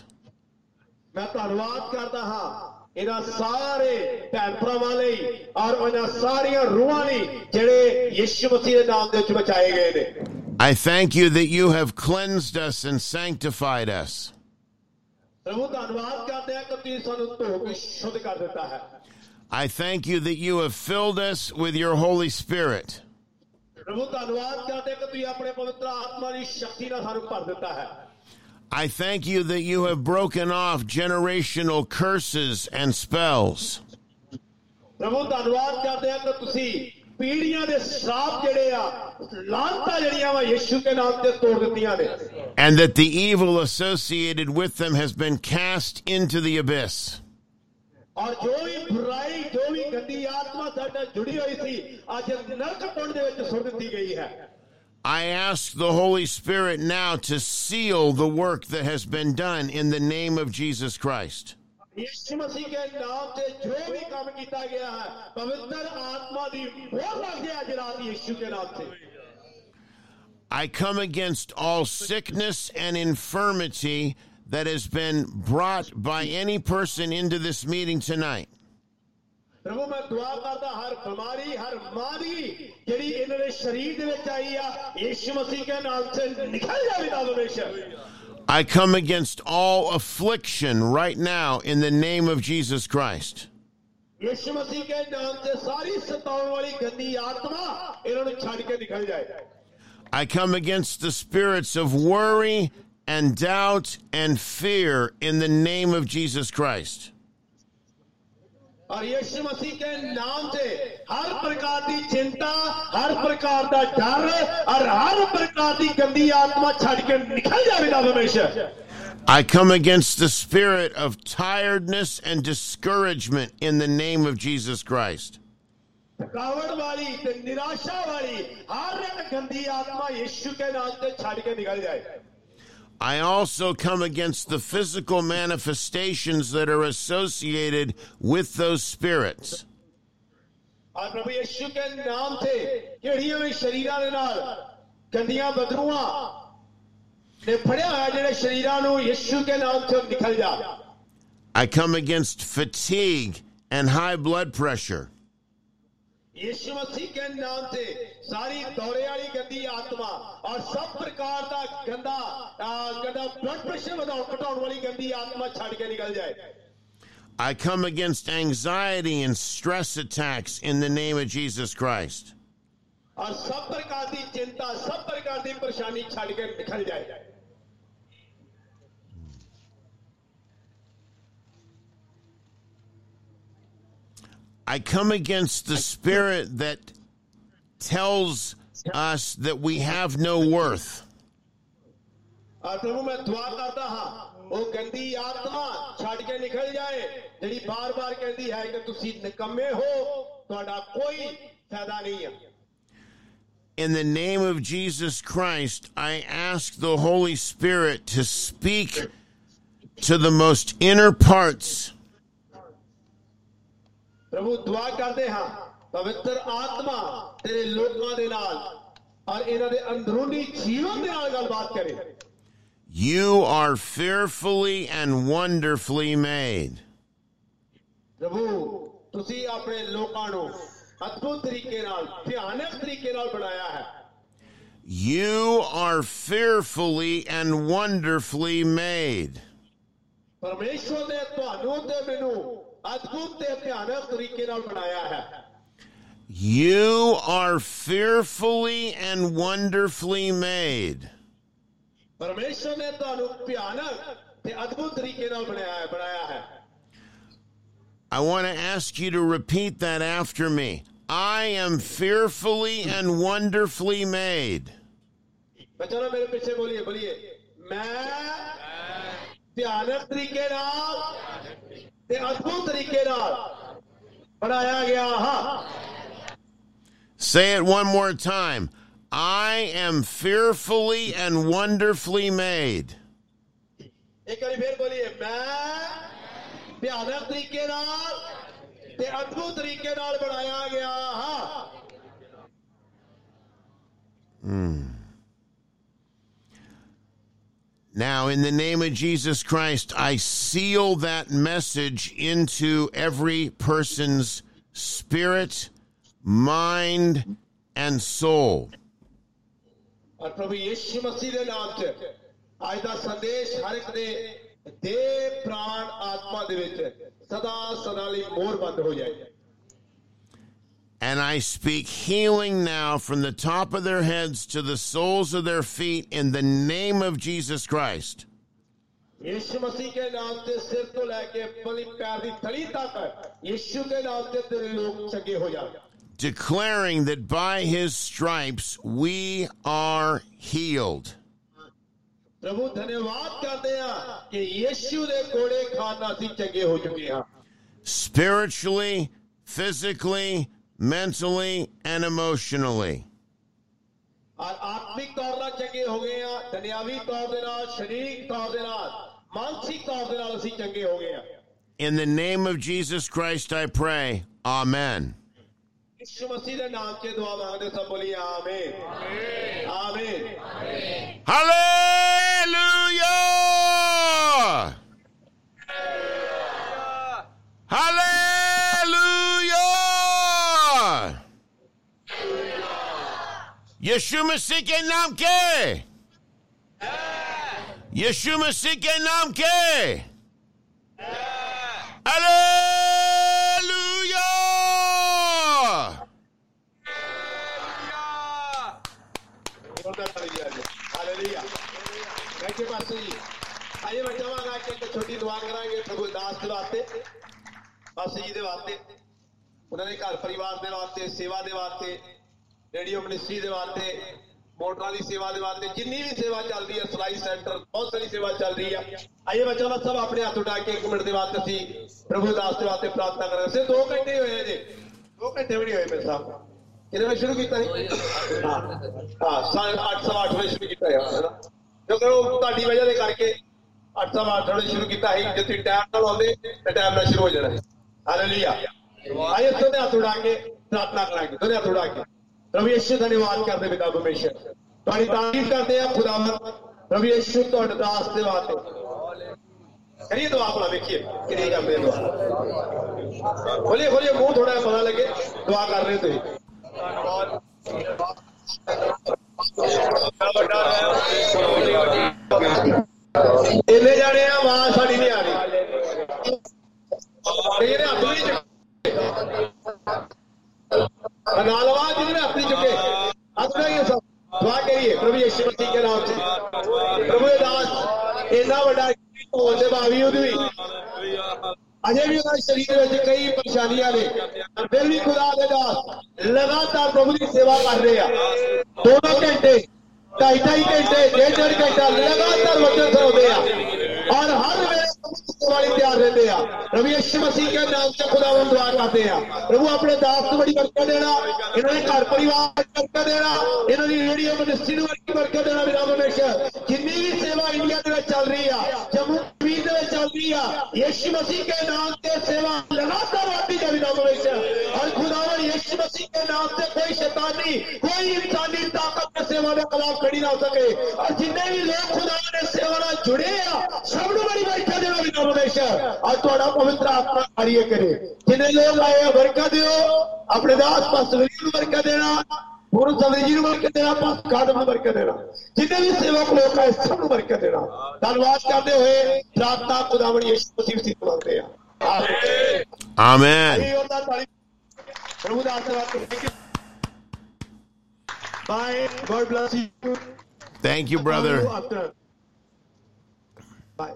I thank you that you have cleansed us and sanctified us. I thank you that you have filled us with your Holy Spirit. I thank you that you have broken off generational curses and spells. And that the evil associated with them has been cast into the abyss. I ask the Holy Spirit now to seal the work that has been done in the name of Jesus Christ. I come against all sickness and infirmity that has been brought by any person into this meeting tonight. I come against all affliction right now in the name of Jesus Christ. I come against the spirits of worry and doubt and fear in the name of Jesus Christ. I come against the spirit of tiredness and discouragement in the name of Jesus Christ. I also come against the physical manifestations that are associated with those spirits. I come against fatigue and high blood pressure. यीशु मसीह के नाम से सारी दौरे वाली गंदी आत्मा और सब प्रकार का गंदा ब्लड प्रेशर घटाने वाली गंदी आत्मा छाड़ के निकल जाए. I come against anxiety and stress attacks in the name of Jesus Christ. और सब प्रकार की चिंता सब प्रकार की परेशानी छाड़ के निकल जाए. I come against the spirit that tells us that we have no worth. In the name of Jesus Christ, I ask the Holy Spirit to speak to the most inner parts प्रभु दुआ करते हाँ पवित्र आत्मा तेरे लोकां दे नाल और इन्हां दे अंदरूनी जीवन दे नाल गलबात करे. You are fearfully and wonderfully made. प्रभु तुसी अपने लोकां नूं अद्भुत तरीके नाल भयानक तरीके नाल बनाया है. You are fearfully and wonderfully made. परमेश्वर ने तुहानू ते मैनू अद्भुत ते भयानक तरीके नाल बनाया है. You are fearfully and wonderfully made. परमेश्वर ने तुहानू भयानक ते अद्भुत तरीके नाल बनाया है. I want to ask you to repeat that after me. I am fearfully and wonderfully made. बच्चों मेरे पीछे बोलिए बोलिए मैं भयानक तरीके नाल ते अद्भुत तरीके नाल बनाया गया हाँ. Say it one more time. I am fearfully and wonderfully made. एक बार फिर बोलिए मैं भयानक तरीके नाल ते अद्भुत तरीके नाल बनाया गया हाँ. Now, in the name of Jesus Christ, I seal that message into every person's spirit, mind, and soul. और प्रभु यीशु मसीह के नाम से आज का संदेश हर एक दे देह प्राण आत्मा दे विच सदा सदा लई मोहर बंद हो जाए. And I speak healing now from the top of their heads to the soles of their feet in the name of Jesus Christ. यीशु मसीह के नाम से सिर तो लेके पली पैर दी तली तक यीशु के नाम से तेरे लोग चंगे हो जाए. Declaring that by his stripes we are healed. प्रभु धन्यवाद करते हैं कि यीशु ने कोड़े खाना सी चंगे हो चुके हैं. Spiritually, physically, mentally, and emotionally. और आत्मिक तौर पर चंगे हो गए हैं, दुनियावी तौर दे नाल, शारीरिक तौर दे नाल, मानसिक तौर दे नाल असीं चंगे हो गए हैं. In the name of Jesus Christ I pray. Amen. यीशु मसीह के नाम से दुआ मांगते सब बोलिए आमीन. आमीन. Hallelujah! Hallelujah! यीशु मसीह के नाम के यीशु मसीह के नाम के hallelujah. Hallelujah. Thank you pastor ji. आइए मैं चाहांगा कि एक छोटी दुआ करांगे प्रभु दास के वास्ते, पास्टर जी दे वास्ते, उन्होंने घर परिवार दे वास्ते, सेवा दे वास्ते, रेडियो मिनिस्ट्री दे वास्ते, मोटरां दी सेवा दे वास्ते, जिन्नी भी सेवा चल रही है, सिलाई सेंटर बहुत सारी सेवा चल रही है. आइए मैं चाहना सब अपने हाथ उठा के 1 मिनट के वास्ते असीं प्रभु दास के वास्ते प्रार्थना करें. सिर्फ 2 घंटे होए जे, 2 घंटे भी नहीं होए मेरे साहब. कितने बजे शुरू किया है? हाँ 8:30 बजे शुरू किया है ना, क्योंकि वो ਤੁਹਾਡੀ वजह ਦੇ ਕਰਕੇ 8:30 बजे शुरू किया है. जे तुसीं टाइम ਨਾਲ ਆਉਂਦੇ ਤੇ ਟਾਈਮ ਨਾਲ शुरू हो जाना है. हालेलुया. आइए दोनों हाथ उठा के प्रार्थना करांगे. दोनों हाथ उठा के प्रभु यीशु धन्यवाद करते पिता परमेश्वर, तुम्हारी तारीफ करते हैं खुदावंद. प्रभु यीशु ਤੁਹਾਡੇ ਦਾਸ ਦੇ ਵਾਸਤੇ करिए दुआ अपना देखिए कि नहीं करते दुआ. खोलिए खोलिए मुंह थोड़ा पता लगे दुआ कर रहे थे. इन्ने जाने आवाज साड़ी नहीं आ रही. हाथ नहीं नाल आवाज जिन्हें हाथ नहीं चुके हाथ उठाइए सब दुआ करिए प्रभु यीशु मसीह के नाम से. प्रभु दास इन्ना बड़ा होने के बावजूद भी अजे भी उन्होंने शरीर में कई परेशानियां ने, फिर भी खुदा दे दास लगातार प्रभु की सेवा कर रहे हैं. 2 घंटे 2.5 घंटे 1.5 घंटा लगातार वचन सुनाते हैं और हर वेले सेवा ਲਈ तैयार रहते हैं. प्रभु यीशु मसीह के नाम से खुदावंद दुआ करते हैं. प्रभु अपने दास को बड़ी बरकत देना, इन्होंने घर परिवार बरकत देना, इन्होंने रेडियो मिनिस्ट्री बरकत देना. विराम हमेशा जितनी भी सेवा इंडिया में चल रही है, जम्मू स्पीड में चल रही है यीशु मसीह के नाम से सेवा लगातार आती है और खुदावन यीशु मसीह के नाम से कोई शैतानी कोई इंसानी ताकत के सेवा के खिलाफ खड़ी ना हो सके और जितने भी लोग खुदावन ने सेवा में जुड़े हैं सबने बड़ी बैठा देना विनोदेश और थोड़ा पवित्र आत्मा कार्य करे जितने लोग आए बरकत दो अपने दास पास बरकत देना पूर्व सवेजी बरकत देना पास कादम बरकत देना जितने भी सेवक लोग आए सब बरकत देना धन्यवाद करते हुए प्रार्थना खुदावन यीशु मसीह से मांगते हैं Amen. Prabhu Das Bye. God bless you. Thank you, brother. Bye.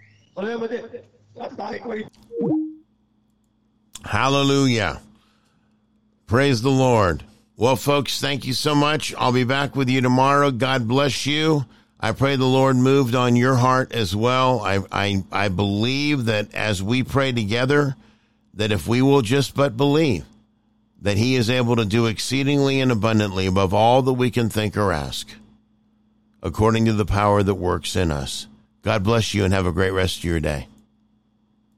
Hallelujah. Praise the Lord. Well, folks, thank you so much. I'll be back with you tomorrow. God bless you. I pray the Lord moved on your heart as well. I believe that as we pray together, that if we will just but believe, that he is able to do exceedingly and abundantly above all that we can think or ask, according to the power that works in us. God bless you and have a great rest of your day.